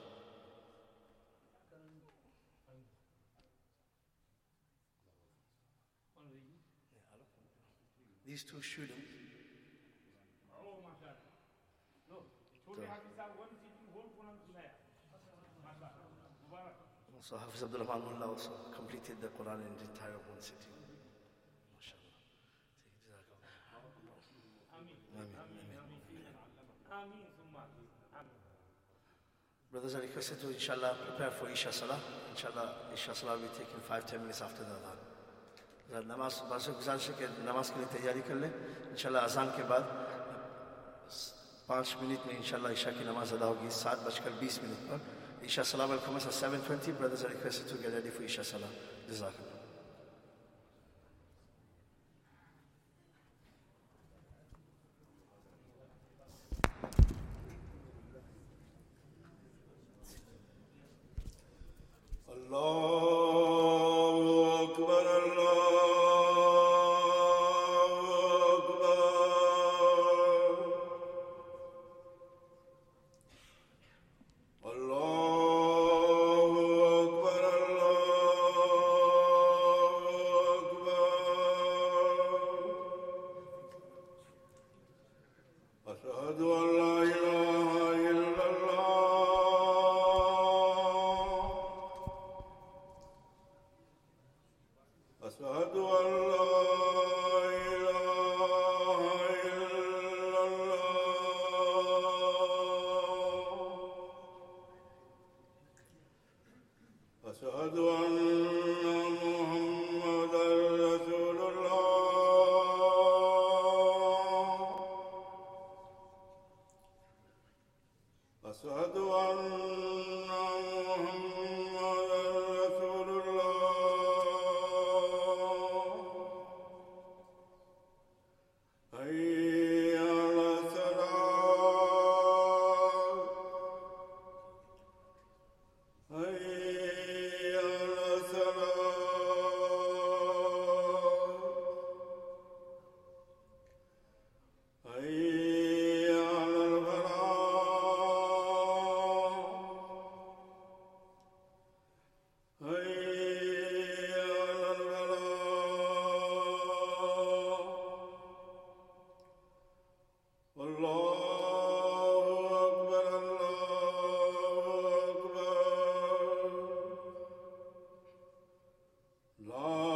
These two students. So Hafiz Abdul Rahman Mullah also completed the Quran in the entire one sitting. Brothers are requested to, inshallah, prepare for Isha Salah. Inshallah, Isha Salah will be taken 5-10 minutes after the Adhan. नमाज बाज़ गुज़ारिश है कि नमाज के लिए तैयारी कर लें. इंशाल्लाह अज़ान के बाद 5 मिनट में इंशाल्लाह इशा की नमाज अदा होगी 7:20 पर. Isha Salah will commence at 7:20. Brothers are requested to get ready for Isha Salah. Jazakallah. La